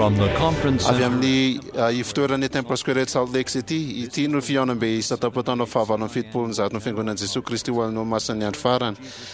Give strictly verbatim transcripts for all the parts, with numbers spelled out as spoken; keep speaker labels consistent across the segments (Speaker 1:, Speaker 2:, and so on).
Speaker 1: From the conference
Speaker 2: avy
Speaker 1: center
Speaker 2: amin'ny uh, ifitoerany Temple Salt Lake City, ity no fihaonam-be isa-tapatanao fahavalo amby fitopolo ny zato ny fiangonan'i Jesosy Kristy ho an'ny masany andro farany.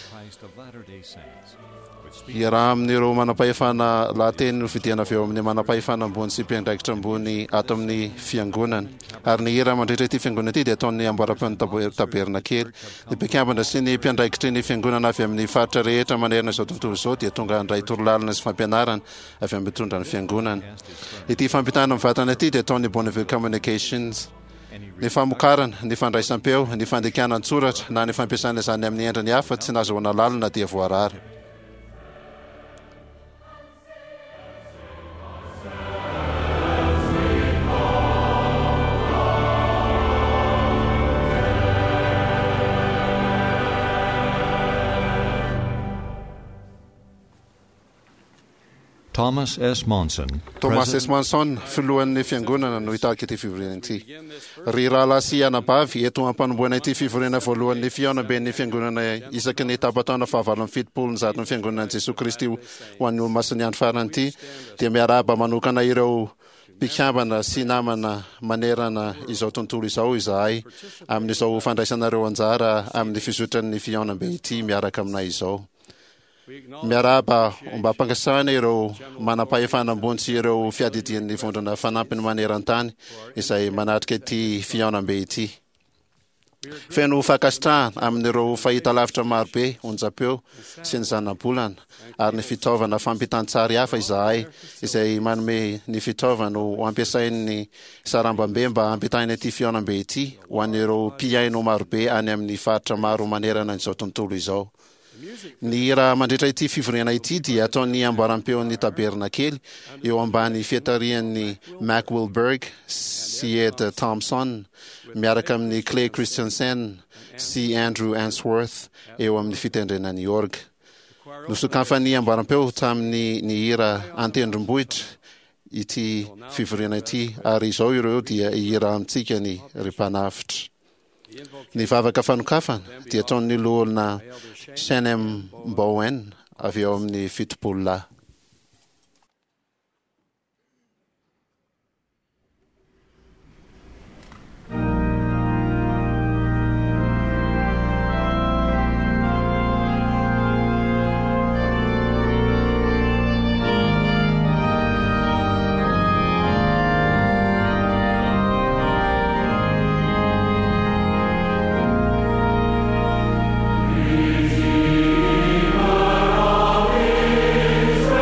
Speaker 2: Iaraha amin'ireo manam-pahefana lahateny no fidiana avy eo amin'ny manam-pahefana ambony sy mpiandraikitra ambony ato amin'ny fiangonana. Ary ny hira mandritra ity fiangonana ity dia ataon'ny amboaram-peon'ny taberna kely. Ny mpikambana sy ny mpiandraikitry ny fiangonana avy amin'ny faritra rehetra manerana izao tontolo izao dia tonga andray torolalina sy fampianarana avy amin'ny mitondra ny fiangonana. Ity fampitana mivatana ity dia ataon'ny Bonneville Communications. Ny famokarana, ny fandraisam-peo, ny fandekianan-tsoratra na ny fampiasana izany amin'ny endriny hafa tsy nahazoana lalina dia voarary.
Speaker 1: Thomas S. Monson,
Speaker 2: Thomas S. Monson, filohan'ny fiangonana no hitahaka ity fivoriana ity. Ry Rala sy Anabavy, eto ampanomboana ity fivoriana voalohan'ny fihaonaben'ny fiangonana isaky ny tapataona fahavalo amby fitopolo ny zato ny fiangonana Jesosy Kristy ho an'ny olo-masiny andro farany ity, dia miarahaba manokana ireo mpikambana sy namana manerana izao tontolo izao izahay amin'izao fandraisanareo anjara amin'ny fizotran'ny fihaonam-be ity miaraka aminay izao. Miaraba mba ampangasana ireo manam-pahefana ambony sy ireo fiadidian'ny vondrana fanampiny maneran-tany izay manatrika ity fihaonam-be ity. Feno fakasitrahana amin'ireo fahita lavitra marobe, onjam-peo sy ny zana-bolana ary ny fitaovana fampitan-tsary hafa izahay izay manome ny fitaovana ho ampiasain'ny sarambam-be mba hampitahina ity fihaonam-be ity ho an'ireo mpiaino marobe any amin'ny faritra maro manerana izao tontolo izao. Ny hira mandritra ity fivoriana ity dia ataon'ny amboaram-peon'ny taberna kely eo ambany fiatarian'ny Mac Wilberg sy Ed Thompson miaraka amin'ny Clay Christensen sy Andrew Answorth eo amin'ny fitendrenan'ny org. Nosokafan'ny amboaram-peo tamin'ny ny hira antendrombohitra ity fivoriana ity ary izao ireo dia hira amintsika ny ry mpanafitra. Ny vavaka fanokafana dia ataon'ny loholona Shenem Bowen avy eo amin'ny fitopolo lahy.
Speaker 3: Redeemer of Israel.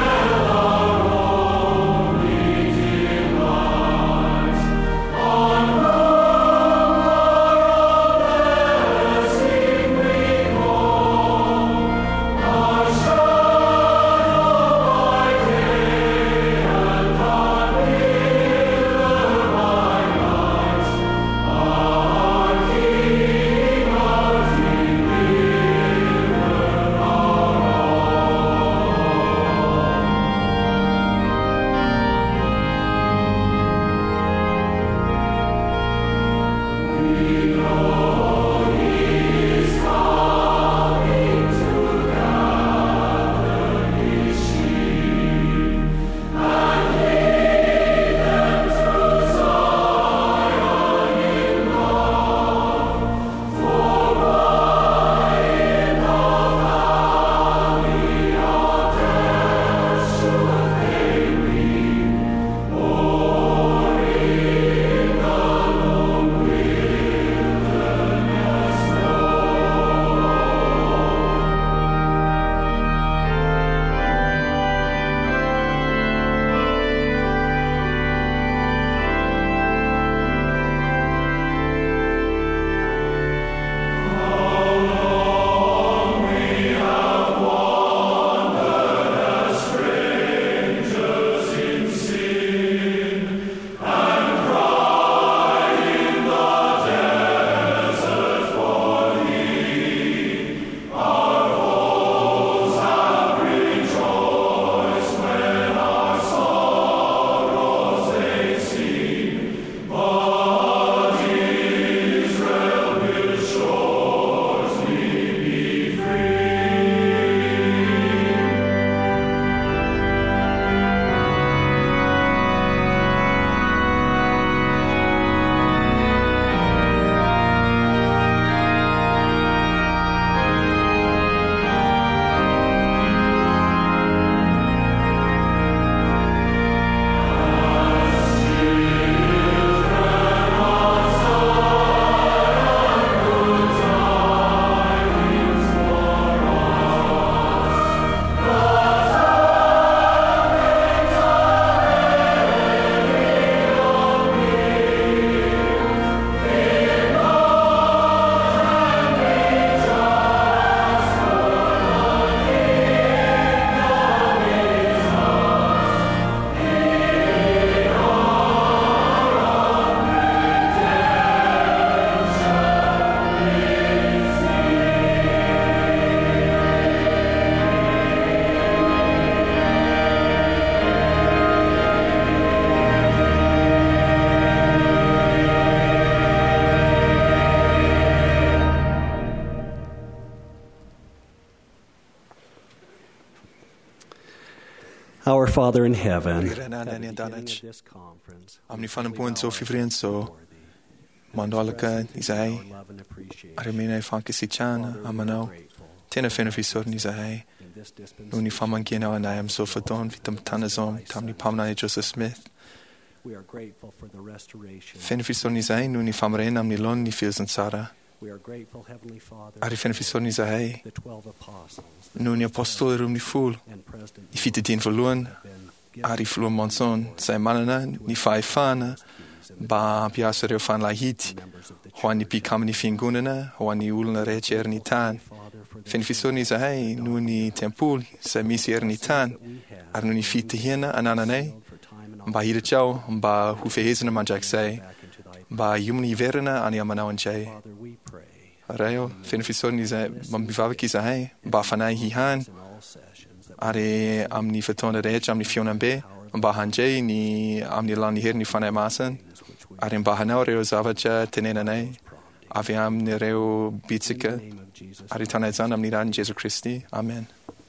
Speaker 3: Our Father in heaven,
Speaker 4: Renana ni danach. Amni fanabun so fifrien so mandalaka isai. Arimina fankisi chana amano. Tena fenafisor ni zai. Nuni famangina and I am so fadon vitam tanazom tamni pamna Joseph Smith.
Speaker 3: we are grateful for the restoration.
Speaker 4: Fenafisor ni zai nuni famren amni lon ni fios and Sara.
Speaker 3: We are grateful, Heavenly Father,
Speaker 4: Ari fenafisor ni zai.
Speaker 3: the twelve apostles
Speaker 4: Nuni apostol rum ni ful.
Speaker 3: and President
Speaker 4: I fite din verloren.
Speaker 3: have been given
Speaker 4: Ari fluon monson sai manana ni fai fana. Ba piasa reo fan lahit.
Speaker 3: members of the church.
Speaker 4: Hoani pi kamni fingunana. Hoani ulna rece ernitan.
Speaker 3: Father, for the
Speaker 4: Fenafisor sa hai nuni tempul sa misi ernitan. Ar nuni fite hiena ananane.
Speaker 3: for time and
Speaker 4: Ba hira chau. Ba hufehezena manjak sai.
Speaker 3: back into thy
Speaker 4: Ba yumni verena ani amanawan chai.
Speaker 3: Father, we pray
Speaker 4: Reo fenafisor ni sa mambivavaki sa hai. Ba fanai hihan.
Speaker 3: in all sessions that
Speaker 4: Are amni fatona rece amni fiona be. Ba hanjay ni amni lani her ni fanai masan.
Speaker 3: which we
Speaker 4: Are in bahanao reo zavacha tenena nei. Ave amni reo bitsika.
Speaker 3: in the name of Jesus.
Speaker 4: Are tanai amni ran Jesu Christi. Amen.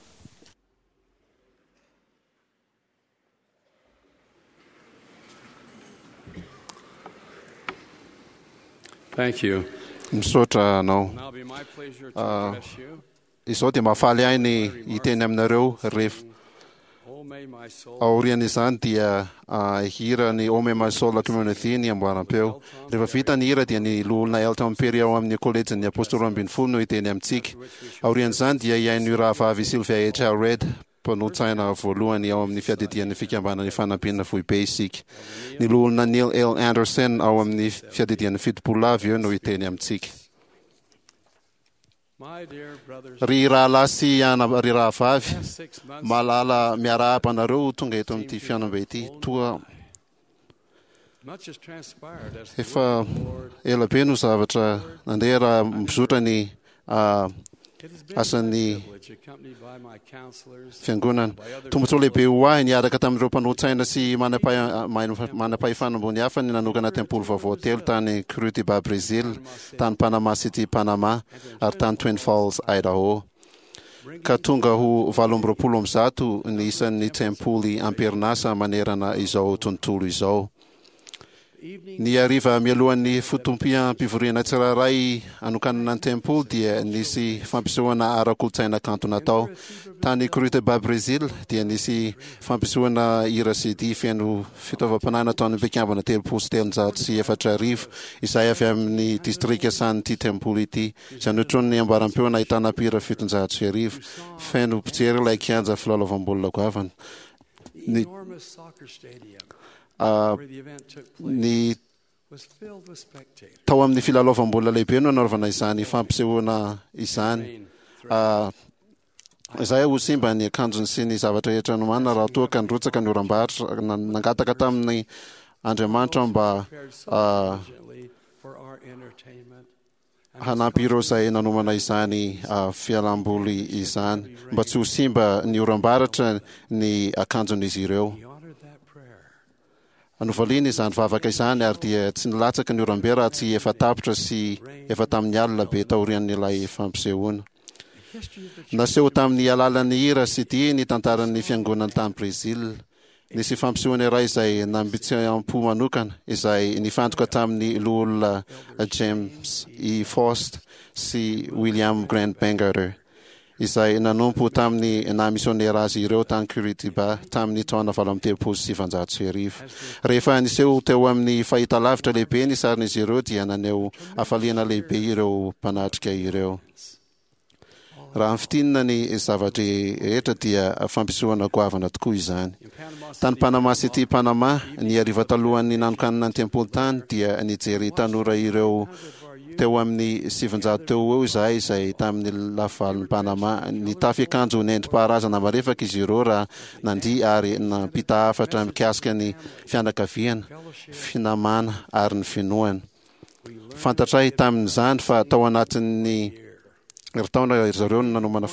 Speaker 5: Thank you.
Speaker 2: misaotra anao
Speaker 5: Now be my pleasure to
Speaker 2: Uh,
Speaker 5: address you.
Speaker 2: izao dia mahafaly ahy ny hiteny aminareo rehefa
Speaker 5: Oh, may my soul
Speaker 2: aorian'izany dia ah, hira ny ome masola community ny amboaram-peo rehefa vita ny hira dia ny loolona Elton Perry ao amin'ny kolejin'ny apôstolo ambin'ny folo no hiteny amintsika aorian'izany dia iain'ny raha vavy Sylvia H. Red mpanotsaina voalohany ao amin'ny fiadedian'ny fikambanany fanampiana foibe isika ny loolona Neil L. Anderson ao amin'ny fiadedian'ny fitopolo avy eo no hiteny amintsika
Speaker 5: my dear brothers,
Speaker 2: ry rahalahy sy ana ry rahavavy
Speaker 5: past six months
Speaker 2: malala miarahaba-nareo tonga eto amin'ity fianambe ity toa
Speaker 5: much has transpired as the
Speaker 2: efa
Speaker 5: word of the Lord.
Speaker 2: ela be no zavatra nandeha raha mizotra ny ah,
Speaker 5: It has been
Speaker 2: asan'ny
Speaker 5: my privilege, accompanied by my counselors,
Speaker 2: fiangonana tombontsoa lehibe ho ahy niaraka tamin'ireo mpanotsaina sy manapa- maino- manapahefana ambony hafa ny nanokana tempolo vaovao telo tany Curitiba Brazil tany Panama City Panama ary tany Twin Falls Idaho ka tonga ho valo amby roapolo amby zato ny isan'ny tempoly amperinasa manerana izao tontolo izao ny ariva mialohan'ny fotompia-pivoriana tsirairay anokanana ny tempoly dia nisy fampisehoana ara-kolotsaina kanto natao tany Curitiba Brazil dia nisy fampisehoana hira C D feno fitaovam-panahy nataon'ny mpikambana telopolo sy telonjato sy efatra arivo izay avy amin'ny distrika san'ity tempoly ity izany ohatron'ny ambaram-peo nahitana mpihira fitonjato sy arivo feno mpijery ilay kianja filalaovam-baolina goavana ny
Speaker 5: enormous soccer stadium
Speaker 2: ah,
Speaker 5: where the event took place
Speaker 2: ny
Speaker 5: was filled with spectators.
Speaker 2: tao amin'ny filalaovam-baolina lehibe no anaovana izany fampisehoana izany Ah, izay ho simba ny akanjony sy ny zavatra rehetra nomana raha toa ka nirotsaka ny oram-bahatra na- nangataka tamin'ny Andriamanitra mba
Speaker 5: Prepared so
Speaker 2: ah,
Speaker 5: diligently for our entertainment. And
Speaker 2: hanampy ireo izay nanomana izany ah, fialam-boly izany mba tsy ho simba ny oram-bahatra ny akanjon'izy ireo
Speaker 5: he honored that prayer.
Speaker 2: anovaliana izany vavaka izany ary dia tsy nilatsaka ny oram-be raha tsy efa tapitra sy efa tamin'ny alina be taorian'ilay fampisehoana
Speaker 5: The history of the church
Speaker 2: naseho tamin'ny alalan'ny hira sy dia ny tantaran'ny fiangonana tany Brazil nisy fampisehoana iray izay nambitseam-po manokana izay nifantoka tamin'ny loolona James E. Faust sy William Grant Bangerter izay nanompo tamin'ny namisionera azy ireo tany Curitiba tamin'ny taona valo amby telopolo sy sivanjato sy arivo rehefa niseho teo amin'ny fahitalavitra lehibe ny sarin'izy ireo dia naneho hafaliana lehibe ireo mpanatrika ireo raha fitinina ny zavatra rehetra dia fampisehoana goavana tokoa izany
Speaker 5: in Panama
Speaker 2: tany
Speaker 5: City,
Speaker 2: Panama City Panama ny ariva talohan'ny nanokanana ny tempoly tany dia nijery tanora ireo teo amin'ny sivanjato teo eo izahay izay tamin'ny laval'ny Panama nitafy akanjo nendrim-paharazana marefaka izy ireo raha nandihy ary nampita hafatra mikasika ny fianakaviana finamana ary ny finoana fantatray tamin'izany fa tao anatin'ny ry taona zareo no nanomana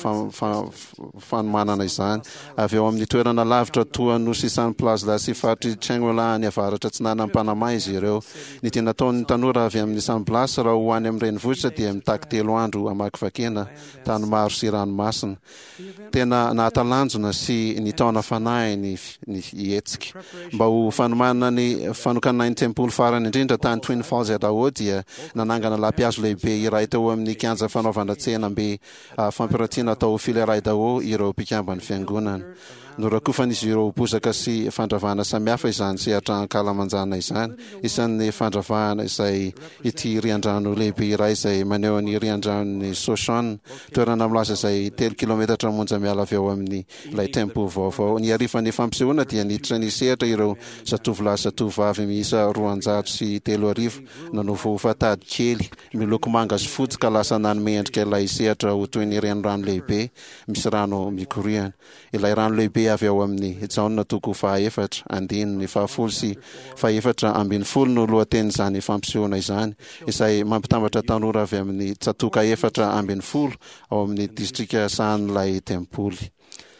Speaker 2: fanomanana izany avy eo amin'ny toerana lavitra toa nosy San Plaza sy faritry Chengwela ny avaratra tsy nanana Panama izy ireo. Ny tena nataon'ny tanora avy amin'ny San Blas raha ho any amin'ny renivohitra dia mitaky telo andro amaky vakena tany maro sy ranomasina. Tena nahatalanjona sy ny taona fanahy ny ny hetsika mba ho fanomanana ny fanokana ny tempoly farany indrindra tany Twin Falls Idaho dia nanangana lampiazo lehibe iray teo amin'ny kianja fanaovana tsena be fampirantiana tao filera Idaho ireo mpikambana fiangonana. Norakofan'izy ireo bozaka sy fandravana samihafa izany sehatra ankalamanjana izany. Isan'ny fandravana izay ity riandrano lehibe iray izay maneho ny riandranony Shoshan, toerana milaza izay telo kilometatra monja miala avy eo amin'ny ilay tempo vaovao. Ny arifan'ny fampisehoana dia niditra ny sehatra ireo zatovolahy zatovavy miisa roanjato sy telo arivo nanovo fatady kely miloko manga sy fotsy ka lasa nanome endrika ilay sehatra ho toy ny renirano lehibe misy rano mikoriana. Ilay rano lehibe avy eo amin'ny jaona toko fahaefatra andiny ny fahafolo sy fahaefatra ambin'ny folo no lohatenin'izany fampisehoana izany izay mampitambatra tanora avy amin'ny tsatoka efatra ambin'ny folo ao amin'ny distrika sahan'ilay tempoly.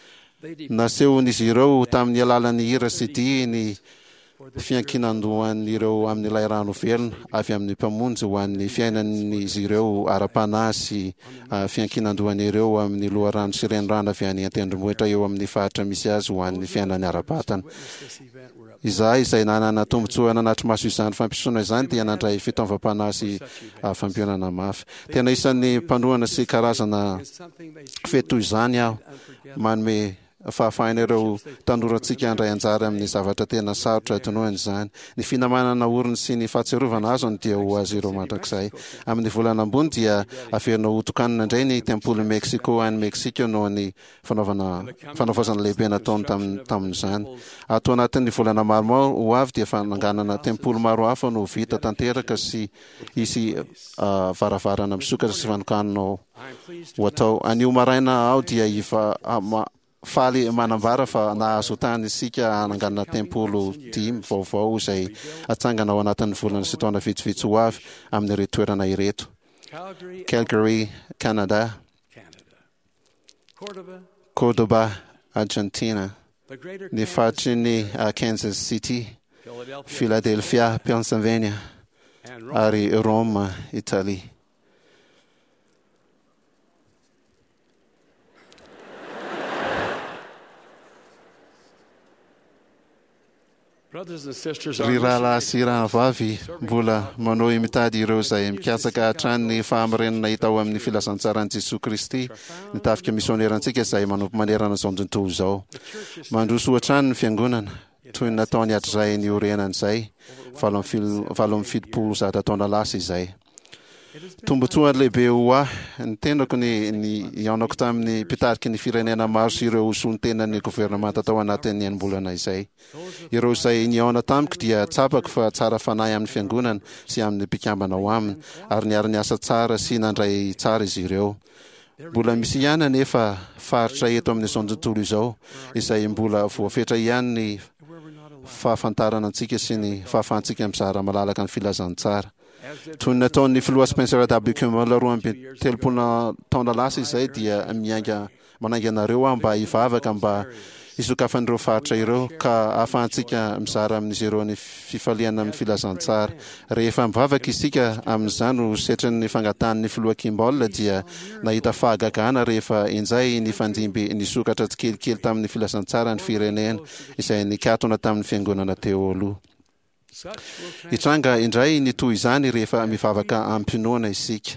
Speaker 2: Nasehon'izy ireo tamin'ny alalan'ny hira sy dihy ny fiankinandohan'ireo amin'ilay rano velona avy amin'ny mpamonjy ho an'ny fiainan'izy ireo ara-panahy sy fiankinandohan'ireo amin'ny loharano sy renirano avy any an-tendrombohitra eo amin'ny faritra misy azy ho an'ny fiainany ara-batana. Izahay izay nanana tombotsoa nanatry maso izany fampisehoana izany dia nandray fitaovam-panahy sy fampionana mafy. Tena isan'ny mpanohana sy karazana fety izany aho manome fahafahan'ireo tanorantsika andray anjara amin'ny zavatra tena sarotra tonoana izany. Ny finamanana orony sy ny fahatsiarovana azony dia ho azy ireo mandrakizay. Amin'ny volana ambony dia averina ho tokanina indray ny tempoly Mexico any Mexique noho ny fanaovana fanaovazana lehibe nataony tamin'izany. Ato anatin'ny volana maromaro ho avy dia fananganana tempoly maro hafa no vita tanteraka sy isy uh, varavarana misokatra sy fanokana ho atao. Anio maraina ao dia iva uh, faly manambara fa nahazo tany isika hananganana tempolo dimy vaovao izay atsangana ao anatin'ny volana sy taona vitsivitsy ho avy amin'ny toerana ireto. Calgary, Canada. Cordoba, Argentina. Ny faritry ny Kansas City, Philadelphia, Pennsylvania ary Rome, Italy. Ry rahalahy sy rahavavy mbola manao mitady ireo izay mikasaka hatrany ny fahamarinana hita ao amin'ny filazantsaran'i Jesosy Kristy nitafika misionerantsika izay manompo manerana izao tontolo izao. Mandroso hatrany ny fiangonana toy ny nataony hatrizay ny orenana izay valo amby fitopolo zato taona lasa izay. Tombotsoa lehibe ho ahy ny tenako ny ny iaonako tamin'ny mpitariky ny firenena maro sy ireo solon-tenan'ny gouvernemanta tao anatin'ny enim-bolana izay. Ireo izay niaona tamiko dia tsapako fa tsara fanahy amin'ny fiangonana sy amin'ny mpikambana ho aminy ary niary niasa tsara sy nandray tsara izy ireo. Mbola misy ihany anefa faritra eto amin'izao tontolo izao izay mbola voafetra ihany ny fahafantarana antsika sy ny fahafahantsika mizara malalaka ny filazantsara. Toy ny nataon'ny filoha Spencer W. Kimmel roa amby telopolo taona lasa izay dia mianga manainga anareo aho mba hivavaka mba hisokafan'ireo faritra ireo ka ahafahantsika mizara amin'izy ireo ny fifaliana amin'ny filazantsara. Rehefa mivavaka isika amin'izany no setran'ny fangatan'ny filoha Kimball dia nahita fahagagana rehefa injay ny fandimby nisokatra tsikelikely tamin'ny filazantsara ny firenena izay nikatona tamin'ny fiangonana teo aloha. Itranga indray ny toy izany rehefa mivavaka ampinoana isika.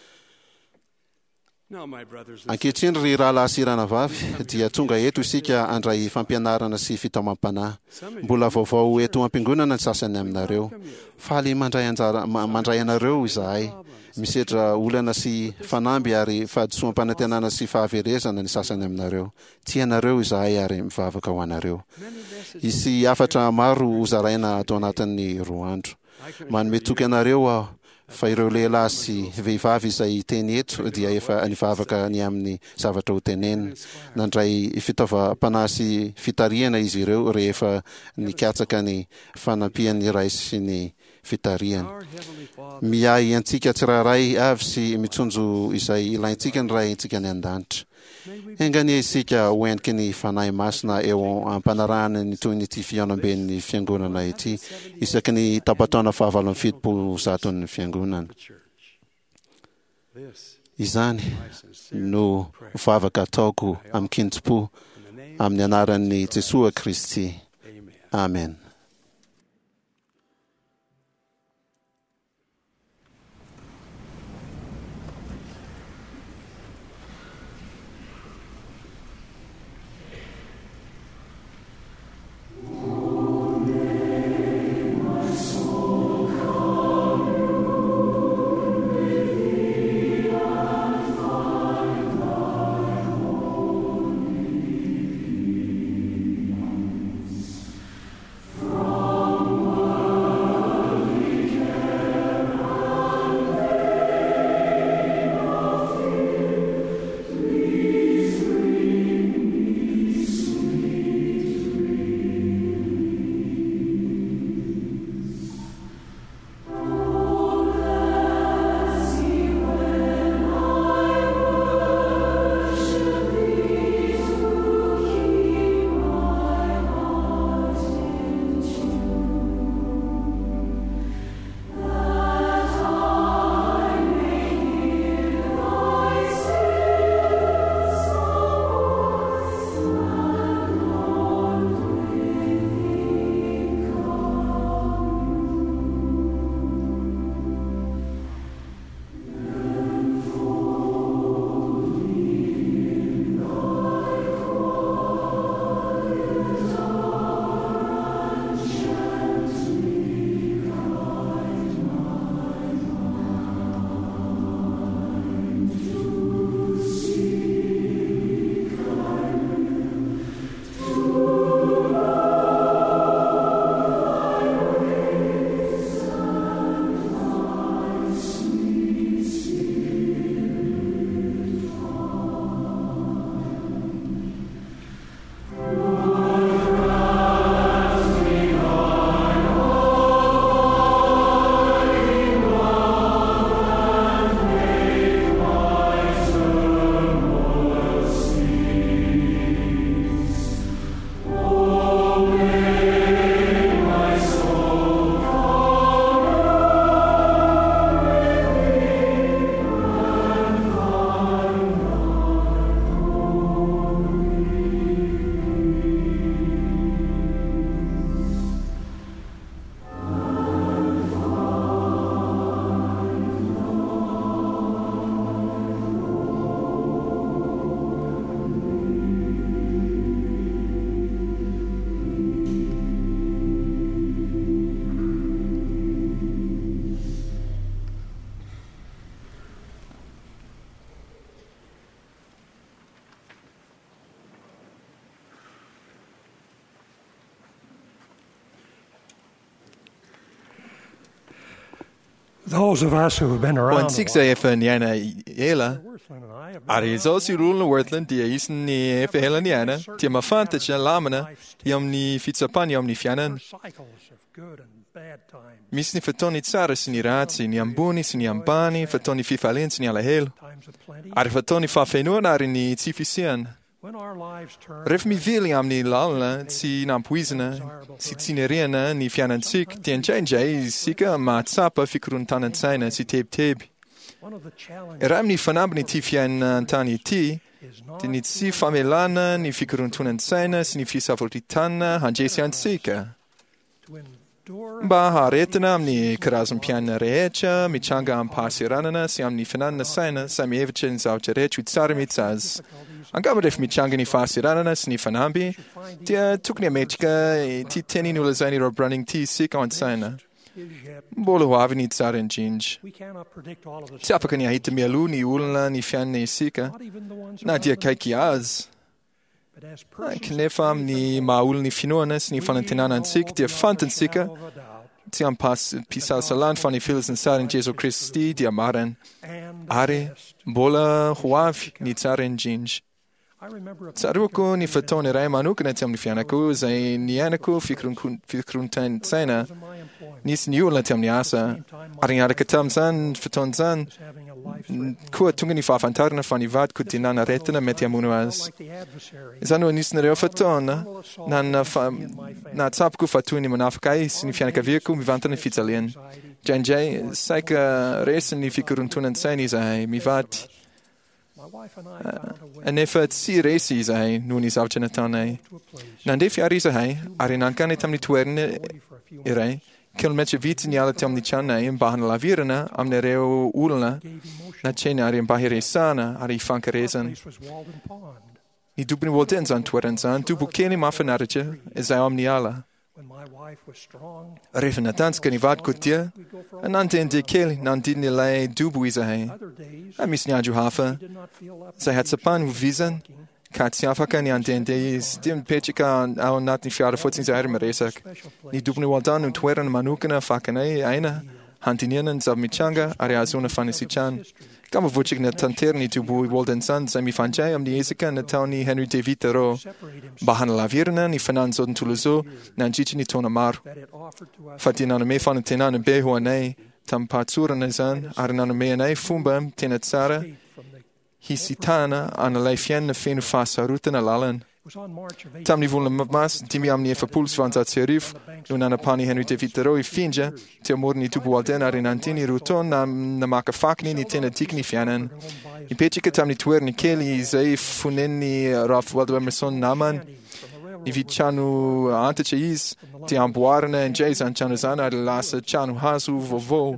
Speaker 2: Ankehitriny ry rahalahy sy ranavavy dia tonga eto isika andray fampianarana sy fitaovam-panahy. Mbola vaovao eto am-piangonana ny sasany aminareo. Faly mandray anjara mandray anareo izahay. Misedra olana sy fanamby ary fahadisoam-panantenana sy fahaverezana ny sasany aminareo. Tianareo izahay ary mivavaka ho anareo. Isy afatra maro hozaraina ato anatin'ny roa andro. Manome toky anareo aho fa ireo lehilahy sy vehivavy izay teny eto dia efa nivavaka ny amin'ny zavatra ho tenenina. Nandray fitaovam-panahy sy fitariana izy ireo rehefa nikatsaka ny fanampian'ny ray sy ny fitariana.
Speaker 5: Our Heavenly Father,
Speaker 2: Miay antsika tsirairay avy sy mitsunjo izay ilaintsika ny ray antsika ny an-danitra. Engany isika hoentiky ny fanahy masina eo ampanarahana ny toy ny ty fianamben'ny fiangonana ity isaky ny tapataona fahavalo amby fitopolo zato ny fiangonana.
Speaker 5: this
Speaker 2: Izany no vavaka ataoko amin'ny kintspo amin'ny anaran'ny Jesosy Kristy. Amen.
Speaker 6: Those of us who have been around
Speaker 4: Wan sik say efa niana ela. Ari zos i rulna Wordland dia isen ni efa hela niana. Tia mafanta tia lamana. Iam ni fitsapan iam ni fianan. Mis ni fatoni tsara si ni razzi, ni ambuni si ni ambani, fatoni fifalen si ni ala hel. Ari fatoni fafenua ari ni tsifisian. Ref mi vili am ni lalna, si nampuizna, si tsineriana, ni fianan sik, tien jai sika ma tsapa fikrun tanan saina si teb teb. Eram ni fanab ni ti fian antani ti, ni si famelana, ni fikrun tunan saina, si ni fisavoltitana, hanjesian sika. Ba haretna am ni karazum pian reecha, mi changa am pasiranana, si am ni fanana saina, sami evchen zaucherech utsar mitzaz. Angam ref mi changa ni fasiranana, si ni fanambi, tia tukni amechka, ti teni nula zaini rob running ti sik on saina. Bolo havi ni tsaren jinj. Tiapaka ni ahita mialu, ni ulna, ni fian ni sika, na tia kaikiaz. Knefam ni maul ni finoanes ni fanantinanan sik, dia fantan sika, tiam pas pisal salan fani fils en saren Jesu Christi, dia maren, are, bola huav ni tsaren jinj. Saru ko ni fatone rai manuk na tem ni fiana ko zai ni anako fikrun fikrun tan tsena nis niu la tem ni asa aring ada katam san faton san ko tunga ni fa fantarna fani vat ku tinana retna metiamunuas zanu nis na reo faton na na na tsap ku fatuni manafkai ni fiana ka viku mi vantana fitalien janjay saika resen ni fikrun tunan tseni zai mi vat en effet si resi zai nuni savchenatane nande fiari zai arinankane tamni tuerne ire kilmeche vitni ala tamni channe in bahan la virna amne reo ulna na chene ari bahire sana ari fankaresen ni dubni wolten zan tueren zan du bukeni mafanarche zai omniala Revenatans kan i vad kutia, en ante en de kel nan din ni lei dubu isa hei. A mis ni aju hafa. Zij het sapan u visan, kat siafa kan ni ante en de is, dim pechika au nat ni fiare futzin sa erme resak. Ni dubni waldan un tueren manukana fakanei aina, hantininen zav michanga, ari azuna fanisichan. Kama vuchik na tanterni tubu walden san, semi fanjai am ni esika na tauni Henry David ro. Bahan la virna ni fanan zoden tuluzo, na njichi ni tona mar. Fatina na me fan tena na behu anei, tam patsura na zan, arna na me anei fumbam tena tsara, hisitana ana leifien na fenu fasa ruta na lalan. Tam ni voelen mas, timi am ni efa puls van zat serif, nun ana pani Henry David ro i finja, te morni tubu walden arin antini ruton na na maka fakni ni tena tikni fianen. I pechika tam ni tuer ni keli zei funeni Ralph Waldo Emerson naman, i vi chanu anteche is, ti ambuarne en jason chanu zana lasa chanu hasu vovo.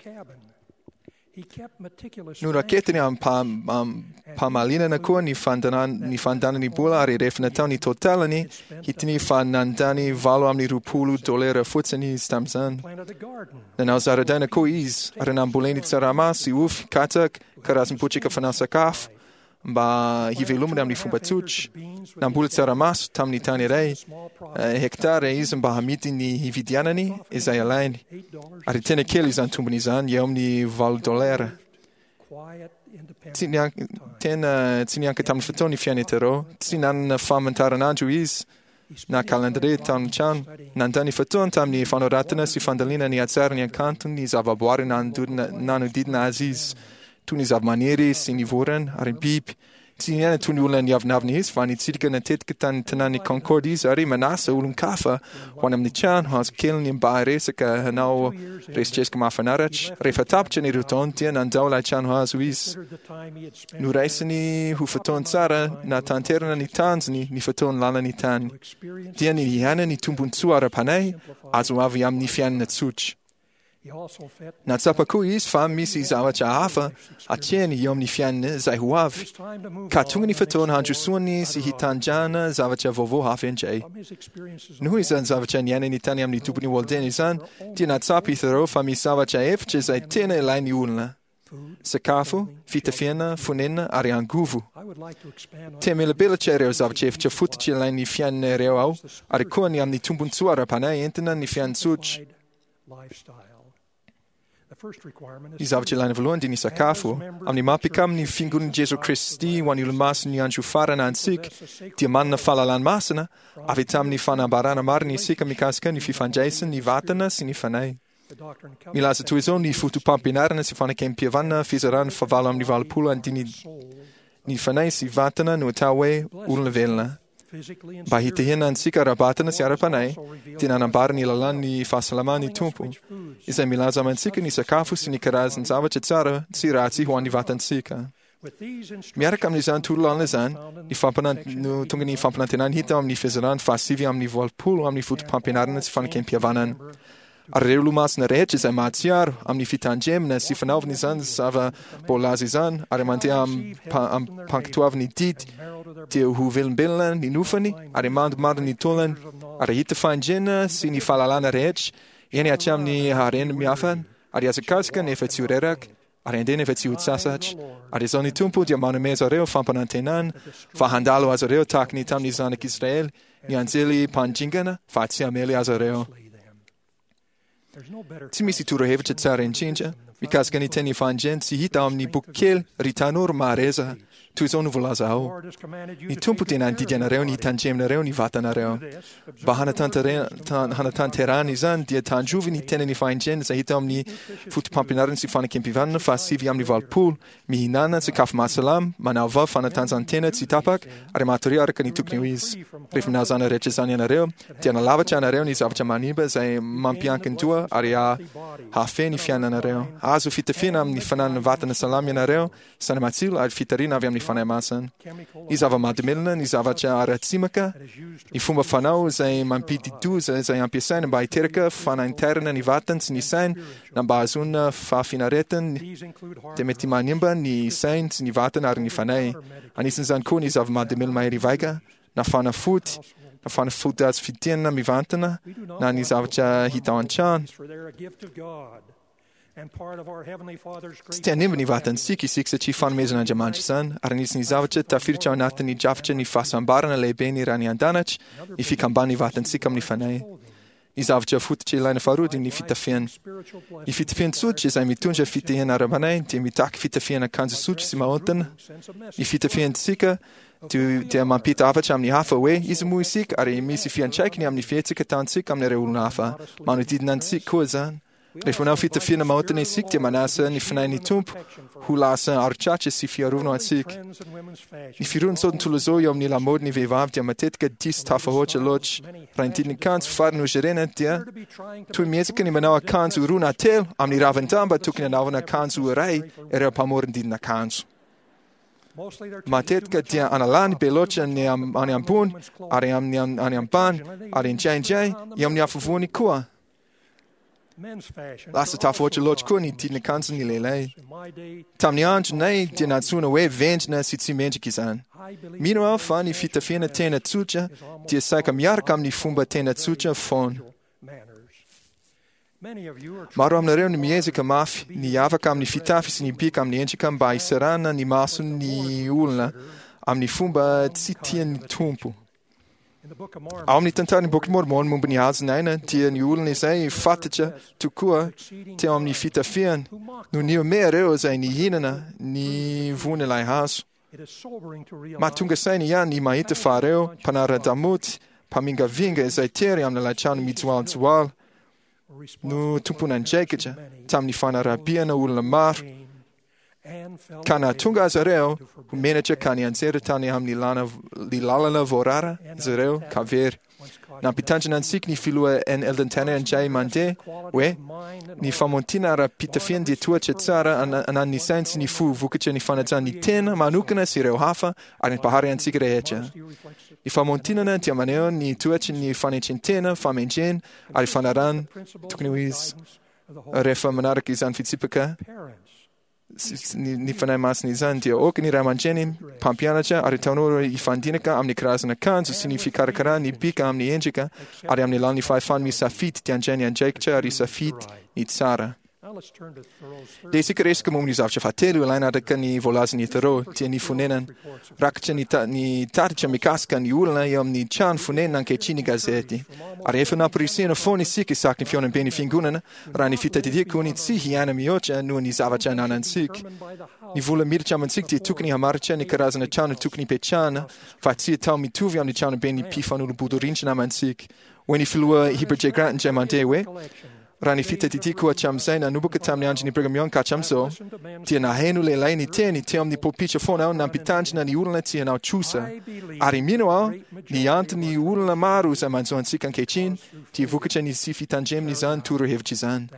Speaker 4: Nu raketeni am pa am pa malina na ko ni fandanan ni fandana ni bula ari refnatani totalani hitni fanandani valo am ni rupulu dolera futsani stamzan. Na nazaradana ko is aranam buleni tsarama si uf katak karas puchika fanasakaf ba hivelum ni fumbatuch nam bulet tsaramas tam ni tani rei hektare is ba hamiti ni hividianani is ayalain ari tene kelis antumbnizan yom ni val dolera Tinian ten tinian ketam fetoni fianetero tinan famentaran anjuis na calendare tan chan nantani feton tam ni fanoratna si fandalina ni atsarni kantun ni zavaboare nan nanu didna aziz tuni zav manieri sinivoren arin pip tinian tunulen yavnavnis fani tsirka na tetketan tanani concordis ari manasa ulum kafa wanam ni chan has kiln in baresaka hanau rescheska mafanarach refatapcheni ruton tien andaula chan has wis nu reiseni hu feton tsara na tanterna ni tansni ni feton lana ni tan tien ni yana ni tumbun suara panai azu aviam ni fian natsuch na tsapaku is fam misi zawacha hafa acheni yom ni fian zai huav katungni feton hanju sunni si hitanjana zawacha vovo hafenjay nu is an zawacha nyane ni taniam ni tupni waldenizan ti na tsapi thero fami zawacha efche zai tene laini ulna sakafu fitafiena funena arianguvu temele belachereo zawacha efche futchi laini fian reau arikoni am ni tumbun suara panai entena ni fian such Izavchelane verloren die sakafu am ni mapikam ni fingun Jesu Christi wan ulmas ni anju faran ansik die manna falalan masana avitam ni fana barana marni sika mikaska ni fifan Jason ni vatana sini fanai Milasa tuizon ni futu pampinarna si fana kem piavanna fizeran favalam ni valpula antini ni fanai si vatana no tawe ulnevelna Bahite hinan sika rabatana si arapanai, tinan barni lalan ni fasalamani tumpu. Isa milaza man sika ni sakafu si ni karazan zavacha tsara, si razi huan ni vatan sika. Miarakam ni zan tulan lezan, ni fampanan no tunga ni fampanantinan hitam ni fizeran fasivi am ni volpul am ni fut pampinarna si fan kempiavanan. Arreulumas na reches am matsiar am ni fitanjem na si fanav ni zan sava bolazizan, aremante am am panktuav ni dit. Te hu willen billen ni nufani, aremand mar ni tolen, arahite fanjena si ni falalana rech, eni acham ni haren miafan, ariasakaska ne fetsurerak, arendene fetsutsasach, arizoni tumpu di amanu mezareo fampanantenan, fahandalo azareo tak ni tam ni zanek Israel, ni anzeli panjingana, fatsi ameli azareo. Timisi turo heveche tsara in chinja, mikaska ni teni fanjen si hita omni bukel ritanur mareza, tu is onu volazao. Ni tumpu tena di diana reo, ni tangem na reo, ni vata na reo. Bahana tan terani zan, dia tan juvi ni tena ni fain gen, sa hitam ni fut pampinarin si fana kempivan, fa si viam ni val pool, mi hinana si kaf masalam, manava fana tan zan tena si tapak, are maturi arka ni tuk ni wiz. Rif na zana reche zan na reo, tiana lava chana reo, ni zavcha maniba, sa mampian kentua, are a hafe ni fiana na reo. Azu fita finam ni fanan vata na salam na reo, sana matil, ar fitarina aviam ni fana masan. Izava madmilna, izava cha aratsimaka, i fumba fanau, zai mampiti tu, zai ampiasan, ba iterka, fana interna ni vatans, ni sain, na bazuna fa finareten, te metimanimba, ni sain, ni vatan, ar ni fanai. Anisin zan kun, izava madmil mai rivaiga, na fana fut, na fana fut as fitena mi vantana, na izava cha hitawan chan. Stia nimba ni vatan siki sik sa chi fan mezana jamanchisan, aranis ni zavacha ta fircha nata ni javcha ni fasambara na lebeni rani andanach, ni fikambani vatan sikam ni fanai. Ni zavacha futche laina farudi ni fitafien. Ni fitafien suchi sa mi tunja fitafien arabanai, ti mi tak fitafien a kanza suchi si maontan. Ni fitafien sika, tu te mampita avacha am ni hafa we, izumui sik, are mi si fian chaik ni am ni fietzika tan sik am ni reulun hafa. Manu didnan sik kozan. Rif nou fita fina mauten e sik te manasa ni fnai ni tump hulasa archache si fiaruno at sik. Ni firun soden tulozo yom ni la mod ni vevav dia matetka dis tafa hoche loch rantit ni kans farnu jerena dia tu miezika ni manawa kans uruna tel am ni raventamba tukin na avana kans urai era pamoren din na kans. Matetka dia analani belocha ni am aniampun ari am ni aniampan ari nchain jai yom ni afuvuni kua. Lasta tafocha loch kuni tidne kansen ni lelei. Tamni anj nei dinatsuna we venjna sitsi menjikizan. Meanwhile fani fita fina tena tsucha dia saikam yarkam ni fumba tena tsucha fon. Maram na reu ni miezika maf ni yavakam ni fitafis ni pikam ni enchikam bai serana ni masun ni ulna am ni fumba tsitien ni tumpu. Aum ni tantar ni book mormon mumba ni hazenaina tia ni ulen is ei fatacha tukua te om ni fita fian nu ni me reo sai ni hinana ni vunelai has matunga sai ni yan ni maite fareo panara damut paminga vinga is ei teri am na la chan mitwal twal nu tupunan chekecha tam ni fana rabia na ulen mar Kana tunga zareo, humenecha kani ansere tani ham ni lana li lalana vorara, zareo, kaver. Na pitanjan ansik ni filua en eldentane en jai mande, we, ni famontina ra pitafien di tua chetzara anan ni sens ni fu, vukacha ni fanazan ni tena, manukana si reo hafa, arin pahari ansik rehecha. Ni famontina na tiamaneo ni tuacha ni fanecintena, famenjen, ari fanaran, tukniwiz, refa manarak izan fitsipaka, ni fanai mas ni zantia ok ni ramanjenim pampianacha aritanoro i fandinika amni krasna kan so significare kara ni bika amni enjika ari amni lani fai fan mi safit tiangeni anjekcha ari safit ni tsara Deze keres kom ni zavcha fatelu lina da kani volaz ni tero ti ni funenan rakcha ni ta ni tarcha mi kaska ni ulna yom ni chan funenan ke chini gazeti ari efna prisina foni sik sak ni fionen beni fingunen rani fitati di kuni tsi hiana miocha nu ni zavacha nanan sik ni vula mircha man sik ti tukni hamarcha ni karazna chan tukni pechana fatsi tam mi tuvi am ni chan beni pifanu budurincha man sik when if you hiberje grant jamantewe Rani fita titiku chamsain anubuka tamni anjini brigamyon kachamso tia na henu le laini teni tiam ni popicha fona na pitanjna ni ulna tia na chusa ari minoa ni ant ni ulna maru sa manzon sikan kechin ti vukacha ni sifitanjem ni zan turu hevchizan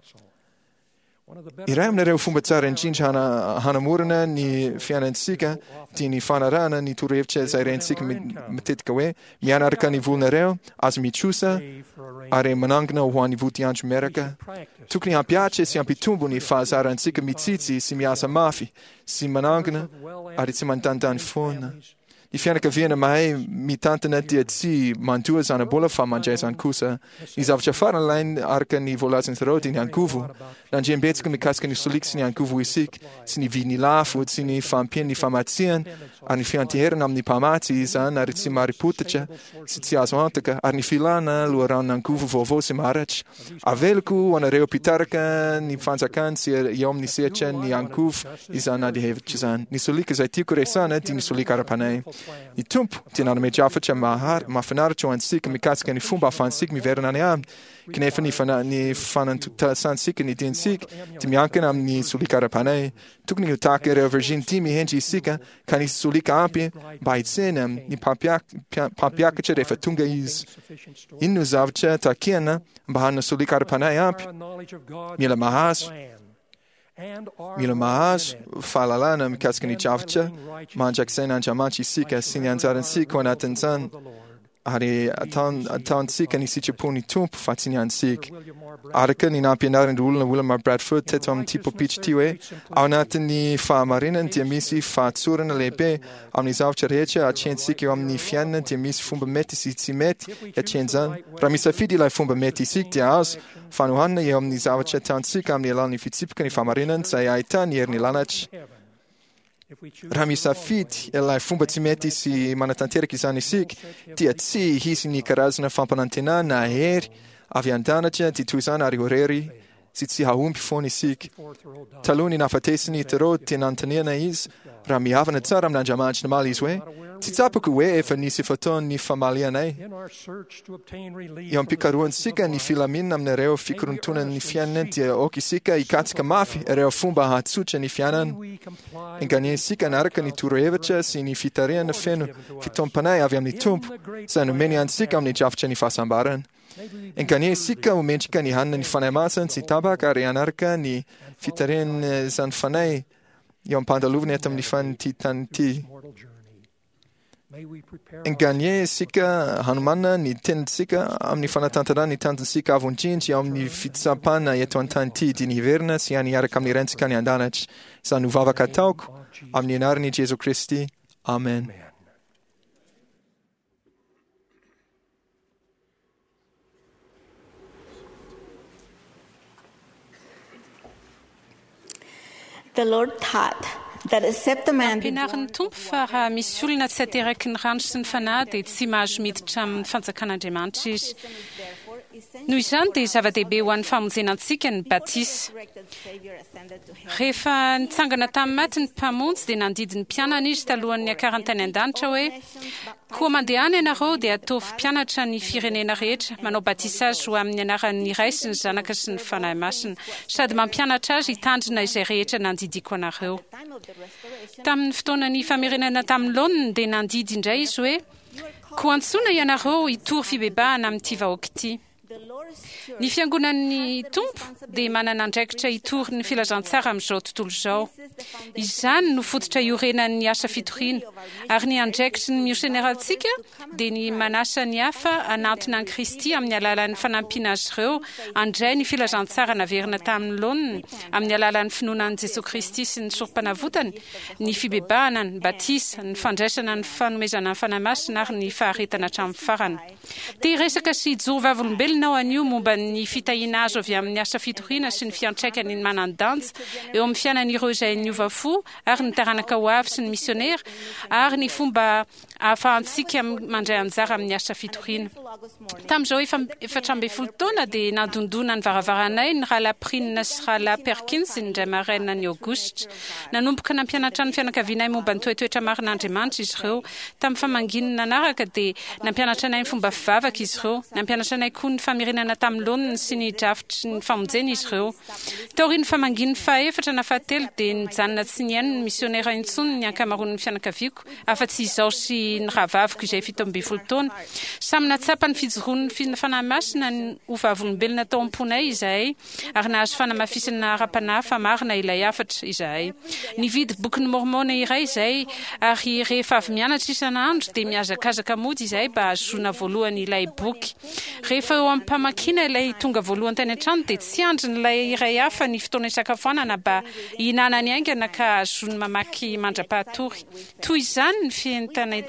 Speaker 4: Iram na reu fumbatsara en jinj hana hana murna ni fianan sika ti ni fanarana ni turu hevche zairen sika metit kawe mianarka ni vulna reu as mi chusa are manangna wani vutianch meraka tukni apiace si ampitumbu ni fazara ansika mitsitsi si miasa mafi si manangna are simantantan fona Ny fianakaviana mahay mitantana dia tsy mandoa izany bola fa mandray izany kosa. Ny zavatra farany ilainy araka ny voalazany zareo dia ny angovo. Nandrem-betsaka mikasika ny solika sy ny angovo isika, sy ny vidiny lafo, sy ny fampiany ny famatsiany, ary ny fianteherana amin'ny mpamatsy izany ary tsy maripotatra sy tsy azo antaka, ary ny filana loharan'ny angovo vaovao sy maratra. Aveloko ho anareo mpitaraka ny fanjakany sy eo amin'ny sehatra ny angovo izany na dia hevitra izany. Ny solika izay tiako resana dia ny solika ara-panay. Ny tompo dia nanome-javatra mahafinaritra ho antsika mikasika ny fomba ahafahantsika miverina any aminy, kanefa ny ny fanantotasansika ny diantsika dia miankina amin'ny solika ara-panay. Tokony ho tahaka ireo virginity mihendry isika ka nisy solika ampy mba hitsena ny mpampiakatra rehefa tonga izy. Ino no zavatra takiana mba hanana solika ara-panay ampy? Mila mahazo Mila mahazo fahalalana mikasika ny javatra mandrakizay n'Andriamanitra isika sy ny anjarantsika ao anatin'izany, ary ataontsika ny sitrapony tompo fa tsy ny antsika. Araka ny nampianarin'ny olona William Bradford teto amin'ity pôpitra ity hoe, ao anatin'ny fahamarinana dia misy fahatsorana lehibe amin'ny zavatra rehetra atrehantsika eo amin'ny fiainana dia misy fomba mety sy tsy mety atrehan'izany. Raha misafidy ilay fomba mety isika dia azo fanohanana eo amin'ny zavatra ataontsika amin'ny alalan'ny fitsipika ny fahamarinana izay ahitana ny herin'ny lanatra. Raha misafidy ilay fomba tsy mety sy manatanteraka izany isika dia tsy hisy ny karazana fampanantenana na hery avy an-danatra dia toy izany ary horery sy tsy haompy foana isika. Taloha ny nahafatesiny Hitero dia nanontaniana izy raha mihavana tsara amin'Andriamanitra namaly izy hoe, tsy tsapako hoe efa nisy fotoan'ny famaly anay. Eo am-pikaroantsika ny filaminana amin'ireo fikorontonan'ny fiainana dia oka isika hikatsika mafy ireo fomba hatsotra ny fiainana. Engania isika anaraka ny torohevitra sy ny fitarihana feno fitompanay avy amin'ny tompo izay nomeny antsika amin'ny javatra ny fahasambarana. Engania isika ho mendrika ny hanina ny fanahy masina sy tabaka ary anaraka ny fitarihana izany fanay eo am-pandalovana eto amin'ny fanity tany ity. Engania isika hanomana ny tenintsika amin'ny fanatanterahana ny tanjonsika avondrindry eo amin'ny fitsapana eto an-tany ity dia ny hiverina sy haniaraka amin'ny rentsika ny an-danatra. Izany ho vavaka ataoko amin'ny anaran'i Jesu Kristy. Amen.
Speaker 6: The Lord taught that except the man be
Speaker 7: Ampianarin'ny tompo fa raha misy olona tsy ateraky ny rano sy ny fanahy dia tsy mahazo miditra amin'ny fanjakan'Andriamanitra izy. Noho izany dia zava-dehibe ho an'ny famonjenantsika ny batisa. Rehefa nitsangana tamin'ny maty ny mpamonjy dia nandidy ny mpianana izy talohan'ny akarantany an-danitra hoe, koa mandehana ianareo dia ataovy mpianatra ny firenena rehetra, manao batisa azy ho amin'ny anaran'ny Ray sy ny Zanaka sy ny Fanahy Masina, sady mampianatra azy hitandrina izay rehetra nandidiko anareo. Tamin'ny fotoanany famerenana tamin'ny laoniny dia nandidy indray izy hoe, koa antsoina ianareo hitory fibebahana amin'ity vahoaka ity. Ny fiangonan'ny tompo dia manana andraikitra hitory ny filazantsara amin'izao tontolo izao. Izany no fototra iorenan'ny asa fitoriana, ary ny andraikitry ny miosenerantsika dia ny manasa ny hafa anatona an'i Kristy amin'ny alalan'ny fanampiana azy ireo andray ny filazantsara naverina tamin'ny laoniny amin'ny alalan'ny finoanan'i Jesu Kristy sy ny sorom-panavotany, ny fibebahana, ny batisa, ny fandraisana, ny fanomezana ny fanahy masina ary ny faharetana hatramin'ny farany. Dia resaka sy joro vavolombelona ao anio momba ny fitahiana azo avy amin'ny asa fitoriana sy ny fiantraikany ny manan-danja eo amin'ny fiainan'ireo izay niova fo ary ny taranaka ho avy sy ny misionera ary ny fomba ahafahantsika mandray anjara amin'ny asa fitoriana. Tamin'izao efatra amby folo taona dia nandondona ny varavaranay ny Rala-Prinna sy Rala-Perkins indray maraina ny Aogositra. Nanomboka nampianatra ny fianakavianay momba ny toetoetra marin'Andriamanitra izy ireo. Tamin'ny famanginana anaraka dia nampianatra anay ny fomba fivavaka izy ireo. Nampianatra anay koa ny famerenana tamin'ny laoniny sy ny drafitry ny famonjena izy ireo. Taorian'ny famanginy fahaefatra na fahatelo dia nijanona tsy niaino ny misionera intsony ny ankamaroan'ny fianakaviako, afa-tsy izao sy ny rahavaviko izay fito amby folo taona. Samy natsapa ny fijoroan'ny fanahy masina ny ho vavolombelona tao am-ponay izahay, ary nahazo fanamafisana ara-panahy fa marina ilay afatra izahay. Nividy boky ny mormona iray izahay, ary rehefa avy mianatra isan'andro dia miazakazaka mody izahay mba ahazoana voalohany ilay boky. Rehefa eo amin'ny mpamakina ilay tonga voalohany tany an-trano dia tsy andrin'ilay iray hafa ny fotoana isakafoanana mba hihinana ny aingana ka ahazoany mamaky mandra-pahatory. Toy izany ny fientanay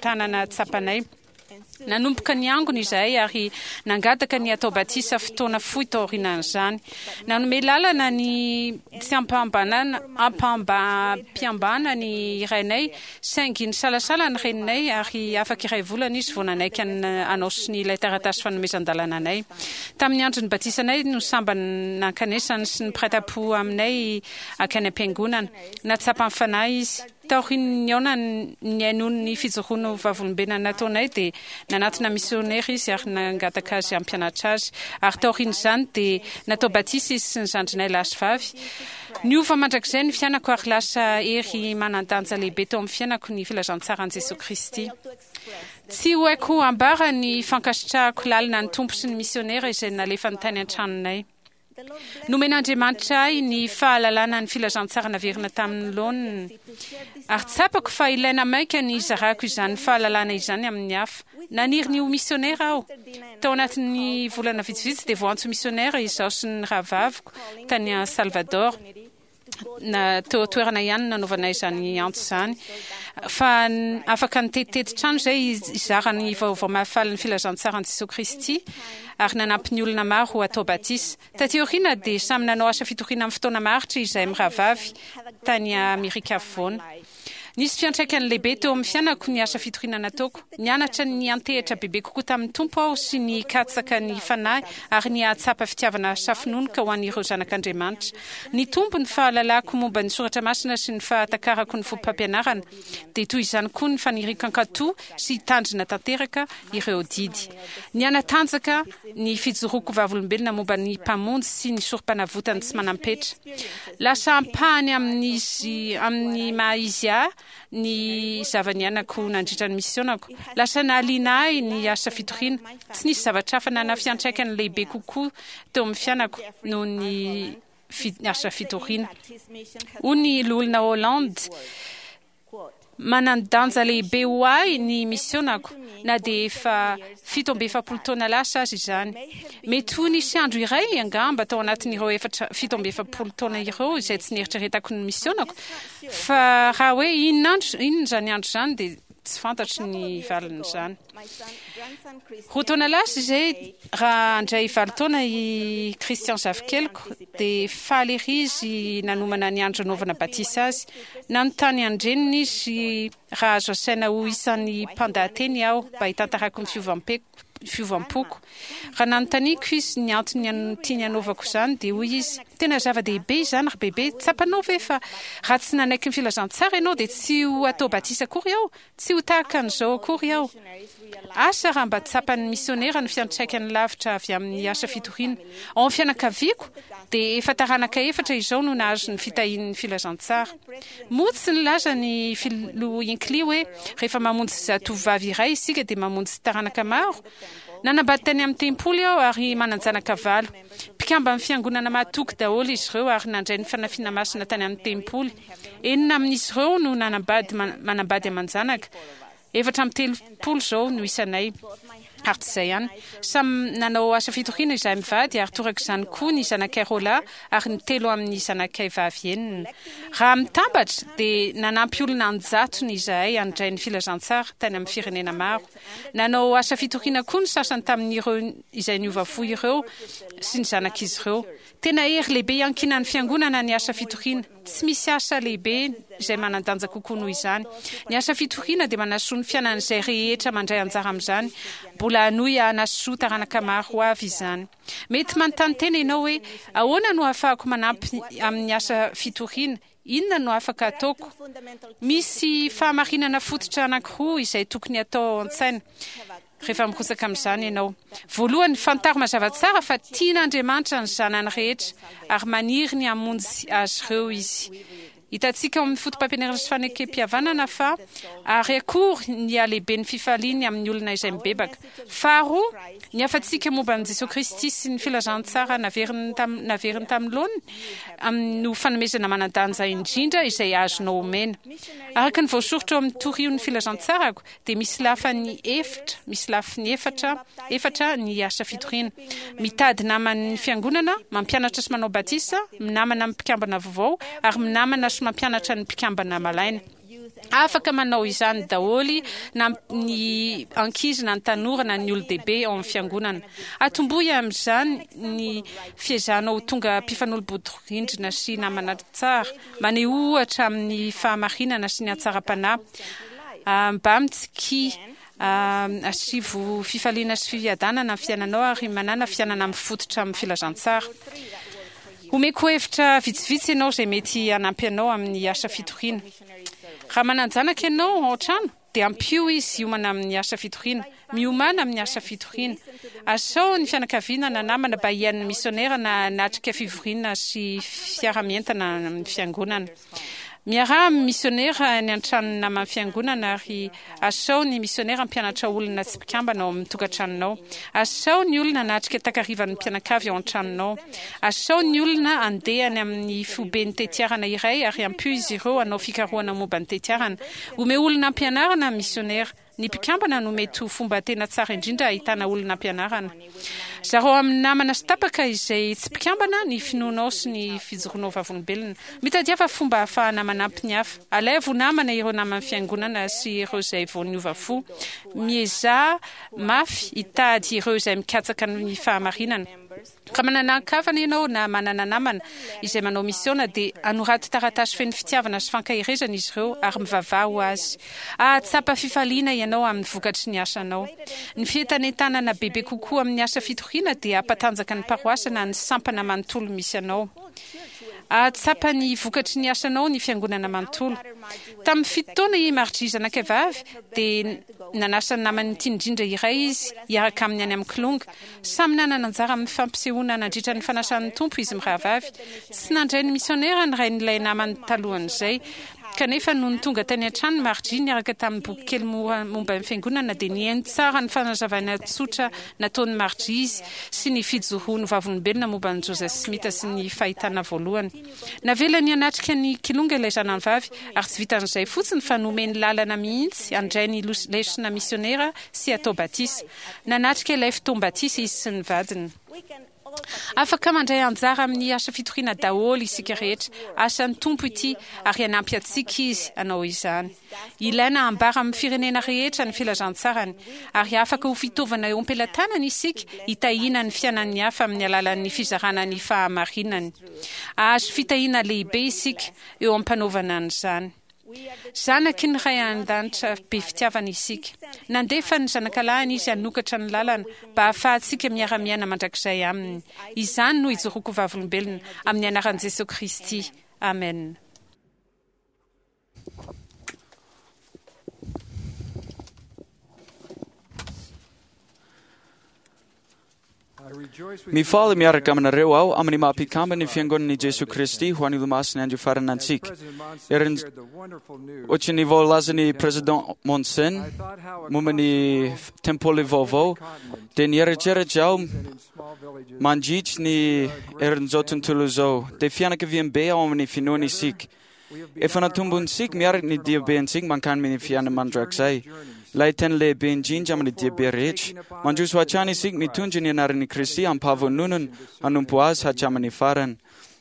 Speaker 7: tanàna tsapanay. Nanomboka ny angony izahay ary nangataka ny atao batisa fotoana fohy taorinan'izany. Nanome lalana ny tsy ampambanana ampambapiambana ny irainay saingy ny salasala ny reninay ary afaka iray volana izy vao nanaiky anaosy ny ilay taratasy fanomezan-dalana anay. Tamin'ny andro ny batisanay no samba nankanesany sy ny prêt-à-pot aminay akany am-piangonana. Natsapa amin'ny fanahy izy. Taoriny aona ny ainony ny fijoroano vavolombena nataonay dia nanatona missionnaire izy ary nangataka azy ampianatra azy. Ary taoriny izany dia natao batisa izy sy ny zandrinay lahy sy vavy. Niova mandrakizay ny fianako ary lasa ery manan-danja lehibe teo amin'ny fianako ny filazantsara an'i Jesosy Kristy. Tsy ho haiko ambara ny fankasitrahako lalina ny tompo sy ny missionnaire izay nalefa ny tany an-tranonay. Nomen'Andriamanitra ahy ny fahalalana ny filazantsara naverina tamin'ny laoniny. Ary tsapako fa ilaina maika ny izarako izany fahalalana izany amin'ny hafa. Naniry ny ho missionnaire aho. Tao anatin'ny volana vitsivitsy dia voantso missionnaire izaho sy ny rahavaviko tany a Salvador. Na teo toerana ihany nanaovanay izany antso izany. Fa afaka nitetitety trano izay izarany vaovao mahafaly ny filazantsara an'i Jesosy Kristy ary nanampy ny olona maro atao batisa. Taty aoriana dia samy nanao asa fitoriana amin'ny fotoana maharitra izay mirahavavy tany Amerika afovoany. Nisy fiantraikany lehibe teo amin'ny fianako ny asa fitoriana nataoko. Nianatra ny antehitra bebe kokoa tamin'ny tompo aho sy ny katsaka ny fanahy ary ny ahatsapa fitiavana safinonoka ho an'ireo zanak'Andriamanitra. Ny tompo ny fahalalako momba ny soratra masina sy ny fahatakarako ny fompam-pampianarana dia toy izany koa ny fanirikan-katoa sy tandrina tanteraka ireo didy. Ny anatanjaka ny fijoroako vavolombelona momba ny mpamonjy sy ny sorom-panavotany tsy manampetra. Lasa ampahany amin'izy amin'ny maha-izy ahy ny zava-nianako nandritra ny misionako. Lasa nahaliana ahy ny asa fitoriana. Tsy nisy zavatra hafa nana fiantraikany lehibe kokoa teo amin'ny fianako noho ny asa fitoriana. Hoy ny olona Hollande, manan-danja lehibe ho ahy ny misionako na dia efa fito amby efapolo taona lasa azy izany. Mety ho nisy andro iray angamba tao anatin'ireo efatra fito amby efapolo taona ireo izay tsy nieritreretako ny misionako. Fa raha hoe inona andro inona izany andro izany dia tsy fantatro ny valiny izany. Roa taona lasa izay raha andray valo taona i Christian Zavikeliko dia faly ery izy nanomana ny andro anaovana batisa azy. Nanontany andreniny izy raha azo asaina ho isan'ny mpandahateny aho mba hitantarako ny fiovam-peko fiovam-poko. Raha nanontaniako izy ny antony tiany anaovako izany dia hoy izy, tena zava-dehibe izany ry bebe, tsapanao ve fa raha tsy nanaiky ny filazantsara ianao dia tsy ho atao batisa akory aho, tsy ho tahaka an'izao akory aho. Asa raha mba tsapan'ny misionnaire ny fiantraikany lavitra avy amin'ny asa fitoriana. Ao amin'ny fianakaviako dia efa taranaka efatra izao no nahazo ny fitahian'ny filazantsara. Motsy ny laza ny filo inkli hoe rehefa mamonjy zatovovavy iray isika dia mamonjy taranaka maro. Nanambady tany amin'ny tempoly aho ary mananjanaka valo. Mpikamba amin'ny fiangonana mahatoky daholo izy ireo ary nandray ny fanafiana masina tany amin'ny tempoly. Enina amin'izy ireo no nanambady manambady aman-janaka. Efatra amin'ny telopolo izao no isanay. Ary tsy izay ihany. Samy nanao asa fitoriana izahay mivady ary toraka izany koa ny zanakay roalahy ary ny telo amin'ny zanakay vavy enina. Raha mitambatra dia nanampy olona anjatony izahay handray ny filazantsara tany amin'ny firenena maro. Nanao asa fitoriana koa ny sasany tamin'ireo izay niova fohy ireo sy ny zanak'izy ireo. Tena ery lehibe iankinan'ny fiangonana ny asa fitoriana. Tsy misy asa lehibe izay manan-danja kokoa noho izany. Ny asa fitoriana dia manasoa ny fiainan'izay rehetra mandray anjara amin'izany. Mbola hanohy hanasoa taranaka maro avy izany. Mety manontany tena ianao hoe ahoana no ahafahako manampy amin'ny asa fitoriana? Inona no afaka ataoko? Misy fahamarinana fototra anankiroa izay tokony atao an-tsaina rehefa mikosaka amin'izany ianao. Voalohany, fantaro mazava tsara fa tian'Andriamanitra ny zanany rehetra ary maniry ny hamonjy azy ireo izy. Hitantsika amin'ny fotom-pampianarana sy fanekem-pihavanana fa ary akory ny alehibe ny fifaliany amin'ny olona izay mibebaka. Faharoa, ny afantsika momba an'i Jesosy Kristy sy ny filazantsara naveriny tamin'ny tamin'oloana no fanomezana manan-danja indrindra izay azonao omena. Araka ny voasoratra amin'ny torion'ny filazantsarako dia misy lafa ny efatra, misy lafa ny efatra, efatra ny asa fitoriana. Mitady naman'ny fiangonana, mampianatra sy manao batisa, minamana amin'ny mpikambana vaovao ary minamana sy mampianatra ny mpikambana malaina. Afaka manao izany daholy na ny ankizy na ny tanora na ny olo-dehibe ao amin'ny fiangonana. Atombohy amin'izany ny fiezanao tonga mpifanolo-bodirindrina sy namana tsara, maneho ohatra amin'ny fahamarinana sy ny atsara-panahy, mba mitsiky asivo fifaliana sy fiadanana amin'ny fiainanao ary manana fiainana mifototra amin'ny filazantsara. Omeko hevitra vitsivitsy ianao izay mety hanampy anao amin'ny asa fitoriana. Raha mananjanaka ianao ao an-trano dia ampio izy hiomana amin'ny asa fitoriana, miomana amin'ny asa fitoriana. Asao ny fianakaviana na namana mba hihain'ny misionera na natrika fivoriana sy fiara-mientana amin'ny fiangonana. Miaraha misionera ny an-trano namana fiangonana ary asao ny misionera mpianatra olona tsy mpikambana ao amin'ny tokantranonao. Asao ny olona natrika takarivan'ny mpianakavy ao an-tranonao. Asao ny olona andehany amin'ny foben'ny tetiarana iray ary ampio izy ireo anao fikarohana momba ny tetiarana. Ome olona ampianarana misionera. Ny mpikambana no mety ho fomba tena tsara indrindra ahitana olona ampianarana. Zareo amin'ny namana sy tapaka izay tsy mpikambana ny finoanao sy ny fijoronao vavolombelona. Mitadiava fomba ahafahana manampy ny hafa. Alaivo namana ireo namana fiangonana sy ireo izay vao niova fo. Mieza mafy hitady ireo izay mikatsaka ny fahamarinana. Ka mananakavana ianao na manana namana izay manao misiona dia anoraty taratasy feno fitiavana sy fankahirezana izy ireo ary mivavaha ho azy. Ahatsapa fifaliana ianao amin'ny vokatry ny asanao. Ny fientanentanana bebe kokoa amin'ny asa fitoriana dia ampatanjaka ny paroasa na ny sampana manontolo misy anao. Ahatsapa ny vokatry ny asanao ny fiangonana manontolo. Tamin'ny fito taona i Marjy anakivavy dia nanasa namany tindrindra iray izy hiaraka amin'ny any amin'ny kilonga. Samy nanana anjara amin'ny fampisehoana nandritra ny fanasan'ny tompo izy mirahavavy. Tsy nandray ny misionera ny ray n'ilay namany talohan'izay. Kanefa noho ny tonga tany an-trano Marjy niaraka tamin'ny boky kely momba ny fiangonana dia nihaino tsara ny fanazavana tsotra nataon'ny Marjy izy sy ny fijoroany vavolombelona momba ny Joseph Smith sy ny fahitana voalohany. Navela ny anatrika ny kilonga ilay zanany vavy ary tsy vitan'izay fotsiny fa nomeny lalana mihitsy andray ny lesona misionera sy atao batisa. Nanatrika ilay fotoam-batisa izy sy ny vadiny. Afaka mandray anjara amin'ny asa fitoriana daholo isika rehetra. Asan'ny tompo ity ary hanampy antsika izy hanao izany. Ilaina hambara amin'ny firenena rehetra ny filazantsarany ary afaka ho fitaovana eo am-pelantanana isika hitahiana ny fiainan'ny hafa amin'ny alalan'ny fizarana ny fahamarinany. Azo fitahiana lehibe isika eo am-panaovana an'izany. Zanaky ny ray an-danitra be fitiavana isika. Nandefa ny zanakalahiny izy hanokatra ny lalana mba ahafahantsika miara-miaina mandrakizay aminy. Izany no ijoroako vavolombelona amin'ny anaran'i Jesosy Kristy. Amen.
Speaker 8: Mifaly miaraka aminareo aho amin'ny maha-mpikambana ny fiangonan'i Jesosy Kristy ho an'ilo masina andro farana antsika. Ohatry ny voalazan'ny President Monson momba ny tempoly vaovao dia nieritreritry aho mandritry ny herin'izao tontolo izao dia fianakaviam-be ao amin'ny finoana isika. Efa natombontsika miaraka ny diabe antsika mankany ny fiainana mandrakizay. Ilay tena lehibe indrindra amin'ny diabe rehetra. Mandroso hatrany isika mitondra ny anaran'i Kristy ampahavoanonana hanompo azy hatramin'ny farany.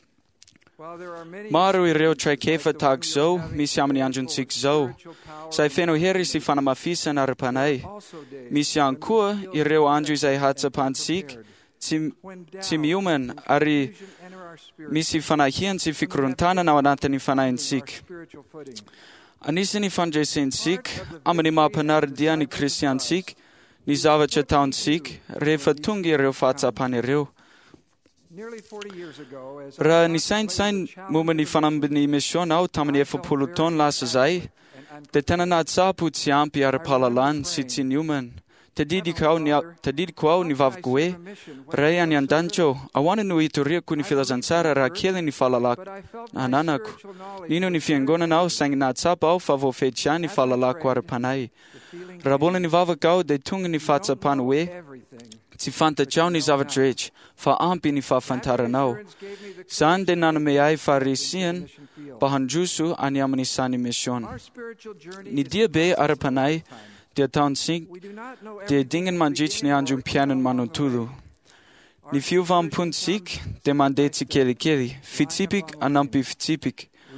Speaker 8: Maro ireo traikefa tahaka izao misy amin'ny androntsika izao. Izay feno hery sy fanamafisana ara-panay. Misy ihany koa ireo andro izay hatsapantsika tsy miomana ary misy fanahiany sy fikorontana ao anatin'ny fanahintsika. Anisan'ny fandraisentsika amin'ny mahampanardia ny kristiantsika ny zavatra ataontsika rehefa tonga ireo fahatsapana ireo. Raha nisainsainy momba ny fanambiny misiona aho tamin'ny efapolo taona lasa izay, dia tena nahatsapa tsy ampy ara-pahalalana sy tsy niomana. Tadidiko aho ny vaviko hoe, ray any an-danitra aho, ahoana no hitoriako ny filazantsara raha kely ny fahalalako ananako. Nino ny fiangonana aho saingy nahatsapa aho fa voafehitra ihany ny fahalalako ara-panay. Raha mbola ny vavaka aho dia tonga ny fahatsapana hoe, tsy fantatra aho ny zavatra rehetra, fa ampy ny fahafantaranao. Izany dia nanome ahy farisihana mba handroso any amin'ny sany misiona. Ny diabe ara-panay dia ataontsika dia dingany mandritry ny andro mpiainany manontolo. Ny fiovampontsika dia mandeha tsikelikely, fitsipika anampy fitsipika.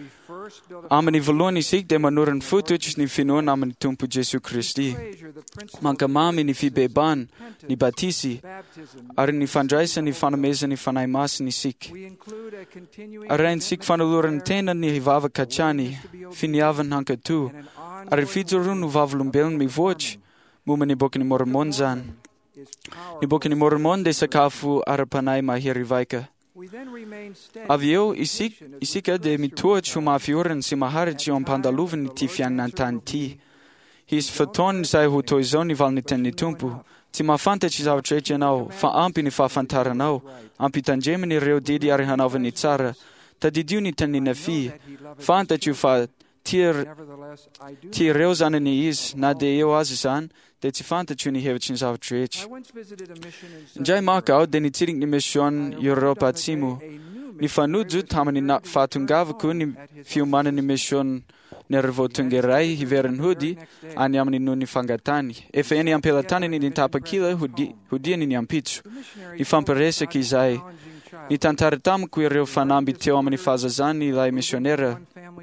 Speaker 8: Amany voalohany isika dia manoro ny fototra ny finoana amin'ny Tompo Jesoa Kristy. Mankamamy ny fibebahana, ny batisy, ary ny fandraisany fanomezany fanahy masina isika. Araintsika fanolorany tena ny hivavaka hatrany, finiavana hankatoa, ary fijoroana no vavolombelona mivoatra, momba ny boky ny Mormon zany. Ny boky ny Mormon dia sakafo ara-panahy mahery vaika. Avy eo, isika, isika dia mitohatra ho mahafiorana sy maharitra eo am-pandalovany ity fiainana tany ity. Hisy fotoana izay ho toy izao ny valiny tenin'ny Tompo. Tsy mahafantatra zavatra rehetra ianao, fa ampy ny fahafantaranao, ampitandremany ireo didy ary hanaovany tsara. Tadidio ny tanina fi, fantatro fa tiareo zanany izy, na dia eo azy izany, dia tsy fantatro ny hevitry ny zavatra rehetra. Indray maka aho dia nitsiriky ny mision Europa Atsimo. Ny fanojo tamin'ny fahatongavako ny fiomanany mision ny rivôtonga iray hiveriny hody any amin'ny noho ny fangatany. Efa eny ampelatany ny tapakila hodiany ny ampitso. Ny fampiresaka izay. Ny tantara tamiko ireo fanamby teo amin'ny fahazazany ilay misionera.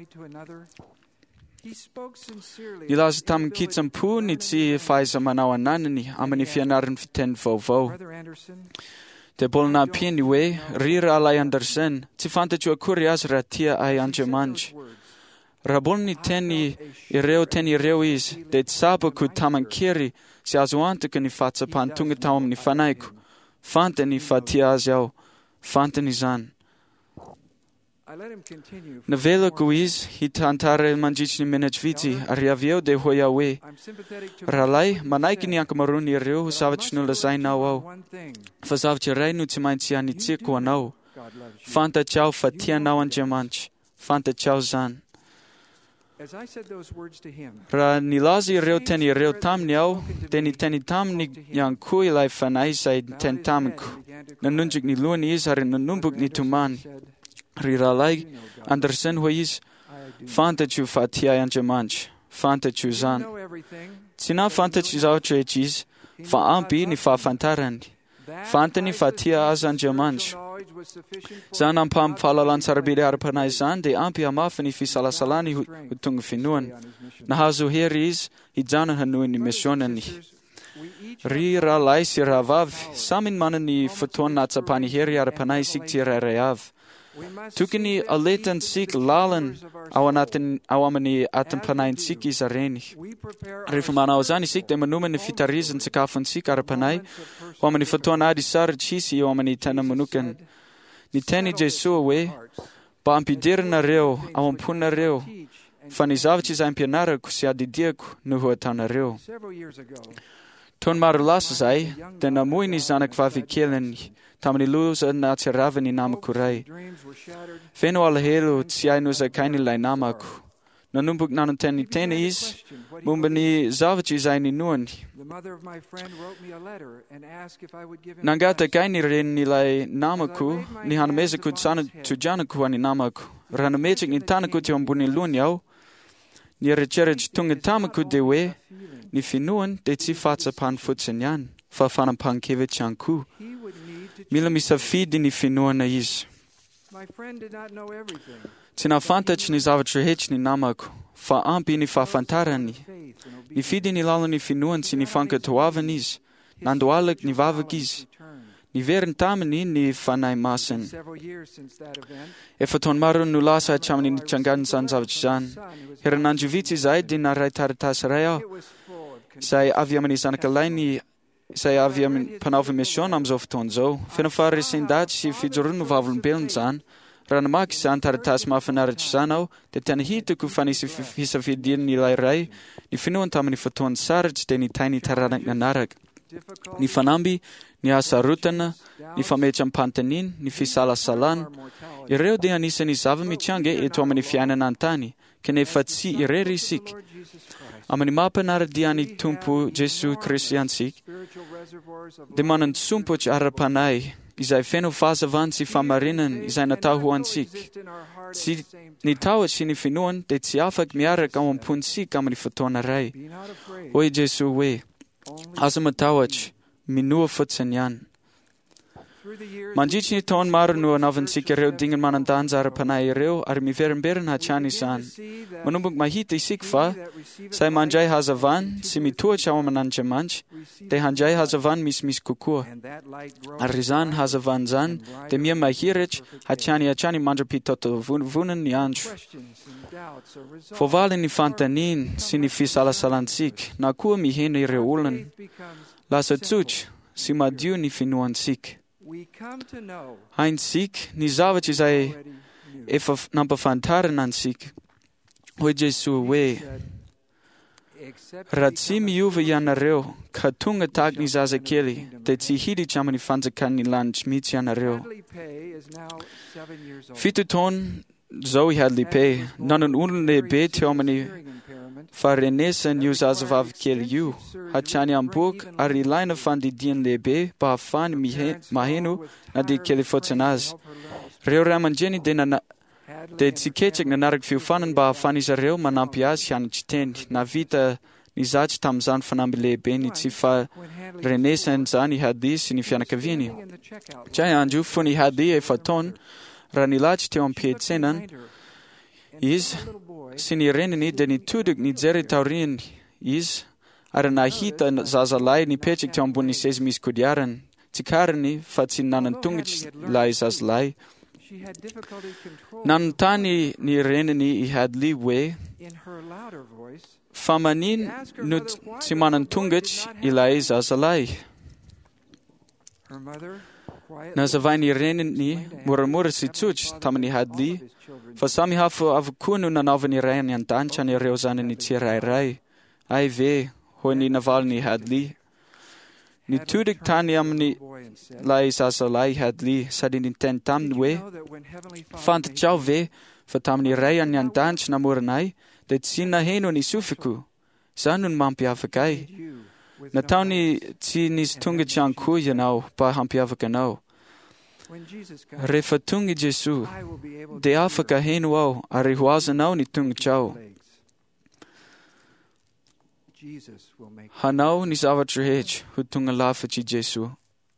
Speaker 8: Nilaza tamin'ny kitsampo ny tsy fahaiza manao ananany amin'ny fianarany fiteny vaovao. Dia mbola nampiany hoe, ry Rahalahy Anderson, tsy fantatro akory azy raha tia ay Andriamanitra. Raha mbola ny teny ireo teny ireo izy, dia tsapako taman-kery sy azo antoka ny fahatsapany tonga tao amin'ny fanahyko. Fantany fa tia azy aho. Fantany izany. Navelako izy hitantara mandritry ny menatra vitsy, ary avy eo dia hoy aho hoe, Rahalahy, manaiky ny ankamaroany ireo zavatra nolazainao ao. Fa zavatra iray no tsy maintsy anitsiko ho anao. Fantatra aho fa tianao Andriamanitra. Fantatra aho zany. Raha nilaza ireo teny ireo taminy aho, dia niteny taminy ihany koa ilay fanahy izay niteny tamiko. Nanondraky ny lohany izy ary nanomboky ny tomany. Ry Rahalahy Anderson hoy izy, fantatro fa tia Andriamanitra. Fantatro zany. Tsy na fantatro zavatra rehetra izy, fa ampy ny fahafantarany. Fantany fa tia azy Andriamanitra. Zany ampahampahalalany tsara be ilay ara-panahy izany dia ampy hamafa ny fisalasalany ho tonga finoany. Nahazo hery izy hijanona hanohy ny misionany. Ry rahalahy sy rahavavy, samy manana ny fotoana nahatsapany hery ara-panahy isika tsirairay avy. Tokony aletantsika lalana ao anatin ao amin'ny atim-panahintsika izy ireny. Rehefa manao izany isika dia manomana ny fitahirizany sakafontsika ara-panahy ho amin'ny fotoana ady sarotry isy eo amin'ny tena manokana. Ny teny Jesosy hoe, mba ampidirinareo ao am-ponareo, fa ny zavatra izay ampianarako sy adidiako no ho ataonareo. Taona maro lasa izay, dia namoy ny zanako vavikeliny tamin'ny loza nahatsiaravany namako iray. Feno alahelo tsy hay nozakainy ilay namako. Nanomboky nanoteny teny izy momba ny zavatra izay ninoany. Nangataka ny renin'ilay namako ny hanomezako tsodranoko ho an'ny namako. Raha nametraky ny tanako teo ambony lohany aho, ny eritreritry tonga tamako dia hoe, ny finoany dia tsy fahatsapany fotsiny ihany, fa fanampahan-kevitra ihany koa. Mila misafidy ny finoana izy. Tsy nafantatry ny zavatra rehetra ny namako, fa ampy ny fahafantarany. Nifidy ny lalany finoany sy ny fankatoavana izy, nandohalaka ny vavaka izy. Niveriny taminy ny fanahy masina. Efa taona maro no lasa hatramin'ny nitrangany izany zavatra izany. Herinandro vitsy izay dia naray taratasy iray aho, izay avy amin'ny zanakalahy ny izay avy amin'ny mpanao mision amin'izao fotoana izao. Feno faharesin-daty sy fijoroana no vavolombelona izany. Raha namaky izany taratasy mahafinaritra izany aho, dia tena hitako fa nisy fisafidian'ny ilay iray ny finoany tamin'ny fotoana sarotry dia nitay ny taranaka nanaraka. Ny fanamby, ny hasarotana, ny fametra am-pantaniny, ny fisalasalana, ireo dia anisan'ny zava-mitranga eto amin'ny fiainana an-tany, kanefa tsy irery isika. Amin'ny mampanaradian'ny Tompo Jesoa Kristy antsika, dia manantsompotry ara-panahy, izay feno fahazavany sy famarinana izay natao ho antsika. Tsy ny tahotra sy ny finoany dia tsy afaka miaraka ao am-pontsika amin'ny fotoana iray. Hoy Jesosy hoe, aza matahotra, minoa fotsiny ihany. Manjich ni ton mar nu anavan sikereu dingen man an dan zara panai reu ar mi veren beren hachani san. Manumbuk mahiti sikfa, sai manjai hazavan, si mi tua chawaman an jamanch, de hanjai hazavan mis mis kukua. Arizan hazavan zan, de mia mahirich, hachani hachani manjapi toto vunen nianch. Fovalen ni fantanin, sinifis ala salansik, na kua mi hene reulen. Lasa tsuch, si madiu ni finuan sik. Ein sik, ni zawach is ai efa nampa fantaren an sik. Hoi Jesu we. Ratsim juve yana reo, katunga tag ni zaza keli, te tsi hidi chamani fanza kan ni lunch mit yana reo. Fitu ton, Zoe Hadley Pay, nanan unle be teomani farenesen yus azvav kel yu. Hachani ambuk, ari line van die dien lebe, ba fan mahenu, na di kelifotsenaz. Reo ramanjeni de na de tsikechek na narak fiu fanen ba fanis reo manampias yan chiten, na vita nizach tamzan fanambi lebe ni tsifa renesen zani hadi sinifiana kavini. Jai anju funi hadi e faton, ranilach te on pietsenan is sinirenini de ni tuduk ni zeri taurin is aranahita zazalai ni pechik te on buni sesmis kudiaran tikarani fatsin nanantungich lai zazlai nantani ni renini I hadli we famanin nut simanantungich ilai zazalai Nazavaini renini muramura si tsuch tamani hadli fasami hafu avkunu na navani ren yan tanchani reozani ni tirai rai ai ve honi navalni hadli ni tudik tani amni lai sasalai hadli sadin intentam we fant chau ve fatamni rayan yan tanch na muranai de tsina heno ni sufiku sanun mampi afakai na tauni ti nis tunga chan ku yanau pa hampi avakanau refatungi Jesu de afaka henuau ari huazanau ni tunga chau hanau ni savatrehej hutunga lafachi Jesu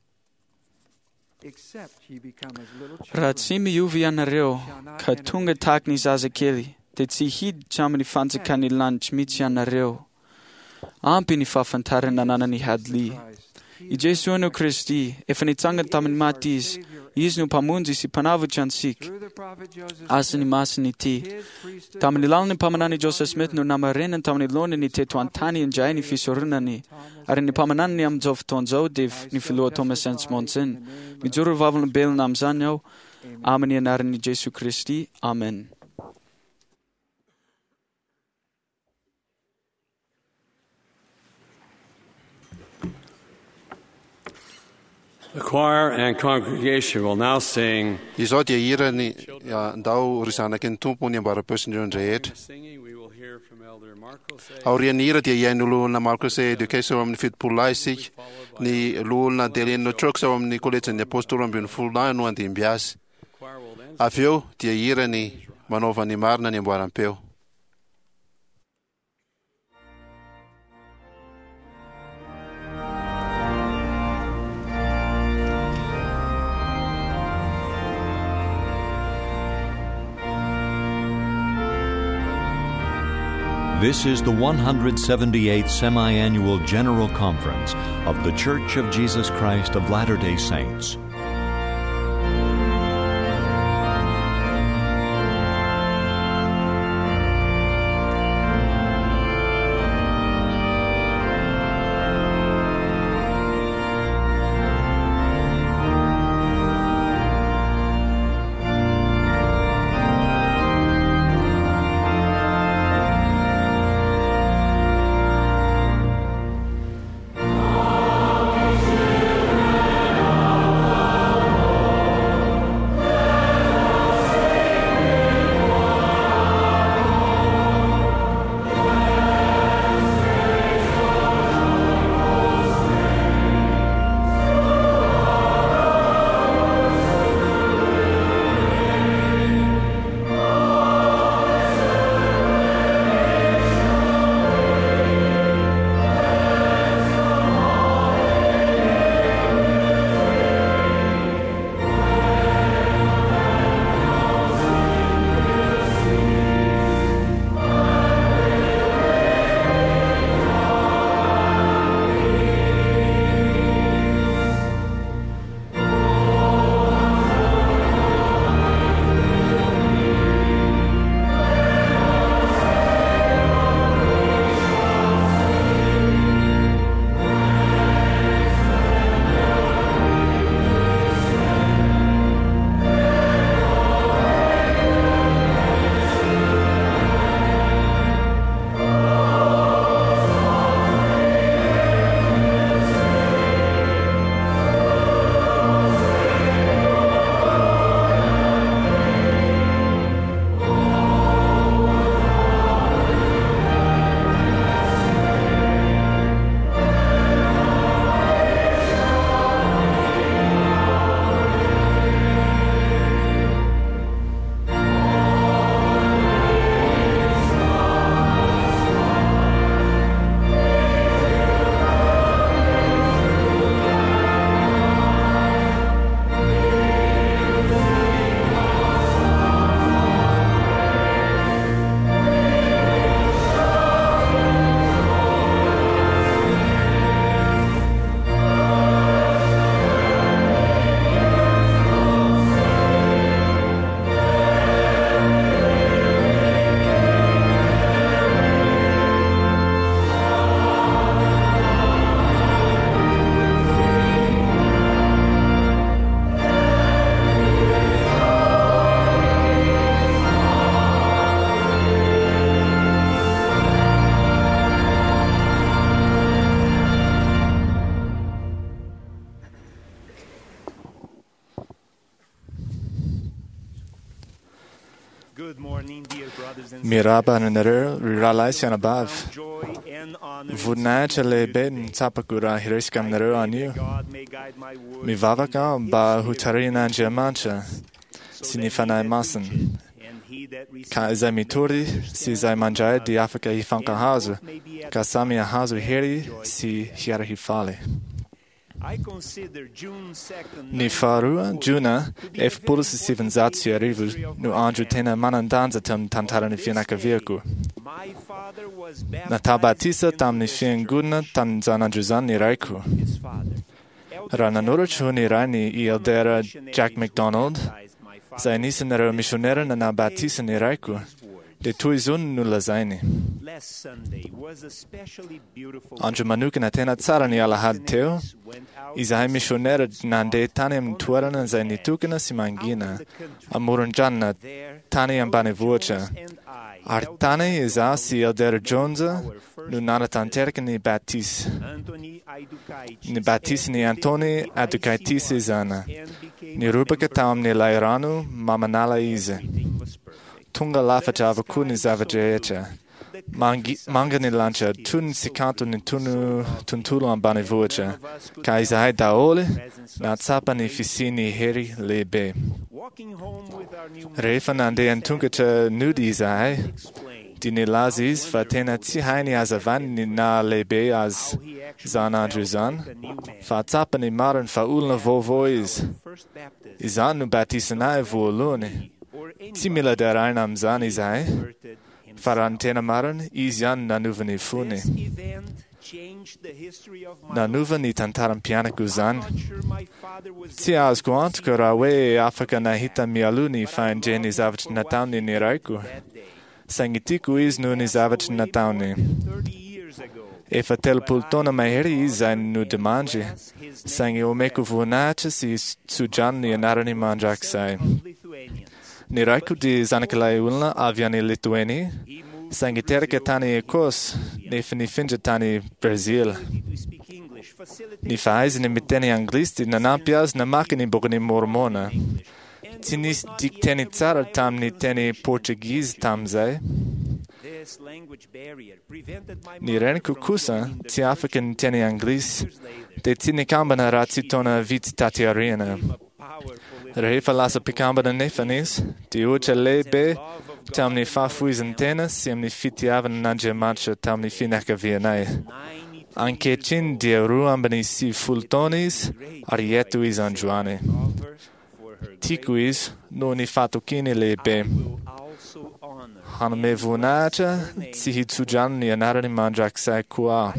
Speaker 8: ratsimi yuviana reo katunga tak ni zazakeli de tsi hid chamani fanza kani lunch mitsiana reo Ampi ni fafantaren nanana ni hadli. I Jesu anu Christi, efani tangan taman matis, isnu pamunzi si panavu chansik. Asani masani ti. Tamani lalni pamanani Joseph Smith nu namarenan tamani loni ni te tuantani en jaini fisorunani. Ari ni pamanani ni am zof tonzo div ni filua tomasens monsen. Mi juru vavlan bel nam zanyo. Amani anaran ni Jesu Christi. Amen.
Speaker 5: The choir and congregation will now sing.
Speaker 2: Isot ye ira ni ya dau risana ken tumpu ni bara person jon reed. Auria ni ira ye nulu na Marcus e education om fit pulaisik ni lul na delin no trucks om ni kolet en apostolam bin full na no anti bias. Afio tie ira ni manova ni marna ni boarampeu.
Speaker 1: This is the one hundred seventy-eighth Semi-Annual General Conference of The Church of Jesus Christ of Latter-day Saints.
Speaker 4: Miraba nere riralais yanabav. Vudnacha le ben tapakura hiriskam nere anu. Mi vavaka ba hutarina jamancha. Sinifana masen. Ka izamituri si zai manjai di Afrika hifanka hazu. Ka samia hazu heri si hiara hifale. Ni farua juna ef pulus sivanzatio arrivu nu anju tena manandanza tam tantara ni fianaka vieku. Na tabatisa tam ni fianguna tan zanajuzan ni raiku. Rananura chuni rani i eldera Jack McDonald. Zai nisen era missionera na nabatisa ni raiku. De tuizun nulla zaini. Anju manuka na tena tsara ni alahad teo. Izai missionera nande tanem tuarana zaini tukana simangina. Amuranjana tani ambane vuocha. Artane iza si elder Jonza nu nana tanterka ni batis. Ni batis ni Antoni adukaitis izana. Ni rubaka tam ni lairanu mamanala ize. Tunga lafa java kuni zavajecha. Manga ni lancha tun sikanto ni tunu tuntulu ambane vuocha. Ka izai daole na tsapa ni fisini heri lebe. Refa nande antunga cha nudi izai. Dini lazis fatena tihaini azavan ni na lebe az zana juzan. Fa tsapa ni maran fa ulna vovois. Izan nu batisanae vuolune. Simila derainam zan izai. Farantena maran izyan nanuvani fune. Nanuvani tantaram pianakuzan. Tia azguant kurawe Afrika nahita mialuni fain jeni zavach natauni ni raiku. Sangitiku iz nu ni zavach natauni. Efa tel pultona maheri izain nu demanji. Sangi omeku vunacha si sujan ni anarani manjak sai. Ni raiku di zanakalai ulna aviani Lituani. Sangiterka tani ekos. Ni fini finja tani Brazil. Ni faiz ni miteni anglisti na nampias na makini bogni mormona. Tinis dikteni tsara tam ni teni Portuguese tamzai. Ni ren kukusa ti African teni anglis. De tini kambana ratsitona vit tatiarina. Refa lasa picambana nefanis. Di uce lebe. Tam ni fa fuizentena. Siam ni fitiavan nanje marcha tam ni finaka vienai. Anche cin di ruambani si fultonis. Arietuis anjuane. Tiquis non i fatukini lebe. Hanme vunacha, si hitsujan ni anarani manjak sai kua.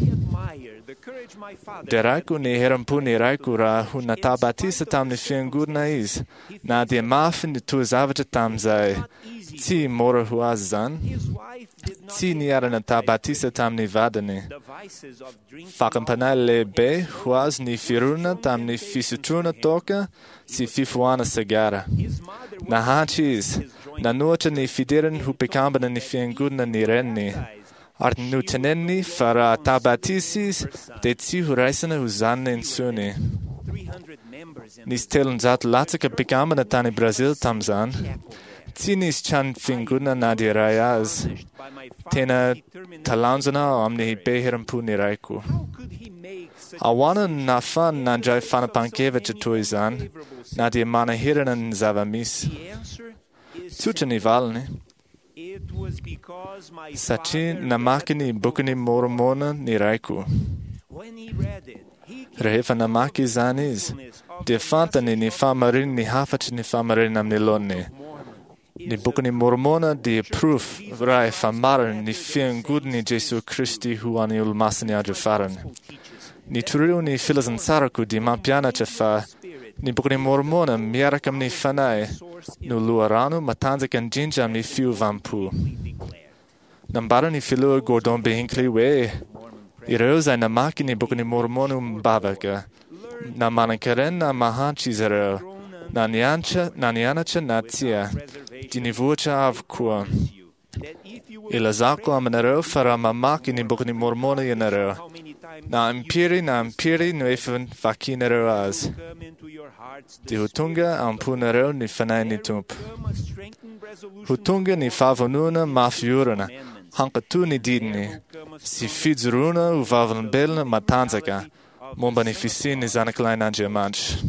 Speaker 4: Deraiku ni herampu ni raiku ra hunatabatisa tam ni fiangurnais. Na di mafin ni tuizavaja tam zai. Ti mora huazan. Ti ni aranatabatisa tam ni vadani. Fakampanai lebe huaz ni firuna tam ni fisutruna toka. Si fifuana sagara. Na hachis. Na nuocha ni fidiren hupikambana ni fiangurna ni renni. Art nutenenni fara tabatisis de tsi huraisana uzanne in suni. Nis telun zat latsaka pikambana tani Brazil tamzan. Tinis chan fingurna nadi rayaz. Tena talanzana omni behirampu ni raiku. Awana nafan nanjai fana pankeva chatuizan. Nadi mana hiranan zavamis. Tuchani valni. Sachi namakini bukini mormona ni raiku. Rehefa namaki zanis. De fantani ni famarin ni hafach ni famarin am niloni. Ni bukini mormona di proof rai famaran ni fiangud ni Jesu Christi huani ulmasani ajufaran. Ni turiu ni filazan saraku di mampiana chafa. Ni bukini mormona miarakam ni fanai. Nu luaranu matanzakan jinjam ni fiu vampu. Nambara ni filua gordon behinkli we. Ireuza na maki ni bukini mormonum bavaka. Na manakaren na mahanchi zero. Na niancha, na nianacha na tia. Dini vuocha avkua. Ila zako amanero fara mamaki ni bukni mormona yanero. Na impiri na impiri no even vakinero az. Di hutunga ampunero ni fanai ni tump. Hutunga ni favonuna mafiurana. Hanka tu ni didni. Si fidzuruna u vavan belna matanzaka. Momba ni fisi ni zanaklein angemanch.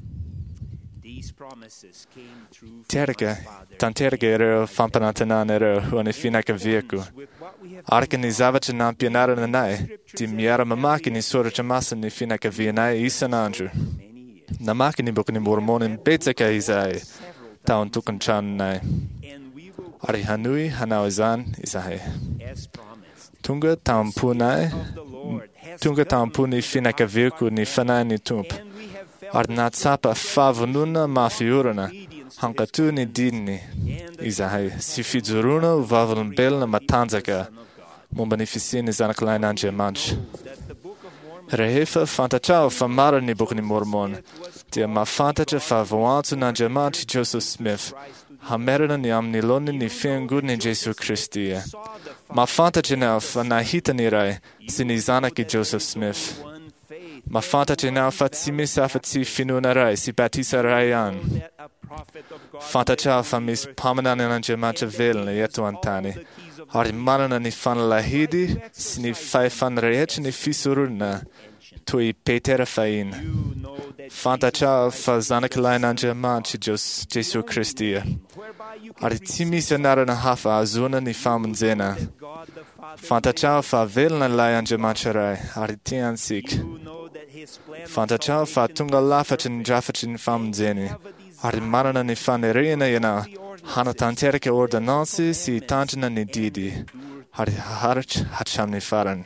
Speaker 4: Terke, tan terke ero fampanatanan ero huani finaka vieku. Arke ni zavacha nam pianara nanai, ti miara mamaki ni suracha masa ni finaka vienai isan anju. Namaki ni bukni mormonin betzaka izai, taun tukan chan nai. Ari hanui hanawazan izai. Tunga taun punai, tunga taun puni finaka vieku ni fanai ni tump. Arnat sapa favonuna mafiurana, hanka tu ni dinni, izahai, si fidzuruna u vavalun belna matanzaka, momba ni fisini zanaklein anje manch. Rehefa fantachao fa mara ni bukni mormon, tia ma fantacha fa voantu nanje manch Joseph Smith, hamerana ni amniloni ni fiengur ni Jesu Christi. Ma fantacha na fa nahita ni rai, sini zanaki Joseph Smith. Ma fantace now fatsi misa fatsi finuna rai, si batisa rayan. Fantace famis pamanan anje mancha velne yetu antani. Hari manana ni fan lahidi, sni fai fan reech ni fisuruna, tui petera fain. Fantace fa zanaklein anje manchi Jos Jesu Christi. Hari timisa narana hafa azuna ni famun zena. Fantace fa velna lai anje mancha rai, hari tian sik. Fantachao fa tunga lafachin jafachin fam zeni. Hari marana ni fanerina yana. Hana tanterke ordonansi si tangina ni didi. Hari harch hacham ni faran.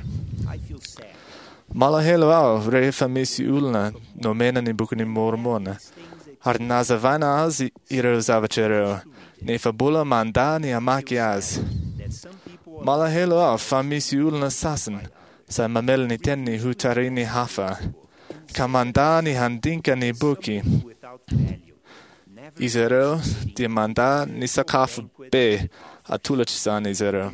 Speaker 4: Malahelo au re famisi ulna nomena ni bukni mormona. Hari nazavana az iro zavachero. Ne fabula manda ni amaki az. Malahelo au famisi ulna sasan. Sa mamel ni tenni hutarini hafa. Kamanda ni handinka ni buki. Izero di manda ni sakafu be atulachsan izero.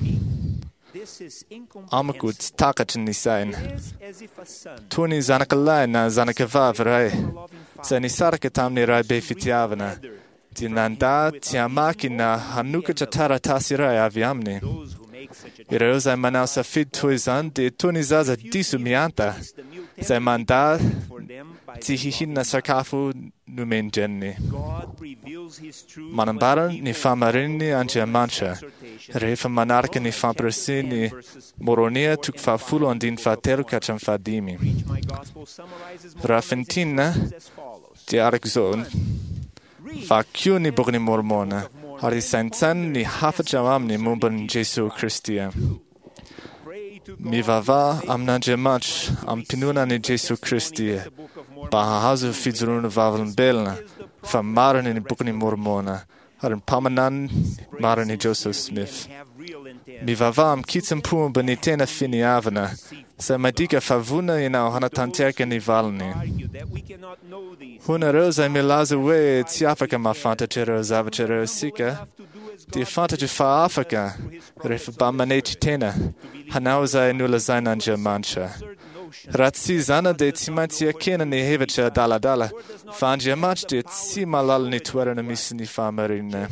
Speaker 4: Amakut takachin ni sain. Tuni zanakalai na zanakavav rai. Sa ni sarakatam ni rai be fitiavana. Di nanda tiamaki na hanuka chatara tasirai aviamni. Iroza manau sa fit tuizan de tunizaza disumianta. Sa manda tihihin na sarkafu numen jenni. Manambaran ni famarini anje mancha. Refa manarka ni famprasini moronia tuk fa fulo andin fa teruka cham fa dimi. Rafentina ti argzon fa kiuni bugni mormona. Hari saintan ni hafa jamam ni mumban Jesu Christia. Mi vava am nanje mach am pinuna ni Jesu Christia. Bahahazu fidzurun vavalun belna. Fa maran ni bukni mormona. Harin pamanan maran ni Joseph Smith. Mi vava am kitsam pum benitena fini avana. Sa madika favuna ina hana tanterke ni valni. Huna rosa mi laza we tiafaka ma fantacero zavacero sika. Di fantace fa Africa. Ref bamaneci tena. Hanauza nula zainanja mancha. Ratsi zana de timantia kena ni hevacha dala dala. Fangia mach de timalal ni tuerana misni famarina.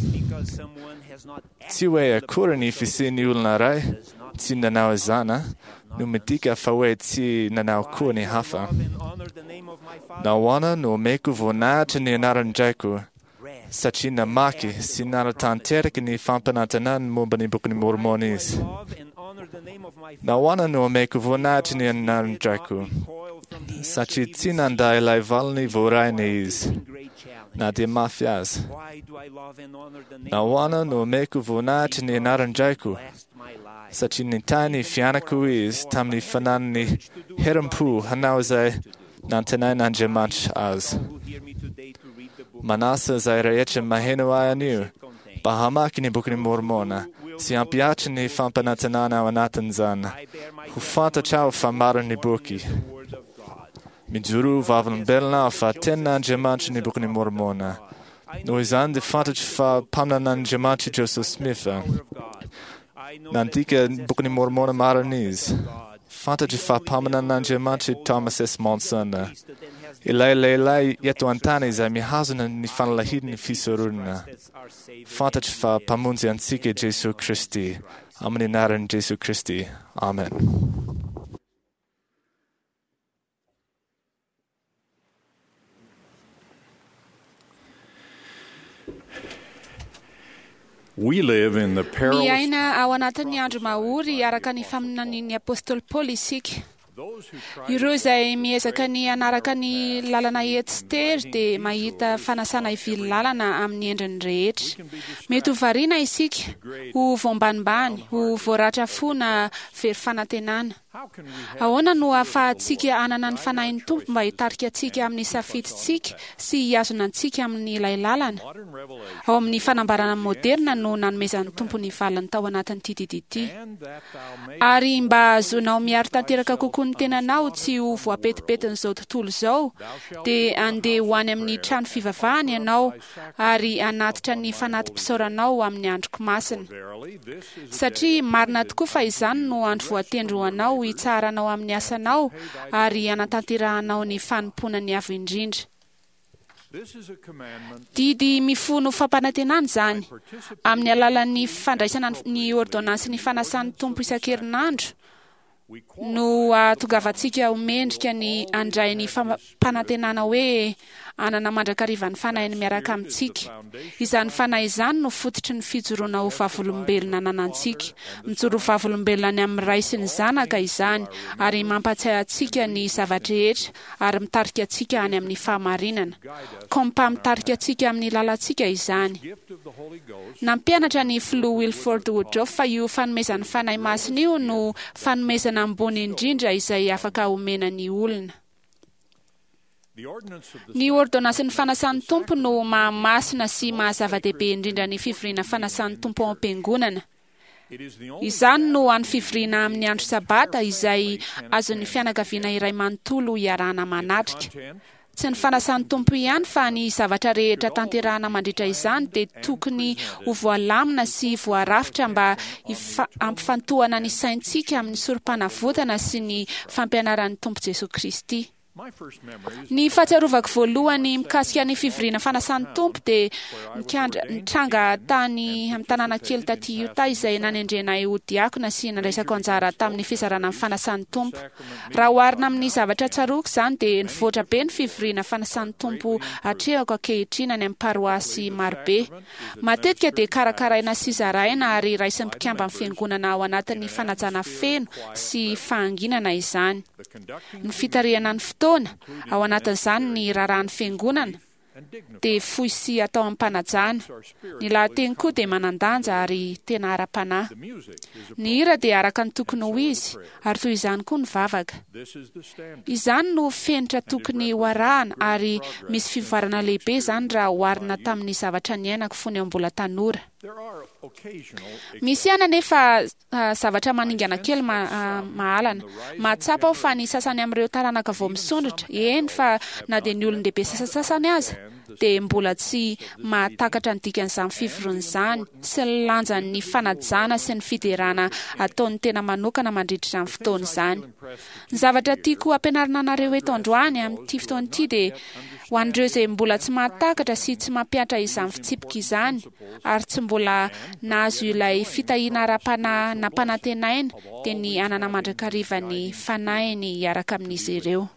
Speaker 4: Tiwea kurani fisi ni ulnarai. Tina nau zana. Numitika fawe ti nanau kuni hafa. Nawana no meku vonacha ni naranjaku. Sachina maki sinara tanterke ni fampanatanan mumbani bukni mormonis. Nawana no meku vonacha ni naranjaku. Sachi tinandai lai valni vorainis. Nadi mafias. Nawana no meku vonacha ni naranjaku. Sachi nintani fianakuis tamni fanani herampu hanauzai nantanai nanjamach az. Manasa zaireche mahenuaya new. Bahamakini bukni mormona. Si ampiachini fampanatanana wanatanzan. Hufanta chao famara ni buki. Mijuru vavan belna fa tenna jamachini bukni mormona. Noizan de fantach fa pamnanan jamachi Joseph Smith. Nantika bookny mormona maranis. Fantagy fahampamanan'Andriamanitra Thomas S. Monson. Ilay lehilahy eto an-tany izay mihazona ny fanalahidiny fisorona. Fantatry fa mpamonjy antsika Jesu Kristy. Amin'ny anaran'i Jesu Kristy. Amen.
Speaker 9: We live in the perilous...
Speaker 7: Miaina ao anatin'ny andro mahory araka ny faminanian'ny apôstôly Paoly isika. Ireo izay miezaka ny anaraka ny lalana etsitery dia mahita fanasana ivily lalana amin'ny endriny rehetra. Mety ho variana isika, ho voambanimbany, ho voaratra fo na very fanantenana. Ahoana no ahafahantsika anana ny fanahin'ny Tompo mba hitarika antsika amin'ny safidintsika sy hiazona antsika amin'ny ilay lalana? Ao amin'ny fanambarana moderna no nanomezan'ny Tompo ny valiny tao anatin'ity didity. Ary mba azonao miaro tanteraka kokoa ny tenanao tsy ho voapetipetin'izao tontolo izao, dia andeha ho any amin'ny trano fivavahana ianao ary anatitra ny fanatim-pisaoranao amin'ny androko masina. Satria marina tokoa fa izany no andro voatendro anao hitsaranao amin'ny asanao ary anatanterahanao ny fanompona ny avo indrindra. Didy mifono fampanantenana zany amin'ny alalan'ny fandraisana ny ordonansy ny fanasan'ny Tompo isan-kerinandro no atongavantsika ho mendrika ny andray ny fampanantenana hoe anana mandrakariva ny fanahy ny miaraka amintsika. Izany fanahy izany no fototry ny fijoroana ho vavolombelona nanantsika. Mijoro vavolombelona ny amin'ny ray sy ny zanaka izany ary mampatsiahy antsika ny zavatra rehetra ary mitarika antsika any amin'ny fahamarinana. Kompa mitarika antsika amin'ny lalantsika izany. Nampianatra ny filoha Wilford Woodruff fa io fanomezan'ny fanahy masina io no fanomezana ambony indrindra izay afaka omena ny olona. Ny ordonansy ny fanasan'ny Tompo no mahamasina sy mahazava-dehibe indrindra ny fivoriana fanasan'ny Tompo ao am-piangonana. Izany no any fivoriana amin'ny andro sabata izay azon'ny fianakaviana iray manontolo iarahana manatrika. Tsy ny fanasan'ny Tompo ihany fa ny zavatra rehetra tanterahana mandritra izany dia tokony ho voalamina sy voarafitra mba hampifantohana ny saintsika amin'ny sorom-panavotana sy ny fampianaran'ny Tompo Jesu Kristy. Ny fahatsiarovako voalohany mikasika ny fivoriana fanasan'ny Tompo dia nitranga tany amin'ny tanàna kely taty Utah izay nanendrenay ho diakona sy nandraisako anjara tamin'ny fizarana amin'ny fanasan'ny Tompo. Raha oharina amin'ny zavatra tsaroako izany dia nivoatra be ny fivoriana fanasan'ny Tompo hatrehako ankehitriny any amin'ny paroasy marobe. Matetika dia karakaraina sy zaraina ary raisin'ny mpikamba amin'ny fiangonana ao anatin'ny fanajana feno sy fahanginana izany. Ny fitarihana ny fotoana ao anatin'izany ny rarahan'ny fiangonana dia fohy sy atao amin'ny mpanajana. Ny lahateny koa dia manandanja ary tena ara-panahy. Ny hira dia araka ny tokony ho izy ary toy izany koa ny vavaka. Izany no fenitra tokony ho arahana ary misy fivoarana lehibe izany raha oharina tamin'ny zavatra niainako fony eo mbola tanora. Misy ihany anefa uh, zavatra maningana kely ma, uh, mahalana. Mahatsapa aho fa ny sasany amin'ireo taranaka vao misondrotra, eny fa na dia ny olon-dehibe sasasasany aza, dia mbola tsy mahatakatra ny dikan'izany fivoriana izany sy ny lanjan'ny fanajana sy ny fiderana ataon'ny tena manokana mandritra ny fotoana izany. Ny zavatra tiako ampianarina anareo eto androany amin'ity fotoana ity dia ho an'ireo izay mbola tsy mahatakatra sy tsy mampianatra izany fitsipika izany ary tsy mbola nahazo ilay fitahiana ara-panahy na mpanantenaina dia ny anana mandrakariva ny fanahiny hiaraka amin'izy ireo.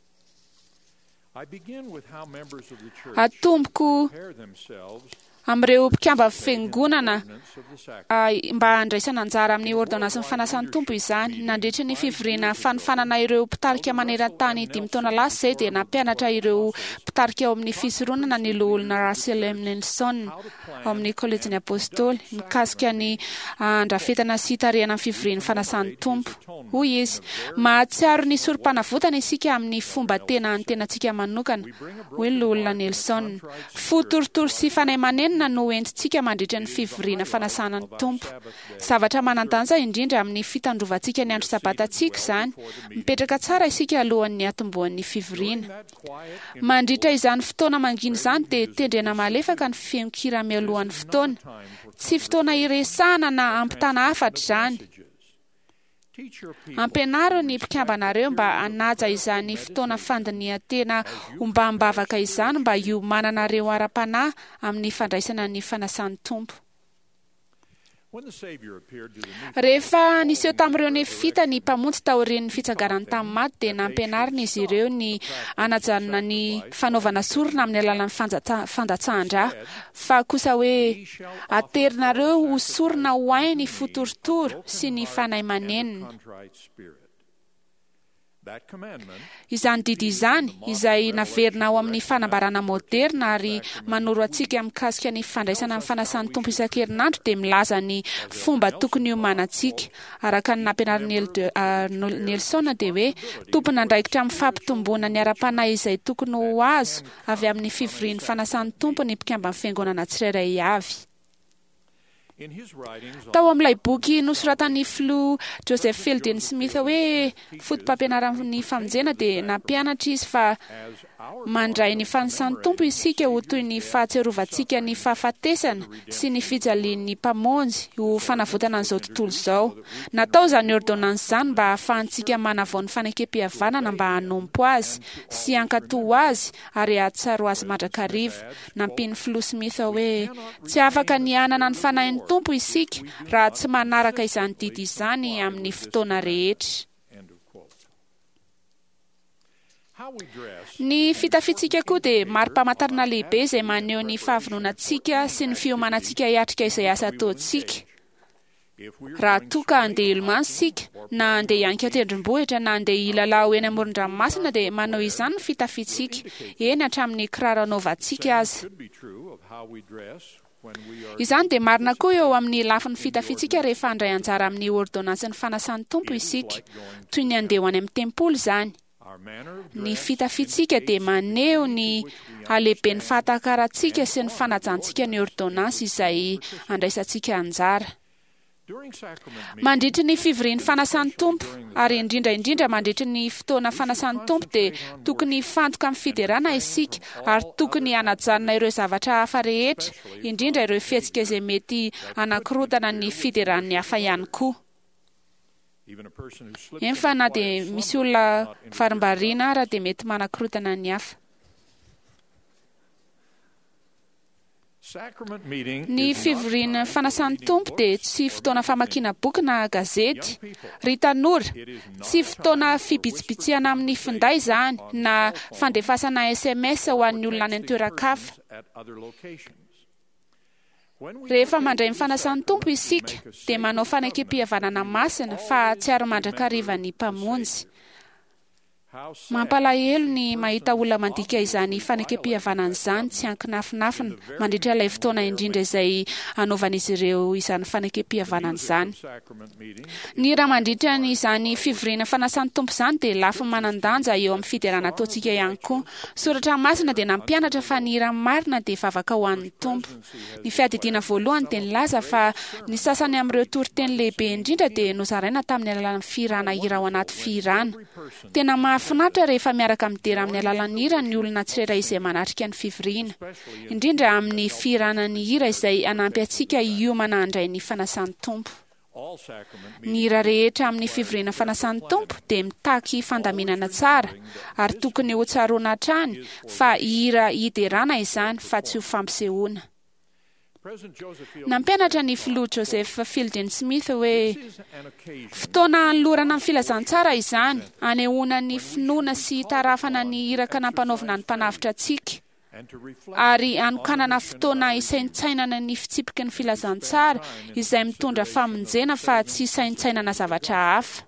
Speaker 7: Atomboko amin'ireo mpikamba fiangonana mba handraisana anjara amin'ny ordonansy ny fanasan'ny Tompo izany. Nandritra ny fivoriana fanofanana ireo mpitarika maneran-tany dimy taona lasa izay dia nampianatra ireo mpitarika ao amin'ny fisoronana ny loholona Russell M. Nelson ao amin'ny kolejin'ny apôstôly mikasika ny andrafetana sy tarihana ny fivoriana fanasan'ny Tompo. Hoy izy, mahatsiaro ny sorom-panavotana isika amin'ny fomba tena ny tenantsika manokana. Hoy ny loholona Nelson, fotorotoro sy fanay manenina inona no entintsika mandritra ny fivoriana fanasana ny tompo. Zavatra manan-danja indrindra amin'ny fitandrovantsika ny andro sabatatsika izany, mipetraka tsara isika alohan'ny atomboan'ny fivoriana. Mandritra izany fotoana mangina izany dia tendrena malefaka ny feon-kira mialohan'ny fotoana. Tsy fotoana iresahana na ampitana hafatra izany. Ampianaro ny mpikambanareo mba hanaja izany fotoana fandinihan-tena ombam-bavaka izany mba hiomananareo ara-panahy amin'ny fandraisana ny fanasan'ny tompo. Rehefa niseho tamin'ireo nefita ny mpamonjy taorian'ny fitsanganany tamin'ny maty dia nampianarina izy ireo ny anajanona ny fanaovana sorona amin'ny alalan'ny fandatsahan-dra, fa kosa hoe aterinareo ho sorona ho hay ny fotorotoro sy ny fanahy manenina. Izany didy izany izay naverina ao amin'ny fanambarana moderna ary manoro antsika mikasika ny fandraisana amin'ny fanasan'ny tompo isan-kerinandro dia milaza ny fomba tokony hiomanantsika. Araka ny nampianarin'ny Nelson dia hoe tompona andraikitra amin'ny fampitomboana ny ara-panahy izay tokony ho azo avy amin'ny fivorian'ny fanasan'ny tompo ny mpikamban'ny fiangonana tsirairay avy. Tao amin'ilay boky nosoratan'ny filoha Joseph Fielding Smith hoe fotom-pampianaran'ny famonjena dia nampianatra izy fa mandray ny fanasan'ny tompo isika ho toy ny fahatsiarovantsika ny fahafatesana sy ny fijalian'ny mpamonjy ho fanavotana an'izao tontolo izao. Natao izany ordonnance izany mba hahafahantsika manavao ny fanakempihavanana mba hanompo azy sy hankatoho azy ary hahatsaro azy mandrakariva. Nampiany filoha Smith hoe tsy afaka ny hanana ny fanahin'ny tompo isika raha tsy manaraka izany didy izany amin'ny fotoana rehetra. Ny fitafitsika koa dia mari-pamantarana lehibe izay maneho ny fahavononantsika sy ny fiomanantsika hiatrika izay asa ataontsika. Raha toa ka andeha ilomano isika na andeha hianika tendrombohitra na andeha hilalao eny amoron-dranomasina dia manao izany ny fitafitsika eny hatramin'ny kiraro anaovantsika aza. Izany dia marina koa eo amin'ny lafin'ny fitafitsika rehefa handray anjara amin'ny ordonnansin'ny fanasan'ny tompo isika, toy ny andeha ho any amin'ny tempolo izany. Ny fitafitsika dia maneho ny halehiben'ny fahatakarantsika sy ny fanajantsika ny ordonnance izay andraisantsika anjara. Mandritra ny fivorian'ny fanasan'ny tompo ary indrindra indrindra mandritra ny fotoana fanasan'ny tompo dia tokony fantoka amin'ny fiderana isika ary tokony hanajanona ireo zavatra hafa rehetra, indrindra ireo fihetsika izay mety hanakorotana ny fideran'ny hafa ihany koa. Eny fa na dia misy olona farimbariana ara dia mety manakorotana ny hafa. Ny fivoriana fanasan'ny tompo dia tsy fotoana famakiana boky na gazety. Ry tanora, tsy fotoana fibitsibitsihana amin'ny finday izany na fandefasana S M S ho an'ny olona any an-toeran-kafa. Rehefa mandray ny fanasan'ny tompo isika dia manao fanakempihavanana masina fa tsy ary mandrakariva ny mpamonjy. Mampalahelo ny mahita olona mandika izany fanakempihavanana izany tsy hankinafinafina mandritra ilay fotoana indrindra izay anaovan'izy ireo izany fanakempihavanana izany. Ny raha mandritra izany fivoriana fanasan'ny tompo izany dia lafy manan-danja eo amin'ny fiderana ataontsika ihany koa. Soratra masina dia nampianatra fa ny hira marina dia vavaka ho an'ny tompo. Ny fiadidiana voalohany dia nilaza fa ny sasany amin'ireo toriteny lehibe indrindra dia nozaraina tamin'ny alalan'ny firana hira ao anaty firana. Tena mahafinaritra rehefa miaraka midera amin'ny alalan'ny hira ny olona tsirairay izay manatrika ny fivoriana, indrindra amin'ny firanany hira izay anampy antsika hiomana handray ny fanasan'ny tompo. Ny hira rehetra amin'ny fivoriana fanasan'ny tompo dia mitaky fandaminana tsara ary tokony ho tsaroana hatrany fa hira hiderana izany fa tsy ho fampisehoana. Nampianatra ny filoha Joseph Fielding Smith hoe fotoana hanolorana amin'ny filazantsara izany, hanehoana ny finoana sy tarafana ny iraka nampanaovina ny mpanavitra antsika ary hanokanana fotoana isaintsainana ny fitsipiky ny filazantsara izay mitondra famonjena fa tsy isaintsainana zavatra hafa.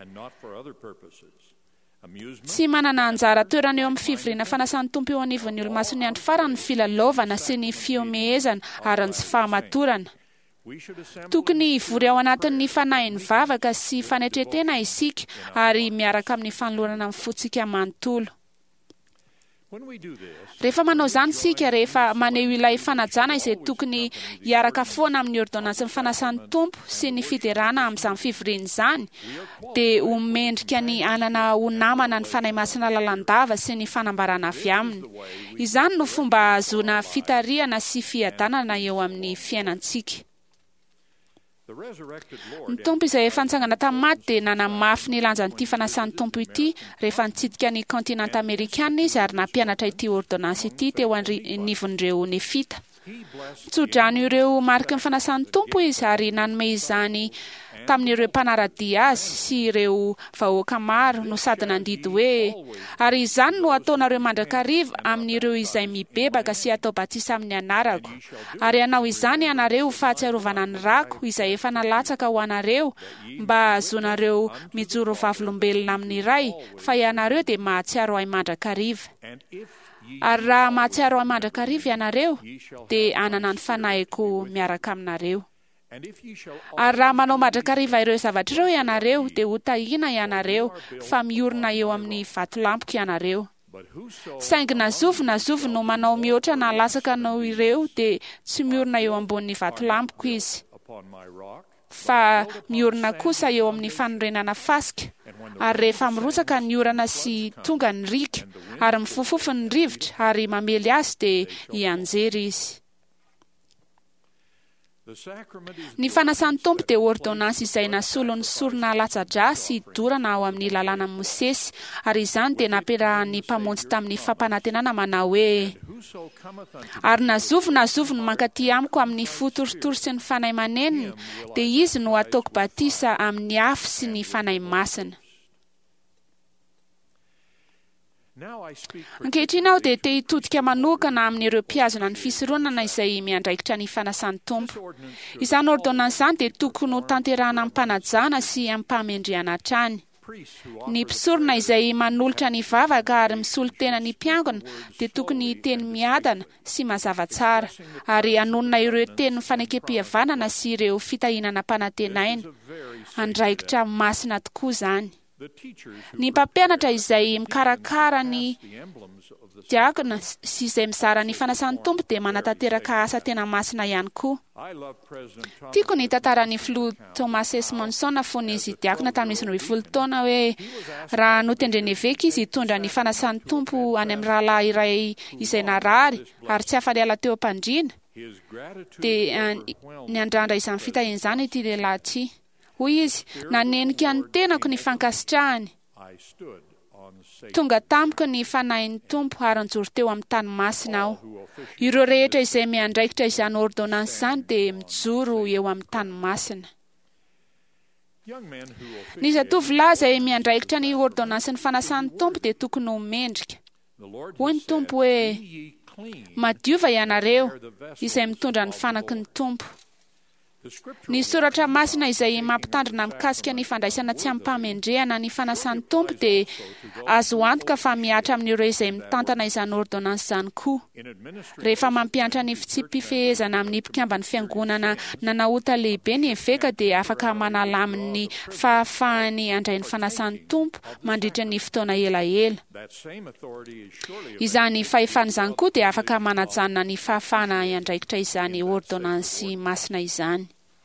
Speaker 7: Tsy manana anjara toerana eo amin'ny fivoriana fanasan'ny tompo eo anivon'ny olo-masony andro farany ny filalaovana sy ny fiomehezana ary ny tsy fahamatorana. Tokony hivory ao anatin'ny fanahin'ny vavaka sy fanetretena isika ary miaraka amin'ny fanolorana amin'ny fotsika manontolo.
Speaker 10: Rehefa manao izany sika rehefa maneho ilay fanajana izay tokony hiaraka foana amin'ny ordonansa ny fanasan'ny tompo sy ny fiderana amin'izany fivoriana izany, dia homendrika ny anana ho namana ny fanahy masina lalandava sy ny fanambarana avy aminy. Izany no fomba ahazoana fitariana sy fiadanana eo amin'ny fiainantsika. Ny tompo izay efa nitsangana tamin'ny maty dia nanamafy ny lanjan'ity fanasan'ny tompo ity rehefa nitsidika ny kontinanta Amerikanina izy ary nampianatra ity ordonansa ity teo anivon'ireo nefita. Tsodrano ireo mariky ny fanasan'ny tompo izy ary nanome izany tamin'ireo mpanaradia azy sy ireo vahoaka maro no sady nandidy hoe ary izany no ataonareo mandrakariva amin'ireo izay mibebaka sy atao batisa amin'ny anarako. Ary anao izany ianareo fahatsiarovana ny rako izay efa nalatsaka ho anareo mba azonareo mijoro vavolombelona amin'ny iray, fa ianareo dia mahatsiaro ahy mandrakariva. Ary raha mahatsiaro ahy mandrakariva ianareo dia anana ny fanahiko miaraka aminareo. Ary raha manao mandrakariva ireo zavatra ireo ianareo dia ho tahina ianareo fa miorina eo amin'ny vatolampoko ianareo. Saingy na zovo na zovo no manao mihoatra na lasaka no ireo dia tsy miorina eo ambonin'ny vatolampoko izy, fa miorina kosa eo amin'ny fanorenana fasika. Ary rehefa mirotsaka ny orana sy tonga ny rika ary mifofofo ny rivotra ary mamely azy dia hianjery izy. Ny fanasan'ny tompo dia ordonansa izay nasolo ny sorona latsa-drà sy dorana ao amin'ny lalàna Mosesy, ary izany dia nampiarahan'ny mpamonjy tamin'ny fampanantenana manao hoe ary na zovo na zovo no mankaty amiko amin'ny fotoritory sy ny fanahy manenina dia izy no ataoko batisa amin'ny afo sy ny fanahy masina. Ankehitriny aho dia te hitodika manokana amin'ireo mpiazona ny fisoronana izay miandraikitra ny fanasan'ny tompo. Izany ordonansa izany dia tokony ho tanterahana amin'ny mpanajana sy amin'ny mpamendrehana hatrany. Ny mpisorona izay manolotra ny vavaka ary misolo tena ny mpiangona dia tokony hiteny miadana sy mazava tsara ary anonona ireo teny fanekem-pihavanana sy ireo fitahinana mpanantenaina. Andraikitra masina tokoa izany. Ny mpampianatra izay mikarakara ny diakona sy izay mizara ny fanasan'ny tompo dia manatanteraka asa tena masina ihany koa. Tiako ny tantaran'ny filoha Thomas S. Monson fony izy diakona tamin'izy roa folo taona hoe raha notendreny eveka izy hitondra ny fanasan'ny tompo any amin'ny rahalahy iray izay narary ary tsy afa niala teo am-pandriana dia ny andrandra izany fitahiana izany ity lehilahy ity. Hoy izy, nanenika ny tenako ny fankasitrahany. Tonga tamiko ny fanahin'ny tompo ary nijoro teo amin'ny tany masina aho. Ireo rehetra izay miandraikitra izany ordonansa izany dia mijoro eo amin'ny tany masina. Ny zatovolahy izay miandraikitra ny ordonansa ny fanasan'ny tompo dia tokony ho mendrika. Hoy ny tompo hoe madiova ianareo izay mitondra ny fanaky ny tompo. Ny soratra masina izay mampitandrina mikasika ny fandraisana tsy ampamendrehana ny fanasan'ny tompo dia azo antoka fa miatra amin'ireo izay mitantana izany ordonansa izany koa. Rehefa mampianatra ny fitsipifehezana amin'ny mpikambany fiangonana nanaota lehibe ny eveka dia afaka manala amin'ny fahafahany andray ny fanasan'ny tompo mandritra ny fotoana elaela. Izany fahefana izany koa dia afaka manajanona ny fahafahana andraikitra izany ordonansa masina izany.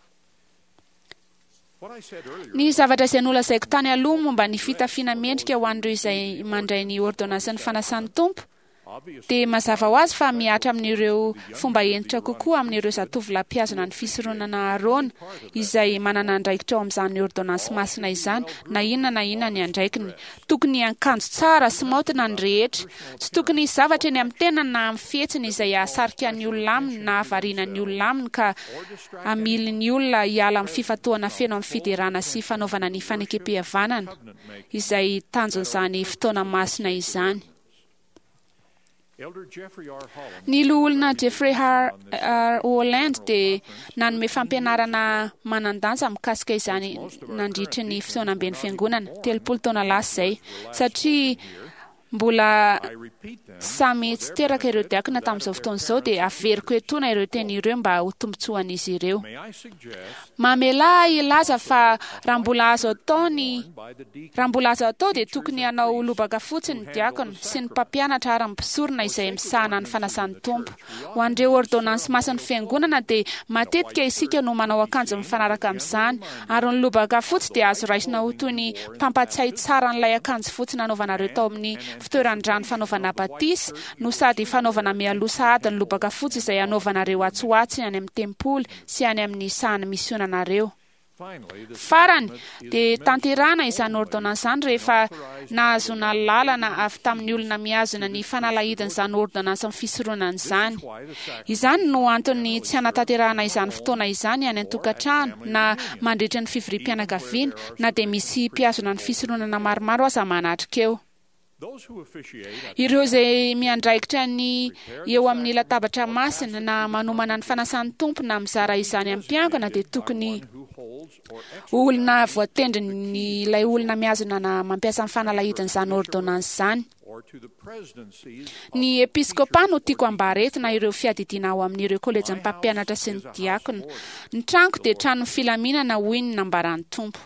Speaker 10: Ny zavatra izay nolazaiko tany aloha momba ny fitafiana mendrika ho an'ireo izay mandray ny ordonansa ny fanasan'ny tompo dia mazava ho azy fa miatra amin'ireo fomba entitra kokoa amin'ireo zatovolahy mpiazona ny fisoronana Arona izay manana andraikitra ao amin'izany ordonansa masina izany na inona na inona ny andraikiny. Tokony akanjo tsara sy maontina ny rehetra. Tsy tokony zavatra eny amin'ny tenany na amin'ny fihetsiny izay ahasarika ny olona aminy na avariana ny olona aminy ka amily ny olona hiala amin'ny fifatoana feno amin'ny fiderana sy fanaovana ny fanekem-pihavanana izay tanjon'izany fotoana masina izany. Ny loholona Jeffrey R. Holland dia nanome fampianarana manan-danja mikasika izany nandritry ny fotoana amben'ny fiangonana telopolo taona lasa izay satria mbola samy tsy teraka ireo diakona tamin'izao fotoana izao dia averiko etona ireo teny ireo mba ho tombotsoan'izy ireo. Mamela ilaza fa raha mbola azo ataony raha mbola azo atao dia tokony hanao lobaka fotsiny ny diakona sy ny mpampianatra ara-mpisorona izay misahana ny fanasan'ny tompo. Ho an'ireo ordonansi masin'ny fiangonana dia matetika isika no manao akanjo mifanaraka amin'izany, ary ny lobaka fotsy dia azo raisina ho toy ny mpampatsiahy tsara n'ilay akanjo fotsy nanaovanareo tao amin'ny fitoeran-drano fanaovana batisy no sady fanaovana mialosa ady ny lobaka fotsy izay anaovanareo atsoatsy any amin'ny tempoly sy any amin'ny sahany misionanareo. Farany dia tanterana izany ordonansa izany rehefa nahazona lalana avy tamin'ny olona mihazona ny fanalahidin'izany ordonansa amin'ny fisoronana izany. Izany no antony tsy hanatanterahana izany fotoana izany any an-tokantrano na mandritra ny fivorim-pianakaviana na dia misy mpiazona ny fisoronana maromaro aza manatrika eo. Ireo izay miandraikitra ny eo amin'ny latabatra masina na manomana ny fanasan'ny tompo na mizara izany amin'ny mpiangana dia tokony olona voatendry ny ilay olona mihazona na mampiasa ny fanalahidin'izany ordonansa izany. Ny episkopa no tiako ambaretina ireo fiadidiana ao amin'ireo kolejin'ny mpampianatra sy ny diakona. Ny tranoko dia trano filaminana hoy ny nambaran'ny tompo.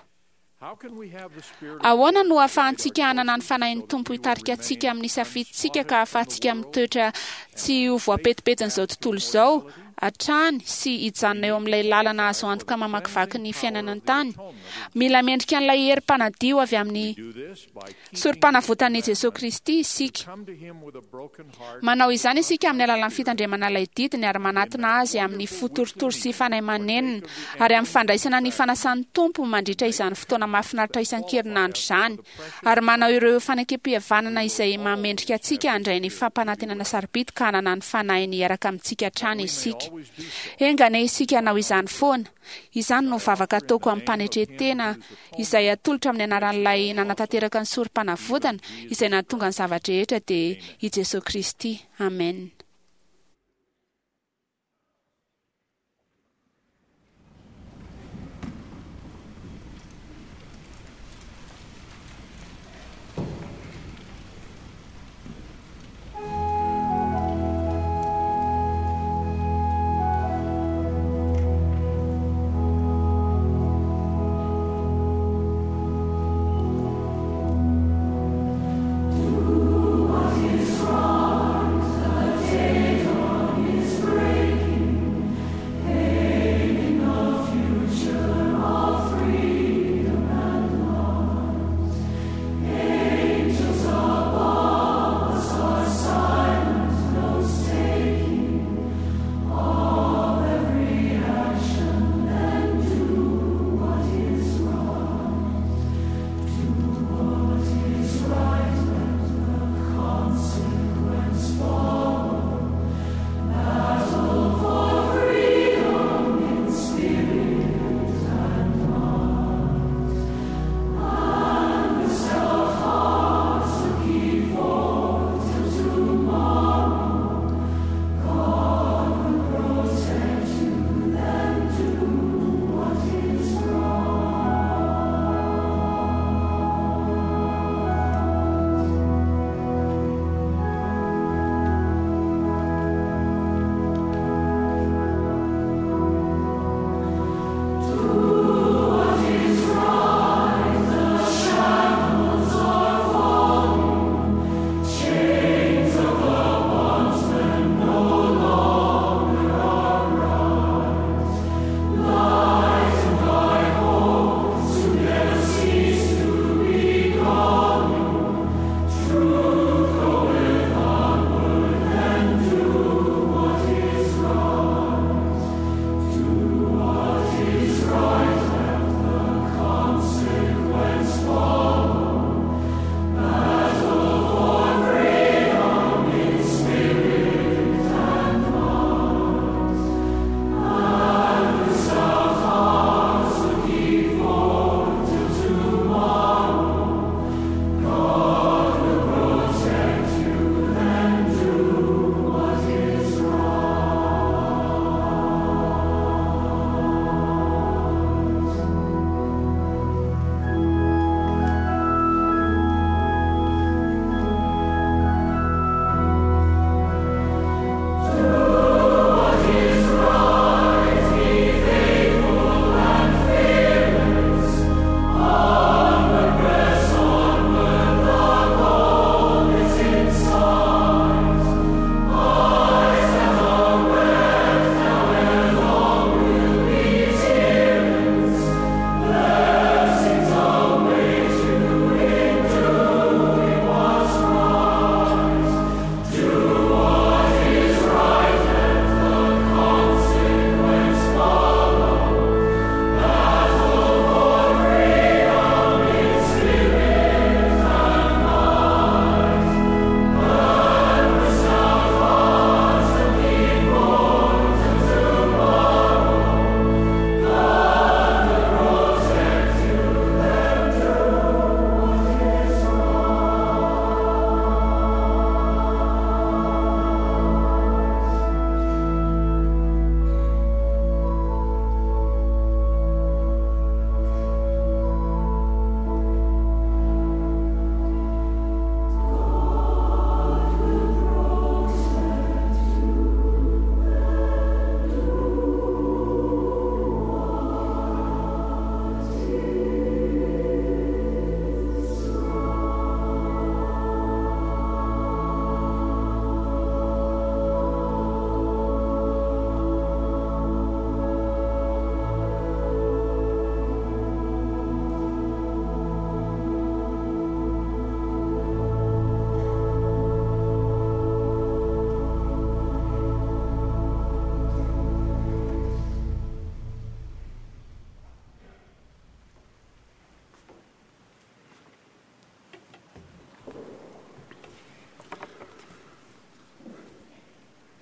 Speaker 10: Ahoana no ahafahantsika hanana ny fanahin'ny tompo hitarika antsika amin'ny safidintsika ka ahafahantsika mitoetra tsy ho voapetipetin'izao tontolo izao, hatrany sy hijanona eo amin'ilay lalana azo antoka mamakivaky ny fiainana ny tany? Mila mendrika an'ilay herim-panadio avy amin'ny sorom-panavotan'i Jesosy Kristy isika. Manao izany isika amin'ny alalan'ny fitandremana ilay didiny ary manatona azy amin'ny fotorotoro sy fanahy aman'enina ary amin'ny fandraisana ny fanasan'ny tompo mandritra izany fotoana mahafinaritra isan-kerinandro izany, ary manao ireo fanekem-pihavanana izay mamendrika antsika handray ny fampanantenana sarobidy ka hanana ny fanahiny iaraka amintsika hatrany isika. Engane isika hanao izany foana. Izany no vavaka ataoko amin'ny mpanetretena izay atolotra amin'ny anaran'ilay nanatanteraka ny sorom-panavotana izay nahatonga ny zavatra rehetra dia i Jesosy Kristy. Amen.
Speaker 11: What is wrong?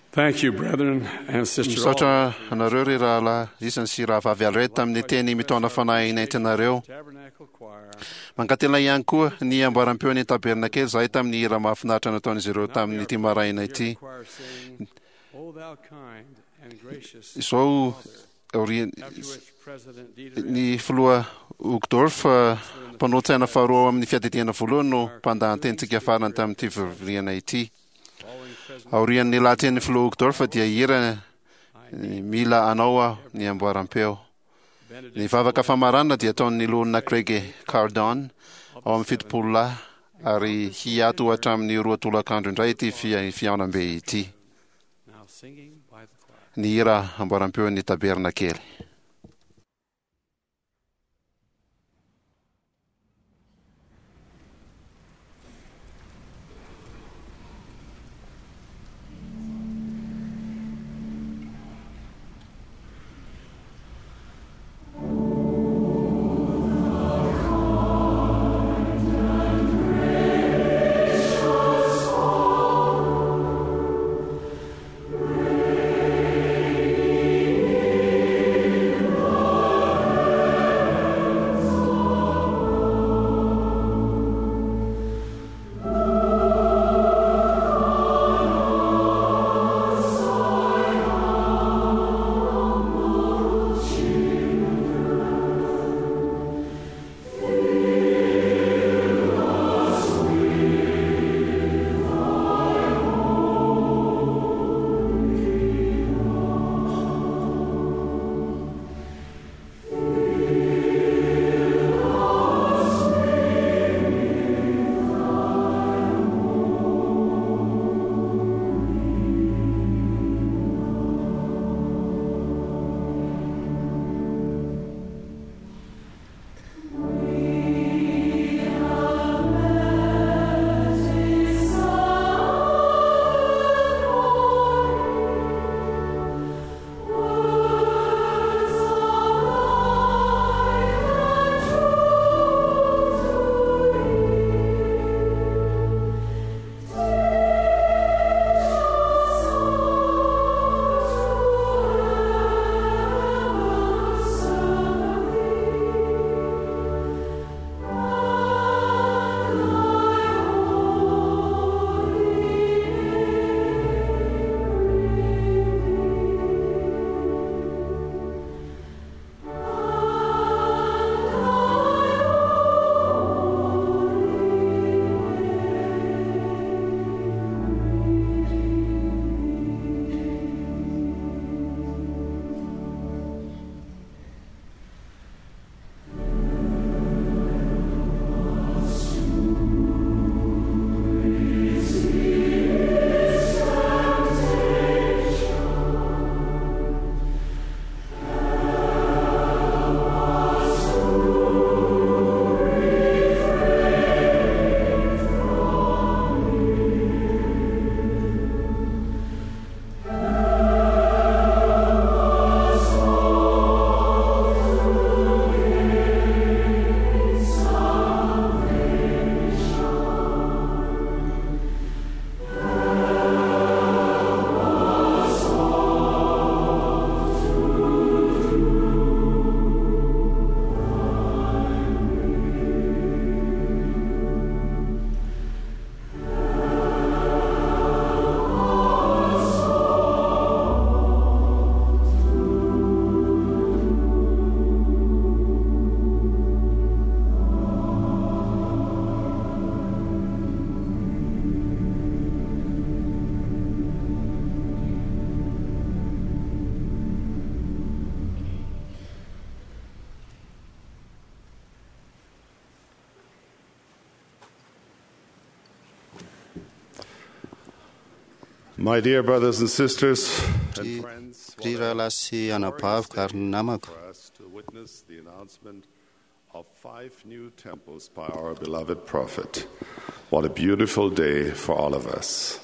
Speaker 5: Thank you, brethren and sisters.
Speaker 2: Misaotra anareo ry rahalahy, isan'ny sy raha vavy already tamin'ny teny mitondra fanahy inentinareo. Mankatela ihany koa ny amboaram-peon'ny tabernakely zahay tamin'ny hira mahafinaritra nataon'izy ireo tamin'ny ity maraina ity. Izao ny filoha Uchtdorf mpanao-tsaina faharoa amin'ny fiadidihana voalohany no mpandahan-tenitsika farany tamin'ity fivoriana ity. Aorian'ny lahateny filoha Uchtdorf dia hira mila anao ny amboaram-peo. Ny vavaka famarana dia ataon'ny lohanina Craig Cardon ao amin'ny fitopolo lahy ary hiato hatramin'ny roa tolakandro indray ity fiaonam-be ity. Ny hira amboaram-peon'ny tabernakely.
Speaker 11: My dear brothers and sisters and friends,
Speaker 2: Ry rahalahy sy anabavika ary ny namako,
Speaker 11: for us to witness the announcement of five new temples by our beloved prophet. What a beautiful day for all of us.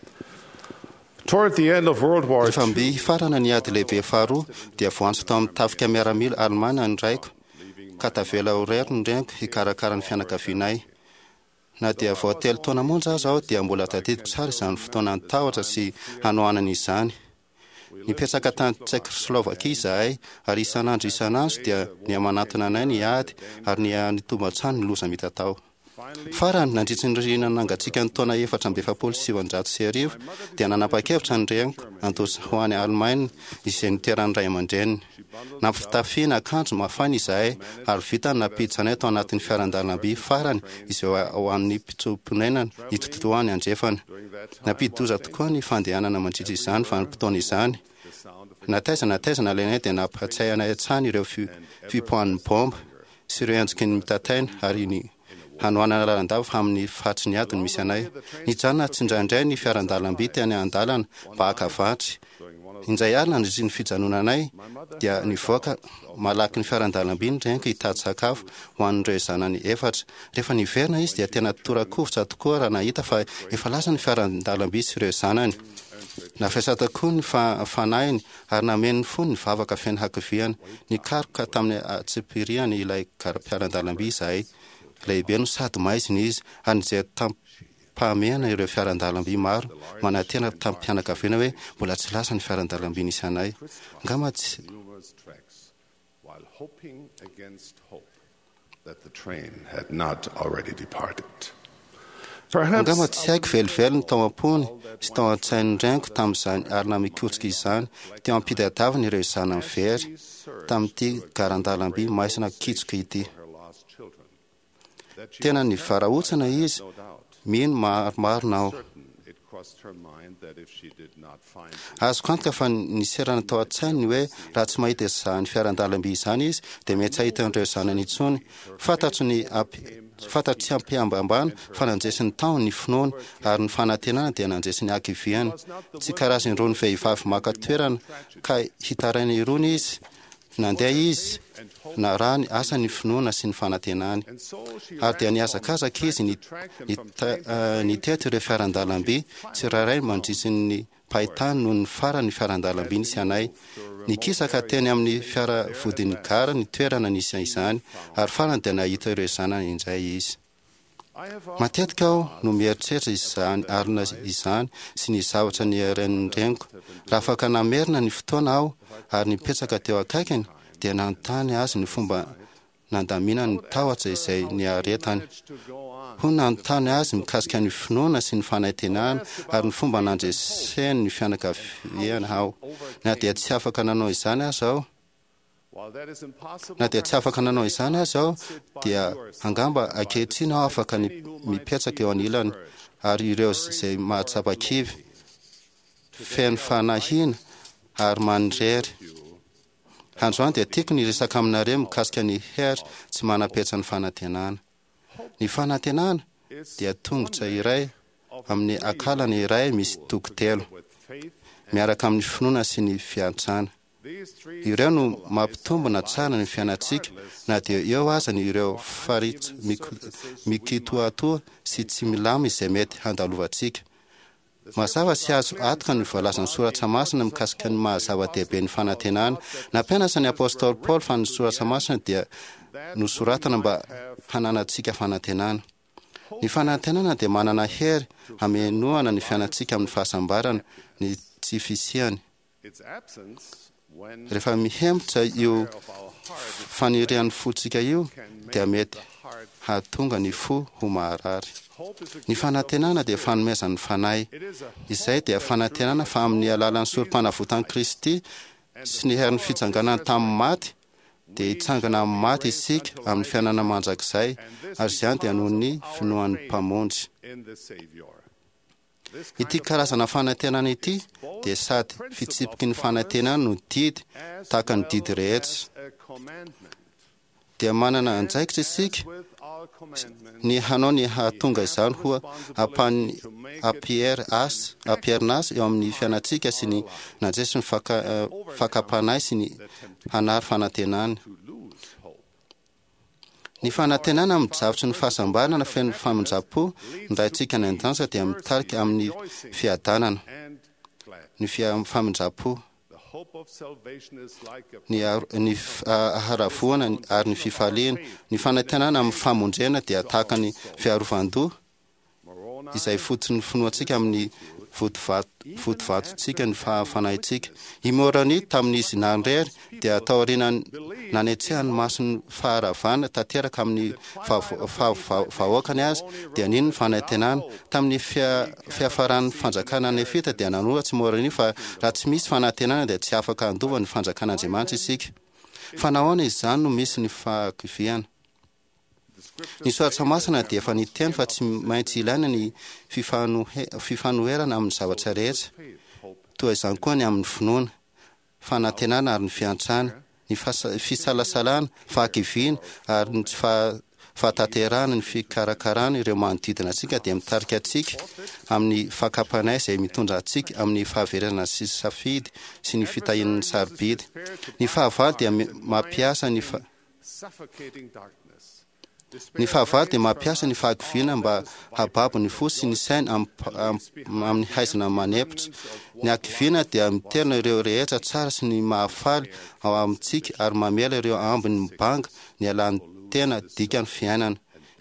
Speaker 11: Toward the end of World War
Speaker 2: Two, famby farana ny ady lehibe faharoa dia voantso tao amin'ny tafika miaramila Alemana ny raiko ka tavela ho rery ny reniko hikarakara ny fianakavianay.
Speaker 12: na dia vao telo taona monja azy aho dia mbola tadidiko tsara izany fotoana antahotra sy hanoanana izany. Nipetraka tany Tsekoslovakia izahay ary isan'andro isan'andro dia ny amanatona anay ny ady ary ny nitombatrany ny loza mitatao. Farany nandritry ny ririna nangatsiaka ny taona efatra amby efapolo sy sivinjato sy arivo dia nanapa-kevitra ny reniko andosa ho any Alemaina izay nitoeran'ny ray aman-dreniny. Nampitafiana akanjo mafana izahay ary vitany napiditra anay tao anatin'ny fiaran-dalamby farany izay ao amin'ny mpitso-ponenana itototoany andrefana. Nampidi-doza tokoa ny fandehanana mandritra izany vanim-potoana izany. Nataiza nataiza nalainay dia nampahatsiay anay hatrany ireo fipohan'ny bomba sy ireo endriky ny mitataina ary ny hanoanana lalandava fa amin'ny fatry ny adiny misy anay. Nijanona tsindraindray ny fiaran-dalamby teny an-dalana mba hakavatry. Indray alina ny ny fijanona anay dia nivoaka malaky ny fiaran-dalamby ny reniko hitady sakafo ho an'ireo zanany efatra. Rehefa niverina izy dia tena torakovitra tokoa raha nahita fa efa lasa ny fiaran-dalamby sy ireo zanany. Nafesata koa ny fanahiny ary nameny fony ny vavaka feno hakiviana. Nikaroka tamin'ny atsipiriany ilay fiaran-dalamby izahay. Lehibe no sady maiziny izy ary izay tampahamenana ireo fiaran-dalamby maro manatena tamin'ny mpianakaviana hoe mbola tsy lasa ny fiaran-dalamby nisy anay. Angamba tsy Angamba tsy haiko velively ny tao am-pony sy tao an-tsain'ny reniko tamin'izany ary namikotrika izany teo ampitadiavana ireo zanany very tamin'ity garan-dalamby maisina kitsoka ity. Tena ny varaotsana izy, mino maromaro nao. Azoko antoka fa niserana tao an-tsainy hoe raha tsy mahita izany fiaran-dalamby izany izy dia mety hahita an'ireo zanany intsony. Fantatro ny fantatro tsy ampiambambana fa nanjesy ny taony ny finoana ary ny fanantenana dia nanjesy ny hakiviana. Tsy karazany irony vehivavy maka toerana ka hitaraina irony izy. Nandeha izy na raha ny asa ny finoana sy ny fanantenany. Ary dia niazakazaka izy niteto ireo fiaran-dalamby tsy raharay mandritry ny pahitany noho ny farany fiaran-dalamby nisy anay. Nikisaka teny amin'ny fiara vodin'ny gara ny toerana nisy izany ary farany dia nahita ireo zanany indray izy. Matetika aho no mieritreritra izany arina izany sy ny zavatra ny reniny reniko. Raha afaka namerina ny fotoana aho ary nipetraka teo akaikiny dia nanontany azy ny fomba nandamina ny tahotra izay niaretany. Ho nanontany azy mikasika ny finoana sy ny fanantenana ary ny fomba nandreseny ny fianakaviana aho. Na dia tsy afaka nanao izany azy aho Na dia tsy afaka nanao izany azy aho dia angamba ankehitriny aho afaka mipetraka eo anilany ary ireo izay mahatsapa-kivy feno fanahina ary mandrery. Androany dia tiako ny resaka aminareo mikasika ny hery tsy manapetra ny fanantenana. Ny fanantenana dia tongotra iray amin'ny akalana iray misy toko telo miaraka amin'ny finoana sy ny fiantrana. Ireo no mampitombona tsara ny fiainantsika na dia eo aza ny ireo faritra mikitoatoa sy tsy milama izay mety handalovantsika. Mazava sy azo atoka ny voalazan'ny soratra masina mikasika ny mahazava-dehibe ny fanantenana. Nampianatra ny apôstôly Paoly fa ny soratra masina dia nosoratana mba hananantsika fanantenana. Ny fanantenana dia manana hery hamenoana ny fiainantsika amin'ny fahasambarana ny tsy fisiany. Rehefa mihemotra io fanirian'ny fotsika io dia mety hahatonga ny fo ho maharary. Ny fanantenana dia fanomezan'ny fanahy. Izay dia fanantenana fa amin'ny alalan'ny sori-panavotan'i Kristy sy ny herin'ny fitsanganana tamin'ny maty dia hitsangana amin'ny maty isika amin'ny fiainana mandrakizay ary izany dia noho ny finoan'ny mpamonjy. Ity karazana fanantenana ity dia sady fitsipiky ny fanantenana no didy tahaka ny didy rehetra. Dia manana anjaikitra isika ny hanao ny hahatonga izany ho ampierinazy eo amin'ny fiainantsika sy ny nanjesy ny fakapanahy sy ny hanary fanantenana. Ny fanantenana mijavotry ny fahasambarana feno famonjam-po ny raintsika ny an-dansa dia mitarika amin'ny fiadanana ny famonjam-po, ny haravoana ary ny fifaliana. Ny fanantenana amin'ny famondrena dia tahaka ny fiarovan-doha izay fotsiny finoantsika amin'ny fotovatotsika ny fahafanahintsika imorani tamin'izy nanrery dia taoriana nanetsehany masony faharavana tanteraka amin'ny vahoakany azy dia nino ny fanaitenana tamin'ny fiafaran'ny fanjakana ny fita dia nanoratsy morani fa raha tsy misy fanaitenana dia tsy afaka andova ny fanjakan'andriamanitra isika fanahoana izany no misy ny fahakiviana ny soratra masina dia efa niteny fa tsy maintsy ilaina ny fifanoherana amin'ny zavatra rehetra toa izany koa ny amin'ny finoana fanantenana ary ny fiantsana ny fisalasalana fahakiviana ary ny tsy fahatanterana ny fikarakarana ireo manodidina atsika dia mitarika atsika amin'ny fakapanay izay mitondra atsika amin'ny fahaverana sy safidy sy ny fitahinan'ny sarobidy ny fahavalo dia mampiasa ny ny fahavalo dia mampiasa ny fahakiviana mba hababo ny fo sy ny saina amin'ny haizina manepotra ny akiviana dia miterina ireo rehetra tsara sy ny mahafaly ao amintsika ary mamela ireo ambiny mibanga ny alan'ny tena dika ny fiainana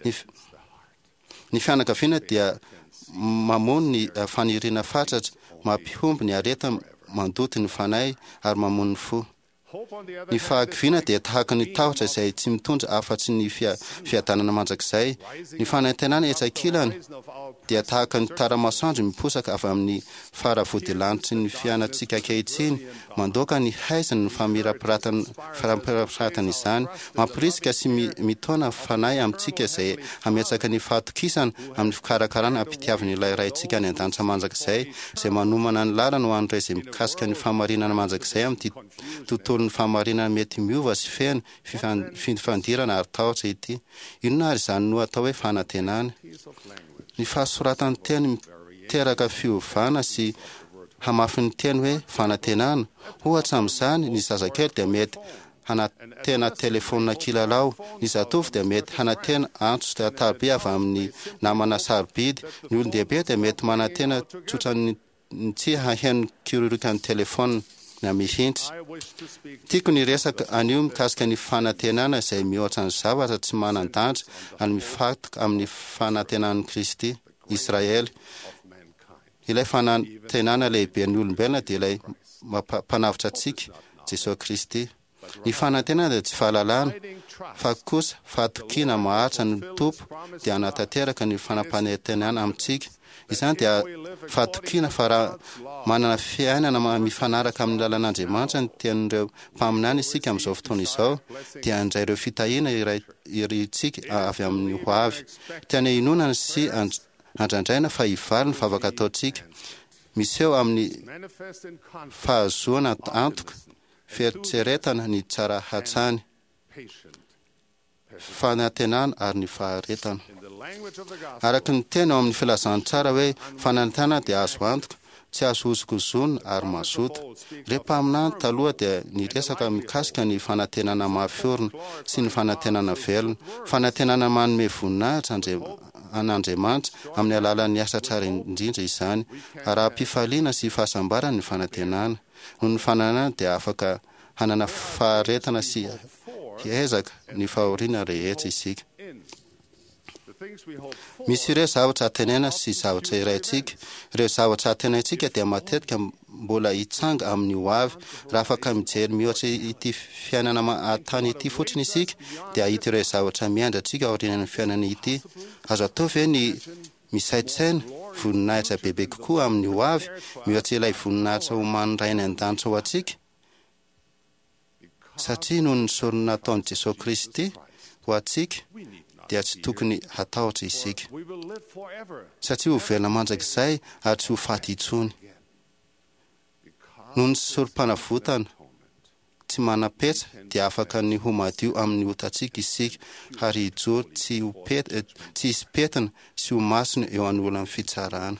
Speaker 12: ny fianakaviana dia mamono ny faniriana fatratra mampihomby ny areta mandoty ny fanay ary mamono ny fo ny fahakiviana dia tahaka ny tahotra izay tsy mitondra afa-tsy ny fiadanana mandrakizay ny fanaitenana etsakilany dia tahaka ny taramasoandro miposaka avy amin'ny faravodilanitry ny fiainantsika kehitsiny mandoaka ny haizany ny famirapiratana izany mampirisika sy mitona fanay amintsika izay ametsaka ny fahatokisana amin'ny fikarakarana ampitiaviny ilay raintsika ny an-danitra mandrakizay izay manomana ny lalana ho an'ireo izay mikasika ny famarinana mandrakizay amin'ny tontolo ny famarinana mety miova sy fena fifandirana ary tahotra ity inona ary izany no atao hoe fanatenana ny fahasoratany teny miteraka fiovana sy hamafy ny teny hoe fanatenana ohatra amin'izany ny zazakely dia mety hanatena telefona kilalao ny zatovy dia mety hanatena antso taroby avy amin'ny namana sarobidy ny olon-dehibe dia mety manatena tsotrany tsy haheno kirorokany telefona na mihitsy tiako ny resaka anio mikasika ny fanatenana izay mihoatra ny zavatra tsy manan-danja any mifatoka amin'ny fanatenan'i Kristy Israely ilay fanatenana lehibe ny olombelona dia ilay mpanavitra antsika Jesosy Kristy ny fanatenana dia tsy fahalalana fa kosa fahatokiana maharitra ny tompo dia hanatanteraka ny fanampanantenana amintsika izany dia fahatokiana fa raha manana fiainana mifanaraka amin'ny lalan'Andriamanitra ny tenin'ireo mpaminany isika amin'izao fotoana izao dia handray ireo fitahiana iritsika avy amin'ny ho avy tena inonana sy andrandraina fa hivaly ny vavaka ataontsika miseo amin'ny fahazoana antoka fieritseretana ny tsara hatsany fanatenana ary ny faharetana araka ny tena ao amin'ny filazany tsara hoe fanantenana dia azo antoka tsy azo ozokozona ary mazoto rehempaminany taloha dia ny resaka mikasika ny fanatenana mahafiorina sy ny fanatenana velona fanatenana manome voninahitra an'Andriamanitra amin'ny alalan'ny asa tsara indrindra izany ara-pifaliana sy fahasambarana ny fanatenana noho ny fananana dia afaka hanana faharetana sy ezaka ny fahoriana rehetra isika misy ireo zavatra atenena sy zavatra iraintsika ireo zavatra atenaintsika dia matetika mbola hitsanga amin'ny ho avy raha afaka mijery mihoatra ity fiainana atany ity fotsiny isika dia hita ireo zavatra miandratsika aorinan'ny fiainana ity azo atao ve ny misaitsaina voninahitra bebe kokoa amin'ny ho avy mihoatra ilay voninahitra ho manirainy an-danitra ho atsika satria noho ny sorona nataon'i Jesosy Kristy ho atsika dia tsy tokony hatahotra isika satria ho velona mandrakizay ary tsy ho faty intsony noho ny sorom-panavotana tsy manapetra dia afaka ny ho madio amin'ny otatsika isika ary hijoro tsy hisy petina sy ho masina eo an'olana fitsarana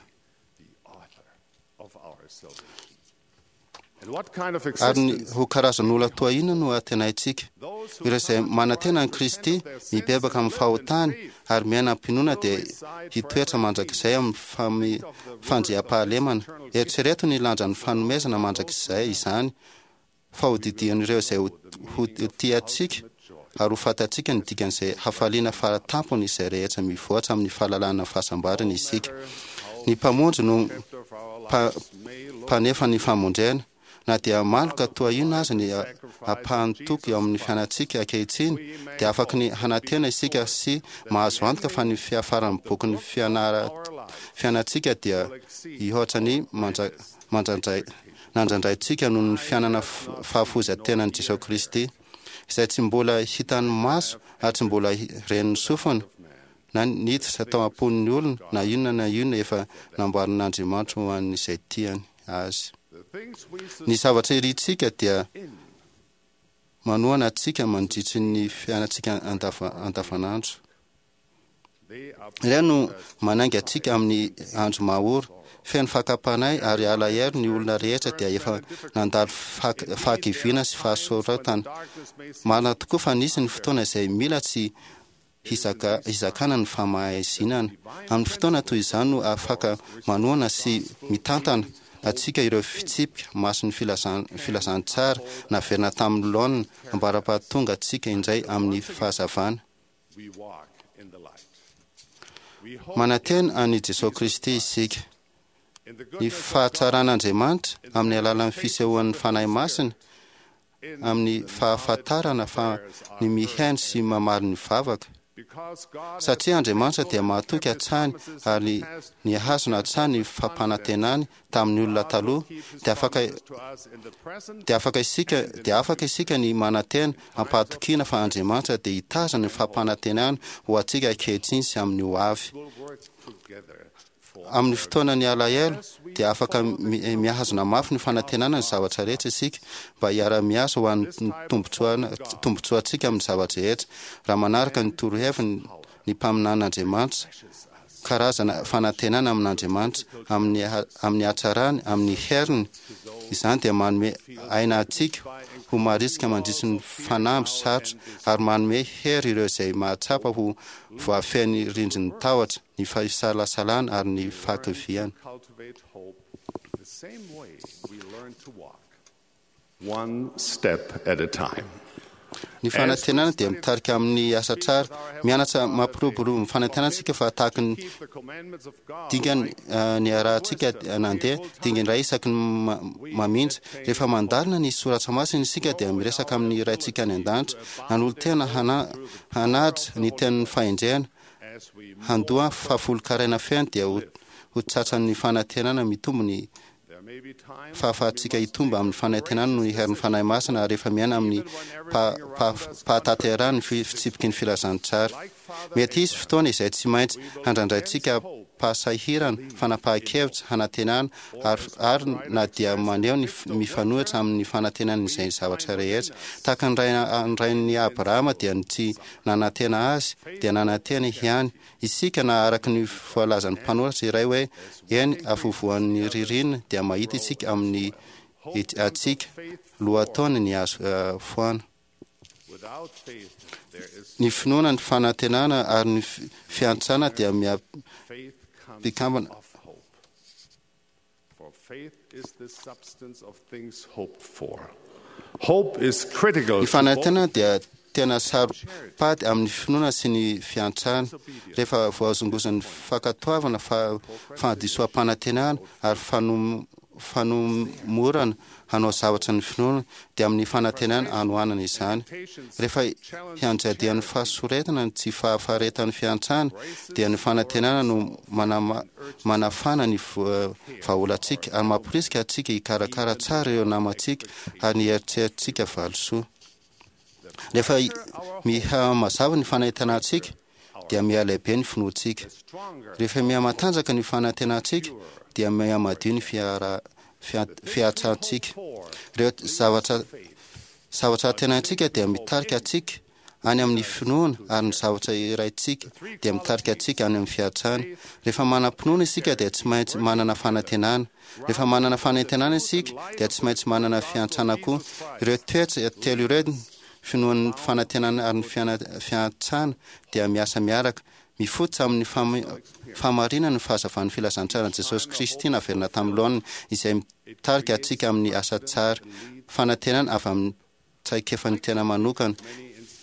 Speaker 12: ary ny ho karazan'olona toa inona no atenaintsika ireo izay manantena an'i Kristy mibebaka amin'ny fahotany ary miaina ampinoana dia hitoetra mandrakizay amin'ny fandriam-pahalemana eritrereto ny lanja ny fanomezana mandrakizay izany fa ho didian'ireo izay ho tiantsika ary ho fantatsika ny dikan'izay hafaliana faratampony izay rehetra mivoatra amin'ny fahalalana fahasambarana isika. Ny mpamonjy no mpanefa ny famondrena, na dia maloka toa ino azy ny apahany toky eo amin'ny fiainatsika ankehitriny, dia afaka ny hanatena isika sy mahazo antoka fa ny fiafarany boky ny fiainatsika dia ihoatra ny mandrandray nandraindrayntsika noho ny fiainana fahafozatenan'i Jesosy Kristy, izay tsy mbola hitan'ny maso ary tsy mbola ren'ny sofina na niditra tao am-pon'ny olona na inona na inona efa namboarin'Andriamanitra ho an'izay tiany azy. Ny zavatra irintsika dia manohana atsika mandritry ny fiainatsika andavanandro. Ireo no manainga atsika amin'ny andro mahoro, feno fakapanay ary alahelo ny olona rehetra dia efa nandalo fahakiviana sy fahasoratana. Marina tokoa fa nisy ny fotoana izay mila tsy hizakana ny famahaizinana. Amin'ny fotoana toy izany no afaka manohana sy mitantana atsika ireo fitsipika maso ny filazany tsara naverina tamin'ny laonina ambara-pahatonga atsika indray amin'ny fahazavana. Manantena an'i Jesosy Kristy isika. Ny fahatsaran'Andriamanitra amin'ny alalan'ny fisehoan'ny fanahy masina, amin'ny fahafantarana fa ny mihaino sy mamaly ny vavaka. Satria Andriamanitra dia mahatoky hatsany ary ny ahazona hatsany fampanantenany tamin'ny olona taloha, dia afaka dia afaka isika dia afaka isika ny manantena ampahatokiana fa Andriamanitra dia hitazana ny fampanantenany ho atsika ankehitriny sy amin'ny ho avy. Amin'ny fotoana ny alahelo dia afaka mihazona mafy ny fanantenana ny zavatra rehetra isika mba hiara-miasa ho an'ny tombotsoantsika amin'ny zavatra rehetra, raha manaraka ny toroheviny ny mpaminan'Andriamanitra, karazana fanantenana amin'Andriamanitra amin'ny hatsarany, amin'ny heriny. Izany dia manome aina atsika ho marisika mandritry ny fanamby sarotra ary manome hery ireo izay mahatsapa ho voafeny rindriny tahotra, ny fahasalasalana ary ny fahakiviana.
Speaker 11: One step at a time.
Speaker 12: Ny fanantenana dia mitarika amin'ny asa tsara, mianatra mampiroborobo ny fanantenantsika fa tahaka ny dingany ny arahantsika nandeha dingany iray isaky ny mamindra. Rehefa mandarina ny soratra masina isika dia miresaka amin'ny raintsika any an-danitra, nanolo tena hanatra ny tenin'ny fahendrena, handoa fahafolokaraina fiaina dia ho tsatsan'ny fanantenana mitombo ny fahafahatsika hitomba amin'ny fanantenana no iherin'ny fanahy masina rehefa miaina amin'ny pahatanterahany fitsipiky ny filazany tsara. Mety izy fotoana izay tsy maintsy handrandrayntsika pahasahirana, fanapahan-kevitra, hanantenana ary na dia maneho ny mifanohitra amin'ny fanantenana izay zavatra rehetra. Tahaka ny rain'ny Abrahama dia tsy nanantena azy dia nanantena ihany. Isika na araka ny voalazan'ny mpanoratra iray hoe eny avovoan'ny ririnina dia mahita isika amin'ny atsika lohataony ny azo foana. Ny finoana ny fanantenana ary ny fiantsana dia miapikambana. Ny fanantenana dia tena saro-pady amin'ny finoana sy ny fiantsana. Rehefa voazongozan'ny fankatoavana fahadisoam-panantenana ary fanomorana hanao zavatra ny finoana dia amin'ny fanantenana anohanana izany. Rehefa hianjadian'ny fahasoretana ny tsy fahafaretan'ny fiantsana dia ny fanantenana no manafana ny vaholantsika ary mamporisika atsika hikarakara tsara eo namantsika ary ny eritreritsika valosoa. Rehefa miha mazava ny fanantenantsika dia miha-lehibe ny finoantsika. Rehefa miha-matanjaka ny fanantenantsika dia miha-madio ny fiatsantsika. Ireo zavatra zavatra tenantsika dia mitarika atsika any amin'ny finoana ary ny zavatra iraintsika dia mitarika atsika any amin'ny fiatsana. Rehefa manam-pinoana isika dia tsy maintsy manana fanantenana. Rehefa manana fanantenana isika dia tsy maintsy manana fiantsana koa. Ireo toetra telo ireo, finoan'ny fanantenana ary ny fiantsana dia miasa miaraka, mifototra amin'ny famarinana ny fahazavan'ny filazantsara Jesosy Kristy naverina tamin'ny laonina izay mitarika atsika amin'ny asa tsara. Fanantenana avy amin'ny tsaikefany tena manokana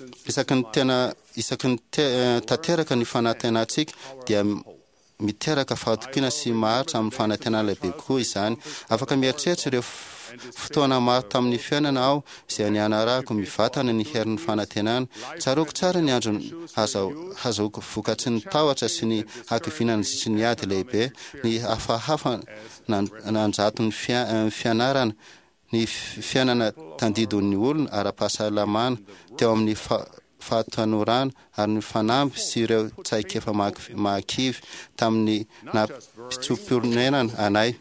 Speaker 12: isaky ny tena isaky ny tanteraka ny fanatenantsika dia miteraka fahatokiana sy maharitra amin'ny fanantenana lehibe koa izany. Afaka mieritreritra ireo fotoana maro tamin'ny fiainana aho izay nianarako mivatana ny herin'ny fanantenana. Tsaroako tsara ny andro azahoako vokatsy ny tahotra sy ny hakivinana sy ny ady lehibe, ny hafahafa nanjato ny fianarana, ny fiainana tandidon'ny olona ara-pahasalamana teo amin'ny fahatanorana ary ny fanamby sy ireo tsaikefa mahakivy tamin'ny nampitsom-pirenenana anay.